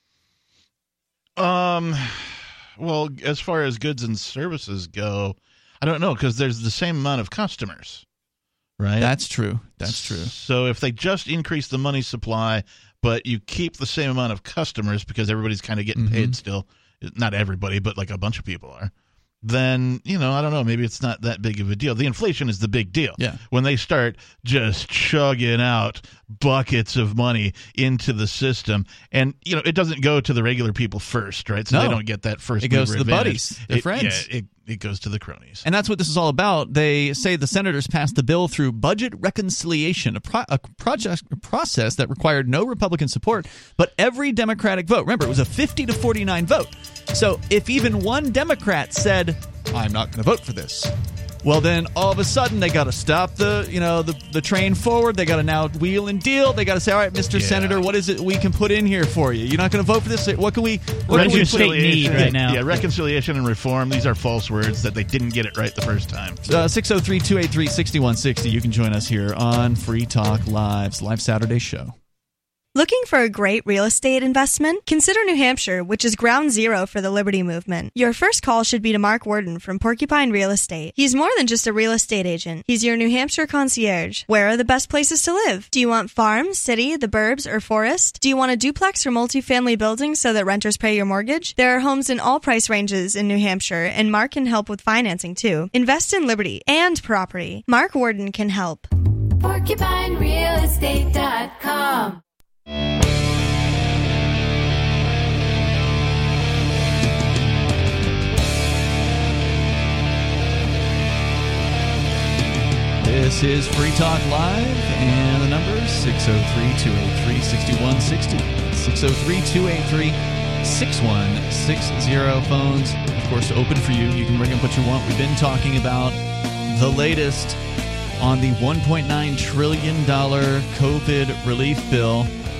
Well, as far as goods and services go, I don't know, because there's the same amount of customers, right? That's true. So if they just increase the money supply, but you keep the same amount of customers because everybody's kind of getting paid still, not everybody, but like a bunch of people are, then, I don't know, maybe it's not that big of a deal. The inflation is the big deal. Yeah. When they start just chugging out buckets of money into the system, and, it doesn't go to the regular people first, right? So they don't get that first. It goes to the advantage. buddies, their friends. Yeah, it goes to the cronies. And that's what this is all about. They say the senators passed the bill through budget reconciliation, a process that required no Republican support, but every Democratic vote. Remember, it was a 50-49 vote. So if even one Democrat said, I'm not going to vote for this, well, then all of a sudden they got to stop the train forward. They got to now wheel and deal. They got to say, all right, Mr. Senator, what is it we can put in here for you? You're not going to vote for this? What can we state need right now? Yeah, reconciliation and reform. These are false words that they didn't get it right the first time. 603-283-6160. You can join us here on Free Talk Live's Live Saturday show. Looking for a great real estate investment? Consider New Hampshire, which is ground zero for the Liberty Movement. Your first call should be to Mark Worden from Porcupine Real Estate. He's more than just a real estate agent. He's your New Hampshire concierge. Where are the best places to live? Do you want farm, city, the burbs, or forest? Do you want a duplex or multifamily building so that renters pay your mortgage? There are homes in all price ranges in New Hampshire, and Mark can help with financing too. Invest in liberty and property. Mark Worden can help. PorcupineRealEstate.com. This is Free Talk Live, and the number is 603-283-6160. 603-283-6160. Phones, of course, open for you. You can bring up what you want. We've been talking about the latest on the $1.9 trillion COVID relief bill,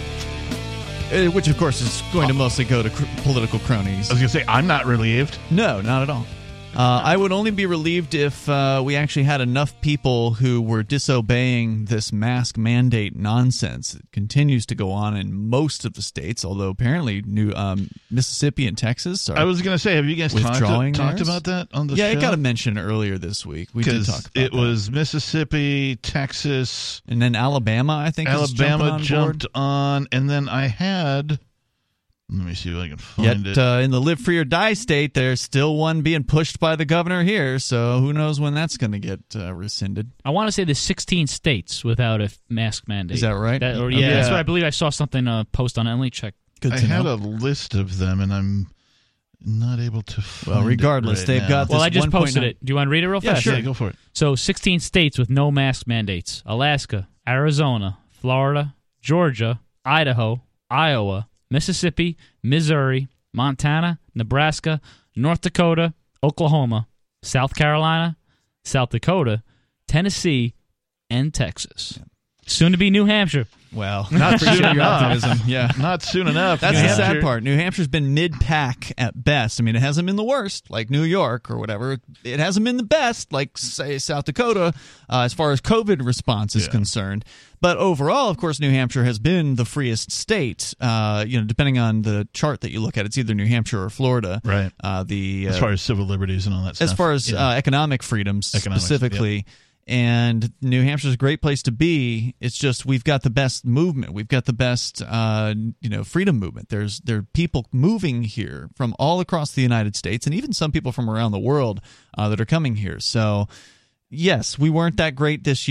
which, of course, is going to mostly go to political cronies. I was going to say, I'm not relieved. No, not at all. I would only be relieved if we actually had enough people who were disobeying this mask mandate nonsense. It continues to go on in most of the states, although apparently Mississippi and Texas are. I was going to say, have you guys talked about that on the show? Yeah, it got a mention earlier this week. We did talk about it. Was Mississippi, Texas, and then Alabama, I think. Alabama jumped on, and then I had. Let me see if I can find it. In the live free or die state, there's still one being pushed by the governor here, so who knows when that's going to get rescinded. I want to say there's 16 states without a mask mandate. Is that right? That's what I believe. I saw something post on it. Let me check. I had a list of them, and I'm not able to find Well, regardless, it right they've now. got this. Well, I just posted it. Do you want to read it real fast? Sure. Yeah, go for it. So 16 states with no mask mandates: Alaska, Arizona, Florida, Georgia, Idaho, Iowa, Mississippi, Missouri, Montana, Nebraska, North Dakota, Oklahoma, South Carolina, South Dakota, Tennessee, and Texas. Soon to be New Hampshire. Well, not soon your enough. optimism. Yeah, not soon enough. That's the sad part. New Hampshire's been mid-pack at best. I mean, it hasn't been the worst, like New York or whatever. It hasn't been the best, like, say, South Dakota, as far as COVID response is concerned. But overall, of course, New Hampshire has been the freest state. Depending on the chart that you look at, it's either New Hampshire or Florida. Right. As far as civil liberties and all that stuff. As far as economic freedom specifically. Yep. And New Hampshire's a great place to be. It's just we've got the best movement. We've got the best, freedom movement. There are people moving here from all across the United States, and even some people from around the world that are coming here. So, yes, we weren't that great this year.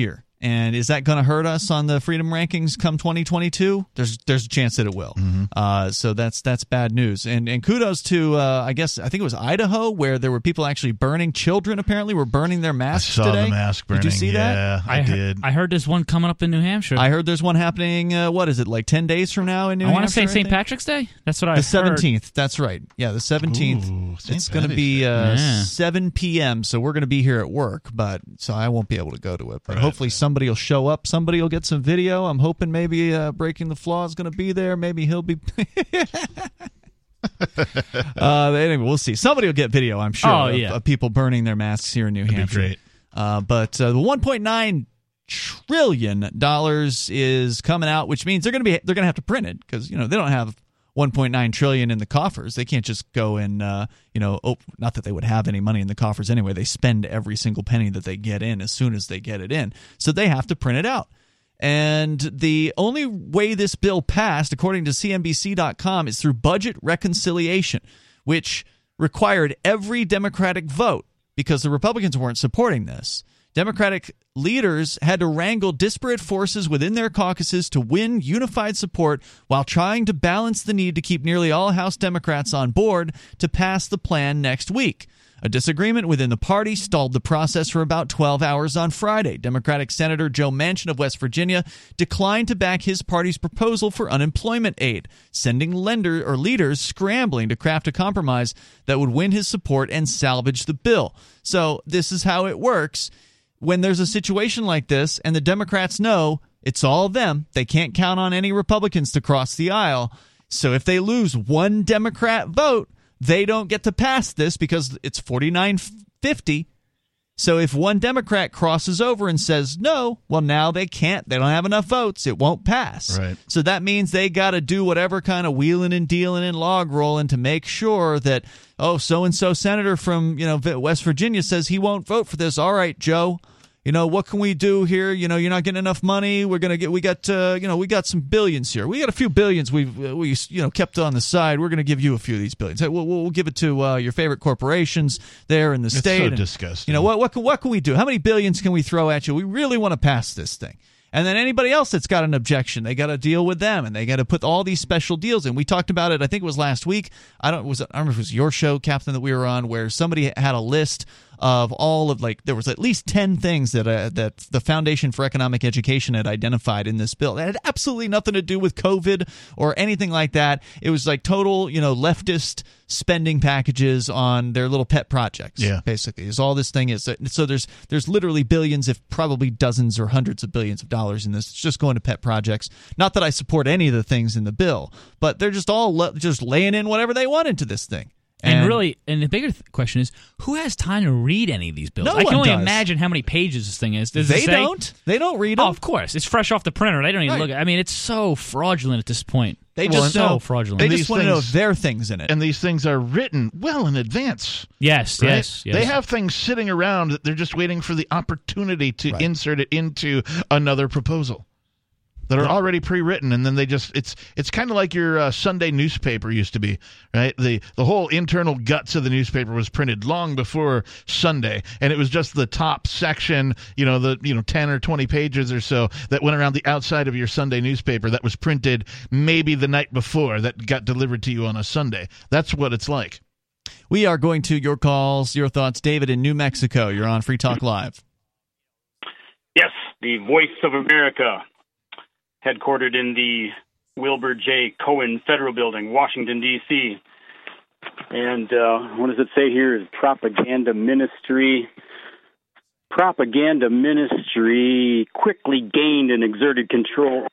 And is that going to hurt us on the freedom rankings come 2022? There's a chance that it will. So that's bad news. And kudos to I think it was Idaho, where there were people actually burning. Children apparently were burning their masks today. I saw the mask burning. Did you see that? Yeah, I did. I heard there's one coming up in New Hampshire. I heard there's one happening. What is it, like 10 days from now in New Hampshire? I want to say St. Patrick's Day. That's what I heard. The 17th. That's right. Yeah, the 17th. It's going to be 7 p.m. So we're going to be here at work, so I won't be able to go to it. But hopefully somebody will show up. Somebody will get some video. I'm hoping maybe Breaking the Flaw is going to be there. Maybe he'll be. Anyway, we'll see. Somebody will get video, I'm sure, of people burning their masks here in New Hampshire. Great. But the $1.9 trillion is coming out, which means they're going to have to print it because they don't have $1.9 trillion in the coffers. They can't just go and not that they would have any money in the coffers anyway. They spend every single penny that they get in as soon as they get it in. So they have to print it out. And the only way this bill passed, according to CNBC.com, is through budget reconciliation, which required every Democratic vote because the Republicans weren't supporting this. Democratic leaders had to wrangle disparate forces within their caucuses to win unified support while trying to balance the need to keep nearly all House Democrats on board to pass the plan next week. A disagreement within the party stalled the process for about 12 hours on Friday. Democratic Senator Joe Manchin of West Virginia declined to back his party's proposal for unemployment aid, sending leaders scrambling to craft a compromise that would win his support and salvage the bill. So this is how it works. When there's a situation like this and the Democrats know it's all them, they can't count on any Republicans to cross the aisle. So if they lose one Democrat vote, they don't get to pass this because it's 49-50. So if one Democrat crosses over and says no, well, now they can't. They don't have enough votes. It won't pass. Right. So that means they got to do whatever kind of wheeling and dealing and log rolling to make sure that, so-and-so senator from West Virginia says he won't vote for this. All right, Joe. What can we do here? You're not getting enough money. We got some billions here. We got a few billions we kept on the side. We're going to give you a few of these billions. We'll give it to your favorite corporations there in the state. It's so disgusting. What can we do? How many billions can we throw at you? We really want to pass this thing. And then anybody else that's got an objection, they got to deal with them, and they got to put all these special deals in. We talked about it, I think it was last week. I don't remember if it was your show, Captain, that we were on, where somebody had a list of all of there was at least 10 things that the Foundation for Economic Education had identified in this bill. It had absolutely nothing to do with COVID or anything like that. It was like total, leftist spending packages on their little pet projects. Yeah. Basically, is all this thing is. So there's literally billions, if probably dozens or hundreds of billions of dollars in this. It's just going to pet projects. Not that I support any of the things in the bill, but they're just all just laying in whatever they want into this thing. And the bigger question is, who has time to read any of these bills? No I can only does. imagine how many pages this thing is. They don't read them. Oh, of course. It's fresh off the printer. They don't even look at it. I mean, it's so fraudulent at this point. They just fraudulent. They just want to know if there are things in it. And these things are written well in advance. Yes, right? yes. They have things sitting around that they're just waiting for the opportunity to insert it into another proposal. That are already pre-written, and then they just—it's kind of like your Sunday newspaper used to be, right? The whole internal guts of the newspaper was printed long before Sunday, and it was just the top section, 10 or 20 pages or so that went around the outside of your Sunday newspaper that was printed maybe the night before that got delivered to you on a Sunday. That's what it's like. We are going to your calls, your thoughts. David in New Mexico, you're on Free Talk Live. Yes, the Voice of America, headquartered in the Wilbur J. Cohen Federal Building, Washington, D.C. And what does it say here is propaganda ministry. Propaganda ministry quickly gained and exerted control.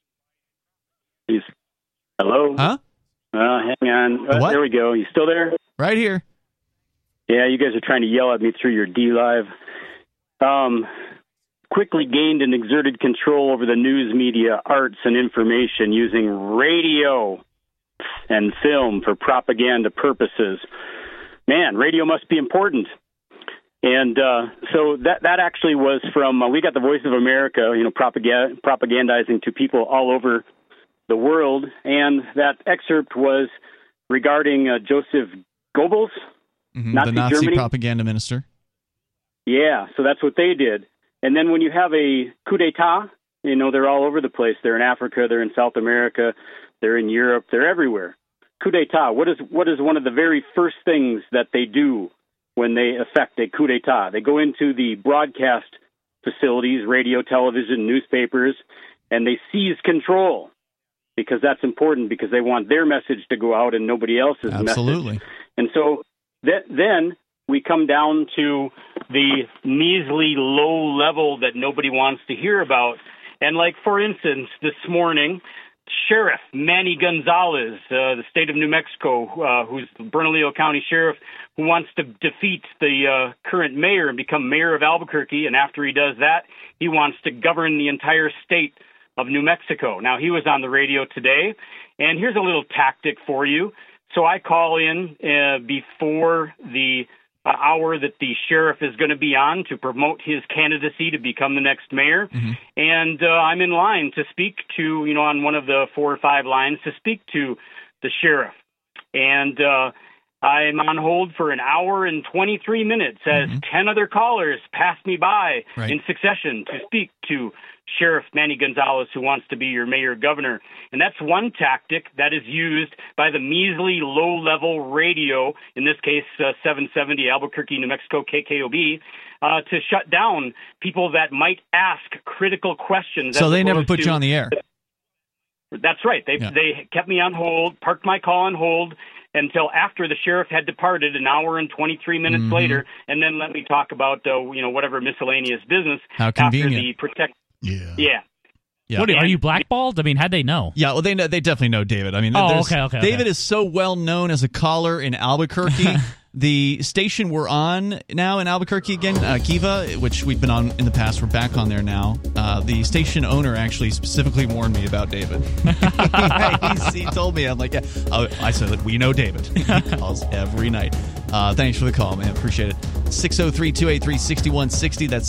Hello? Huh? Hang on. There we go. You still there? Right here. Yeah, you guys are trying to yell at me through your D-Live. Quickly gained and exerted control over the news media, arts, and information using radio and film for propaganda purposes. Man, radio must be important. And so that actually was from, we got the Voice of America, propagandizing to people all over the world. And that excerpt was regarding Joseph Goebbels, the Nazi Germany. propaganda minister. Yeah, so that's what they did. And then when you have a coup d'etat, they're all over the place. They're in Africa, they're in South America, they're in Europe, they're everywhere. Coup d'etat, what is one of the very first things that they do when they effect a coup d'etat? They go into the broadcast facilities, radio, television, newspapers, and they seize control, because that's important, because they want their message to go out and nobody else's message. And so then we come down to the measly low level that nobody wants to hear about. And like, for instance, this morning, Sheriff Manny Gonzalez, the state of New Mexico, who's the Bernalillo County Sheriff, who wants to defeat the current mayor and become mayor of Albuquerque. And after he does that, he wants to govern the entire state of New Mexico. Now, he was on the radio today, and here's a little tactic for you. So I call in before the hour that the sheriff is going to be on to promote his candidacy to become the next mayor. And I'm in line to speak to, on one of the 4 or 5 lines to speak to the sheriff. And I'm on hold for an hour and 23 minutes as 10 other callers pass me by in succession to speak to Sheriff Manny Gonzalez, who wants to be your mayor governor. And that's one tactic that is used by the measly low-level radio, in this case 770 Albuquerque, New Mexico, KKOB, to shut down people that might ask critical questions. So they never put you on the air. That's right. They kept me on hold, parked my call on hold until after the sheriff had departed, an hour and 23 minutes later, and then let me talk about whatever miscellaneous business. How convenient. After the protect. Yeah. What, are you blackballed? I mean, how'd they know? Yeah, well, they definitely know David. I mean, okay. David is so well known as a caller in Albuquerque. The station we're on now in Albuquerque again, Kiva, which we've been on in the past, we're back on there now. The station owner actually specifically warned me about David. He told me, I'm like, yeah. I said that we know David. He calls every night. Thanks for the call, man. Appreciate it. 603-283-6160. That's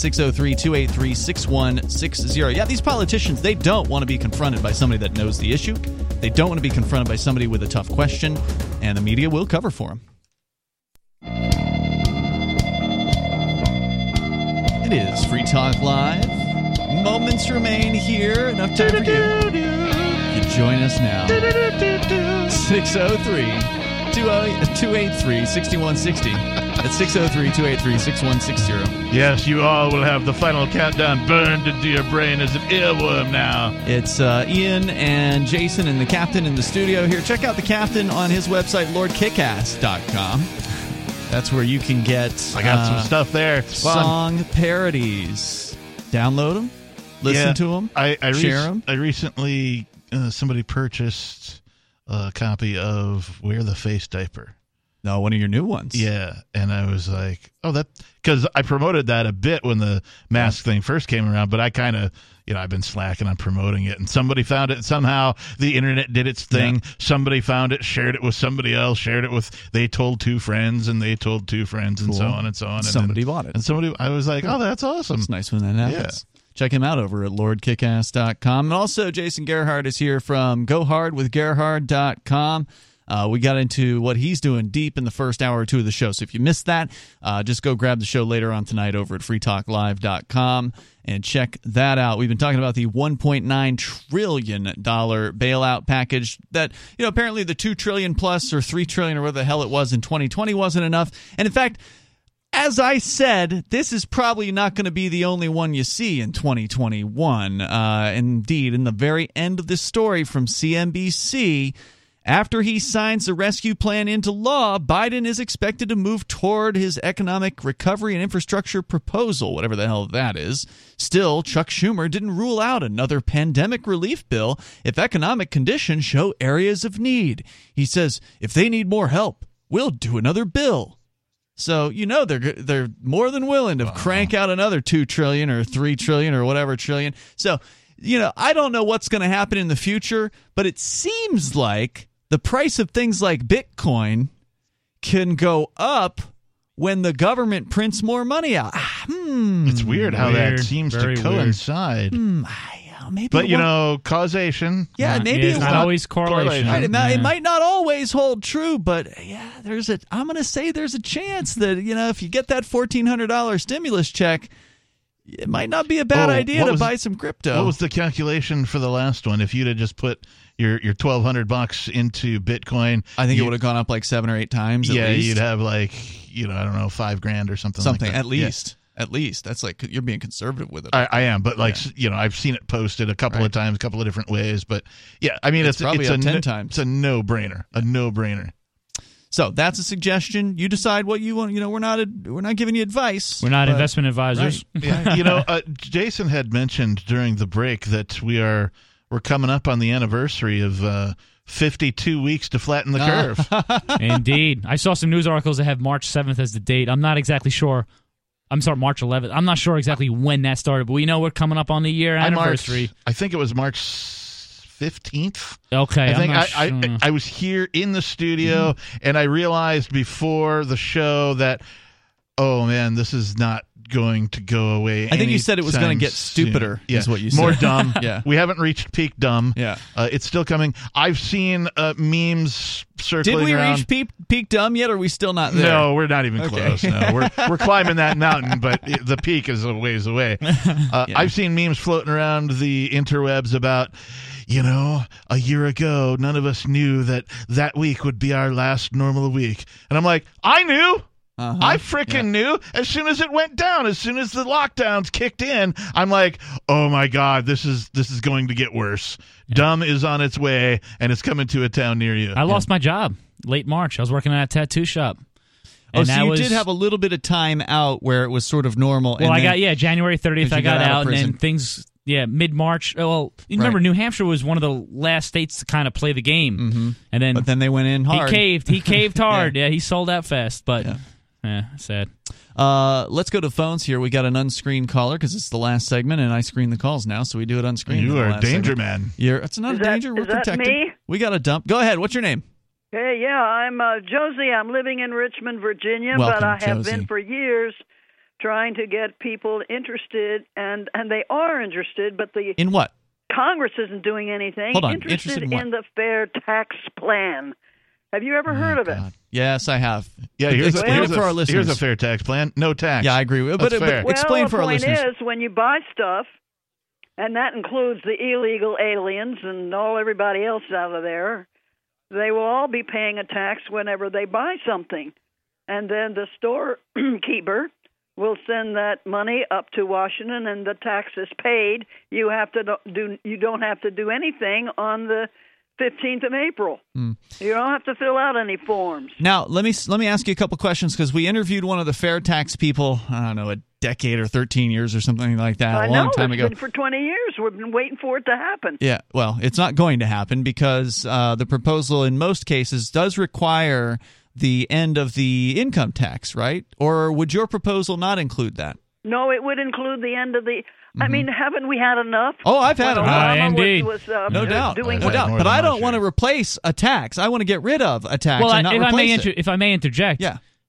603-283-6160. Yeah, these politicians, they don't want to be confronted by somebody that knows the issue. They don't want to be confronted by somebody with a tough question, and the media will cover for them. It is Free Talk Live. Moments remain here. Enough time for you. You join us now. 603-283-6160. That's 603-283-6160. Yes, you all will have the final countdown burned into your brain as an earworm now. It's Ian and Jason and the captain in the studio here. Check out the captain on his website, LordKickass.com. That's where you can get I got some stuff there. It's fun. Song parodies. Download them, listen to them, share them. I recently, somebody purchased a copy of Wear the Face Diaper. No, one of your new ones. Yeah, and I was like, because I promoted that a bit when the mask thing first came around, but I kind of, I've been slacking on promoting it, and somebody found it. Somehow the internet did its thing. Yeah. Somebody found it, shared it with somebody else, they told 2 friends, and they told 2 friends, and so on and so on. Somebody bought it. And I was like, oh, that's awesome. It's nice when that happens. Yeah. Check him out over at LordKickass.com. And also, Jason Gerhardt is here from GoHardWithGerhard.com. We got into what he's doing deep in the first hour or 2 of the show. So if you missed that, just go grab the show later on tonight over at freetalklive.com and check that out. We've been talking about the $1.9 trillion bailout package that, apparently the $2 trillion plus or $3 trillion or whatever the hell it was in 2020 wasn't enough. And in fact, as I said, this is probably not going to be the only one you see in 2021. Indeed, in the very end of this story from CNBC, after he signs the rescue plan into law, Biden is expected to move toward his economic recovery and infrastructure proposal, whatever the hell that is. Still, Chuck Schumer didn't rule out another pandemic relief bill if economic conditions show areas of need. He says, if they need more help, we'll do another bill. So, they're more than willing to crank out another $2 trillion or $3 trillion or whatever trillion. So, I don't know what's going to happen in the future, but it seems like the price of things like Bitcoin can go up when the government prints more money out. It's weird how that seems to coincide. Maybe, but causation. Yeah, maybe it's not always correlation. Right, it might not always hold true, but I'm going to say there's a chance that if you get that $1,400 stimulus check, it might not be a bad idea to buy some crypto. What was the calculation for the last one? If you'd have just put your $1,200 into Bitcoin, I think it would have gone up like 7 or 8 times. Yeah, at least. you'd have like I don't know, $5,000 or something. Like that. At least. Yeah. At least that's like you're being conservative with it. I am, but I've seen it posted a couple of times, a couple of different ways. But yeah, I mean, it's probably up 10 times. It's a no-brainer. A no-brainer. So that's a suggestion. You decide what you want. We're not giving you advice. We're not investment advisors. Right. Yeah. Jason had mentioned during the break that we're coming up on the anniversary of 52 weeks to flatten the curve. Indeed. I saw some news articles that have March 7th as the date. I'm not exactly sure. I'm sorry, March 11th. I'm not sure exactly when that started, but we know we're coming up on the year anniversary. I think it was March 15th. Okay. I was here in the studio, and I realized before the show that, oh, man, this is not going to go away. I think you said it was going to get stupider, is what you said. More dumb. Yeah. We haven't reached peak dumb. Yeah. It's still coming. I've seen memes circling around. Did we around. reach peak dumb yet, or are we still not there? No, we're not even close. No, we're climbing that mountain, but the peak is a ways away. I've seen memes floating around the interwebs about, a year ago, none of us knew that week would be our last normal week. And I'm like, I knew. I freaking knew as soon as it went down, as soon as the lockdowns kicked in. I'm like, oh my God, this is going to get worse. Yeah. Dumb is on its way, and it's coming to a town near you. I lost my job late March. I was working at a tattoo shop. So you did have a little bit of time out where it was sort of normal. Well, January 30th I got out, and then things. Yeah, mid-March. Well, you remember New Hampshire was one of the last states to kind of play the game, and but then they went in hard. He caved hard. Yeah, he sold out fast, but. Yeah, sad. Let's go to phones here. We got an unscreened caller because it's the last segment, and I screen the calls now, so we do it unscreened. You are a danger man. It's not a danger. We're protected. Me? We got a dump. Go ahead. What's your name? Hey, I'm Josie. I'm living in Richmond, Virginia, Welcome, but I have Josie. been for years trying to get people interested, and they are interested, but in what? Congress isn't doing anything. Hold on. Interested in what? the fair tax plan. Have you ever heard of it? Yes, I have. Yeah, here's for our listeners. Here's a fair tax plan. No tax. Yeah, I agree with it. But explain for our listeners. The point is, when you buy stuff, and that includes the illegal aliens and everybody else out of there, they will all be paying a tax whenever they buy something. And then the storekeeper will send that money up to Washington, and the tax is paid. You don't have to do anything on the 15th of April. You don't have to fill out any forms. Now, let me ask you a couple questions, because we interviewed one of the fair tax people, I don't know, a decade or 13 years or something like that, a long time ago. It's been for 20 years. We've been waiting for it to happen. Yeah, well, it's not going to happen because the proposal in most cases does require the end of the income tax, right? Or would your proposal not include that? No, it would include the end of the... I mean, haven't we had enough? Oh, I've had enough. Indeed. No doubt. But I don't want to replace a tax. I want to get rid of a tax and not replace it. If I may interject,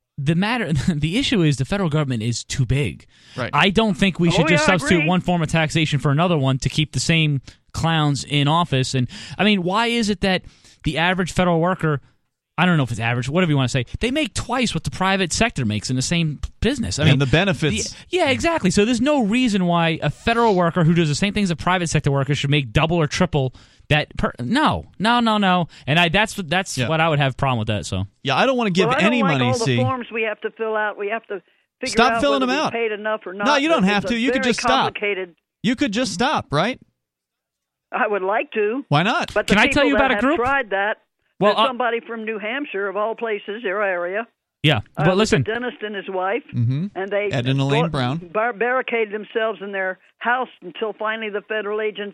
the issue is the federal government is too big. Right. I don't think we should just substitute one form of taxation for another one to keep the same clowns in office. And I mean, why is it that the average federal worker, I don't know if it's average, whatever you want to say, they make twice what the private sector makes in the same business? I mean, the benefits. Yeah, exactly. So there's no reason why a federal worker who does the same things a private sector worker should make double or triple that. No. And that's what I would have a problem with that. So yeah, I don't want to give any money. All the forms we have to fill out. We have to figure stop out filling whether them out. We paid enough or not. No, you don't have to. You could just stop. You could just stop, right? I would like to. Why not? But can I tell you about a group? Tried that. Well, somebody from New Hampshire, of all places, your area. Yeah, but listen. A dentist and his wife, and they Ed and Elaine Brown barricaded themselves in their house until finally the federal agents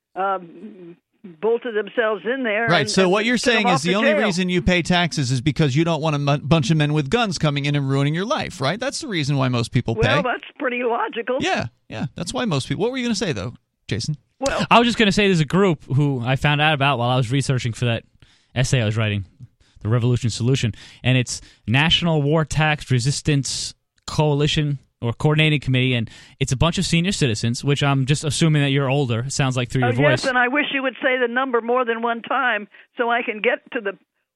bolted themselves in there. Right. So what you're saying is the only reason you pay taxes is because you don't want a bunch of men with guns coming in and ruining your life, right? That's the reason why most people pay. Well, that's pretty logical. Yeah. That's why most people. What were you going to say though, Jason? Well, I was just going to say there's a group who I found out about while I was researching for that essay I was writing, The Revolution Solution, and it's National War Tax Resistance Coalition or Coordinating Committee, and it's a bunch of senior citizens, which I'm just assuming that you're older. It sounds like through your voice. Yes, and I wish you would say the number more than one time so I can get to the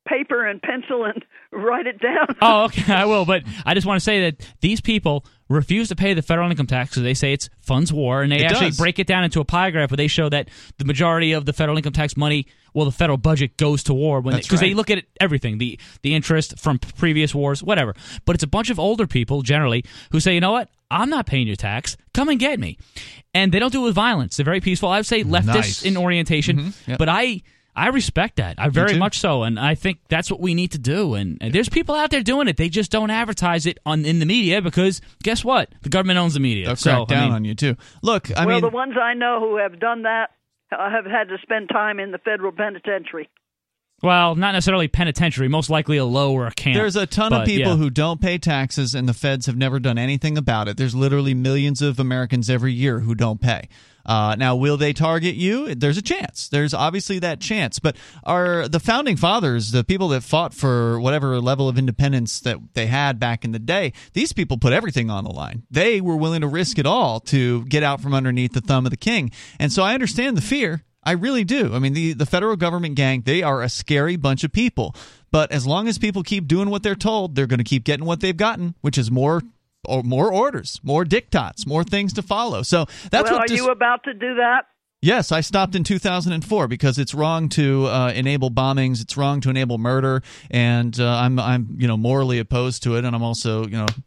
paper and pencil and write it down. Oh, okay, I will. But I just want to say that these people refuse to pay the federal income tax because they say it's funds war, and they actually break it down into a pie graph where they show that the majority of the federal income tax money, well, the federal budget goes to war because they look at everything, the interest from previous wars, whatever. But it's a bunch of older people generally who say, you know what? I'm not paying your tax. Come and get me. And they don't do it with violence. They're very peaceful. I would say leftist in orientation, but I respect that. I very much so, and I think that's what we need to do. And there's people out there doing it. They just don't advertise it in the media because guess what? The government owns the media. They'll crack down on you too. Look, I mean, the ones I know who have done that have had to spend time in the federal penitentiary. Well, not necessarily penitentiary, most likely a low or a camp. There's a ton of people who don't pay taxes, and the feds have never done anything about it. There's literally millions of Americans every year who don't pay. Now, will they target you? There's a chance. There's obviously that chance. But are the founding fathers, the people that fought for whatever level of independence that they had back in the day, these people put everything on the line. They were willing to risk it all to get out from underneath the thumb of the king. And so I understand the fear. I really do. I mean, the federal government gang, they are a scary bunch of people. But as long as people keep doing what they're told, they're going to keep getting what they've gotten, which is more orders, more diktats, more things to follow. So that's are you about to do that? Yes, I stopped in 2004 because it's wrong to enable bombings. It's wrong to enable murder, and I'm morally opposed to it. And I'm also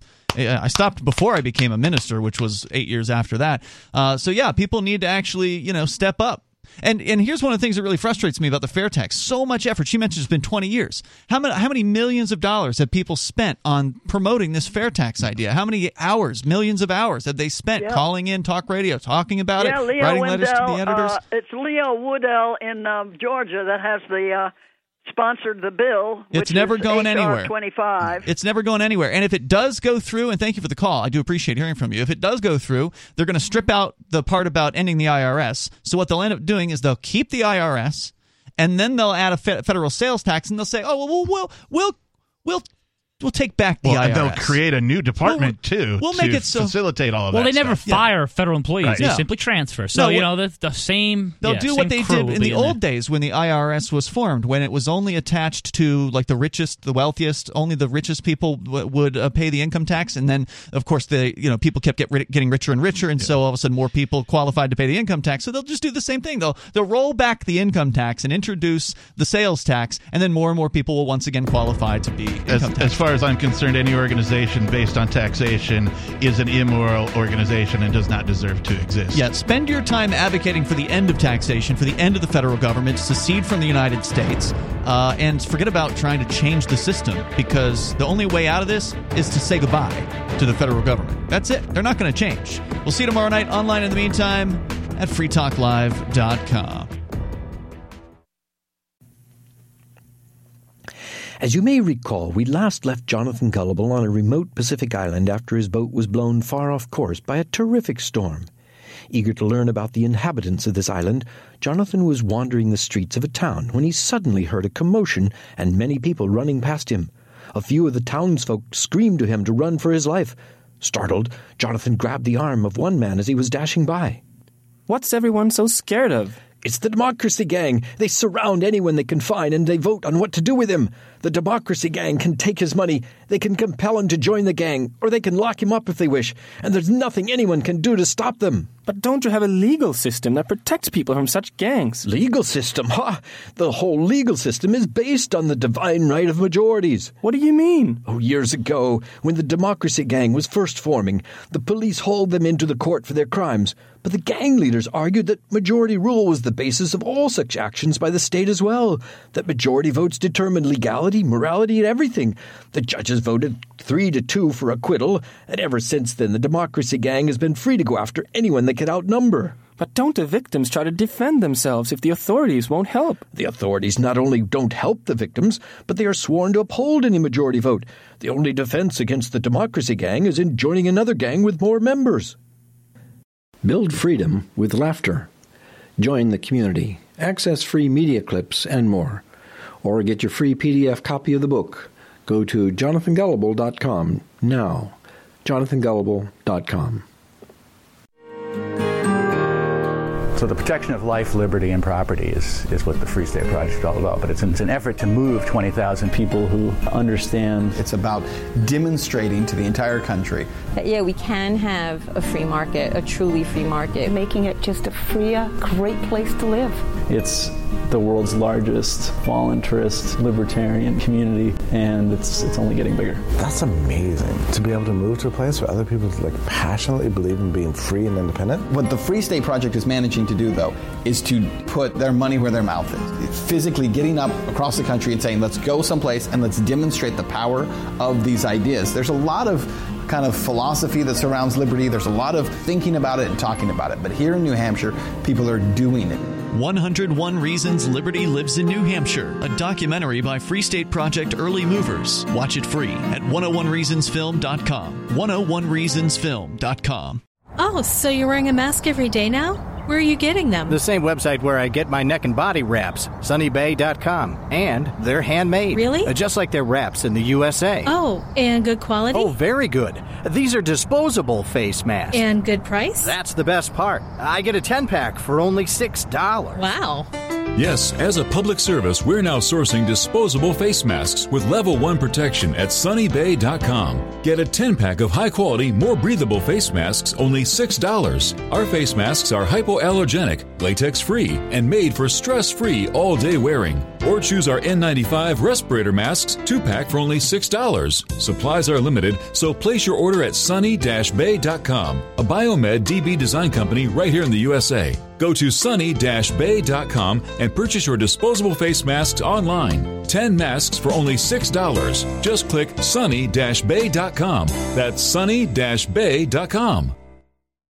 I stopped before I became a minister, which was 8 years after that. So yeah, people need to actually step up. And here's one of the things that really frustrates me about the fair tax. So much effort. She mentioned it's been 20 years. How many millions of dollars have people spent on promoting this fair tax idea? How many hours, millions of hours have they spent calling in talk radio, talking about it, writing letters to the editors? It's Leo Woodell in Georgia that has sponsored the bill. It's never going anywhere. 25. It's never going anywhere. And if it does go through, and thank you for the call, I do appreciate hearing from you. If it does go through, they're going to strip out the part about ending the IRS. So what they'll end up doing is they'll keep the IRS, and then they'll add a federal sales tax, and they'll say, "Oh, well, we'll take back the IRS." And they'll create a new department too. We'll make it so facilitate all of that. Well, they never stuff. fire federal employees; Right. they simply transfer. So the same. They'll do what they did in the old days when the IRS was formed, when it was only attached to like the richest, the wealthiest. Only the richest people would pay the income tax, and then of course people kept getting richer and richer, and so all of a sudden more people qualified to pay the income tax. So they'll just do the same thing. They'll roll back the income tax and introduce the sales tax, and then more and more people will once again qualify to be income tax. As far as I'm concerned, any organization based on taxation is an immoral organization and does not deserve to exist. Yeah, spend your time advocating for the end of taxation, for the end of the federal government, secede from the United States, and forget about trying to change the system, because the only way out of this is to say goodbye to the federal government. That's it. They're not going to change. We'll see you tomorrow night online in the meantime at freetalklive.com. As you may recall, we last left Jonathan Gullible on a remote Pacific island after his boat was blown far off course by a terrific storm. Eager to learn about the inhabitants of this island, Jonathan was wandering the streets of a town when he suddenly heard a commotion and many people running past him. A few of the townsfolk screamed to him to run for his life. Startled, Jonathan grabbed the arm of one man as he was dashing by. "What's everyone so scared of?" "It's the Democracy Gang. They surround anyone they can find, and they vote on what to do with him. The Democracy Gang can take his money, they can compel him to join the gang, or they can lock him up if they wish, and there's nothing anyone can do to stop them." "But don't you have a legal system that protects people from such gangs?" "Legal system? Ha! The whole legal system is based on the divine right of majorities." "What do you mean?" "Oh, years ago, when the Democracy Gang was first forming, the police hauled them into the court for their crimes. But the gang leaders argued that majority rule was the basis of all such actions by the state as well, that majority votes determined legality, morality, and everything. The judges voted 3-2 for acquittal, and ever since then the Democracy Gang has been free to go after anyone they could outnumber." "But don't the victims try to defend themselves if the authorities won't help?" "The authorities not only don't help the victims, but they are sworn to uphold any majority vote. The only defense against the Democracy Gang is in joining another gang with more members." Build freedom with laughter. Join the community. Access free media clips and more. Or get your free PDF copy of the book. Go to JonathanGullible.com now. JonathanGullible.com. So the protection of life, liberty, and property is what the Free State Project is all about. But it's an effort to move 20,000 people who understand. It's about demonstrating to the entire country that, yeah, we can have a free market, a truly free market. Making it just a freer, great place to live. It's the world's largest voluntarist libertarian community, and it's only getting bigger. That's amazing, to be able to move to a place where other people passionately believe in being free and independent. What the Free State Project is managing to do, though, is to put their money where their mouth is. Physically getting up across the country and saying, let's go someplace and let's demonstrate the power of these ideas. There's a lot of kind of philosophy that surrounds liberty. There's a lot of thinking about it and talking about it. But here in New Hampshire, people are doing it. 101 Reasons Liberty Lives in New Hampshire, a documentary by Free State Project Early Movers. Watch it free at 101reasonsfilm.com. 101reasonsfilm.com. Oh, so you're wearing a mask every day now? Where are you getting them? The same website where I get my neck and body wraps, sunnybay.com. And they're handmade. Really? Just like their wraps in the USA. Oh, and good quality? Oh, very good. These are disposable face masks. And good price? That's the best part. I get a 10-pack for only $6. Wow. Yes, as a public service, we're now sourcing disposable face masks with level 1 protection at sunnybay.com. Get a 10-pack of high-quality, more breathable face masks, only $6. Our face masks are hypoallergenic, latex-free, and made for stress-free all-day wearing. Or choose our N95 respirator masks 2-pack for only $6. Supplies are limited, so place your order at sunny-bay.com, a Biomed DB design company right here in the USA. Go to sunny-bay.com and purchase your disposable face masks online. 10 masks for only $6. Just click sunny-bay.com. That's sunny-bay.com.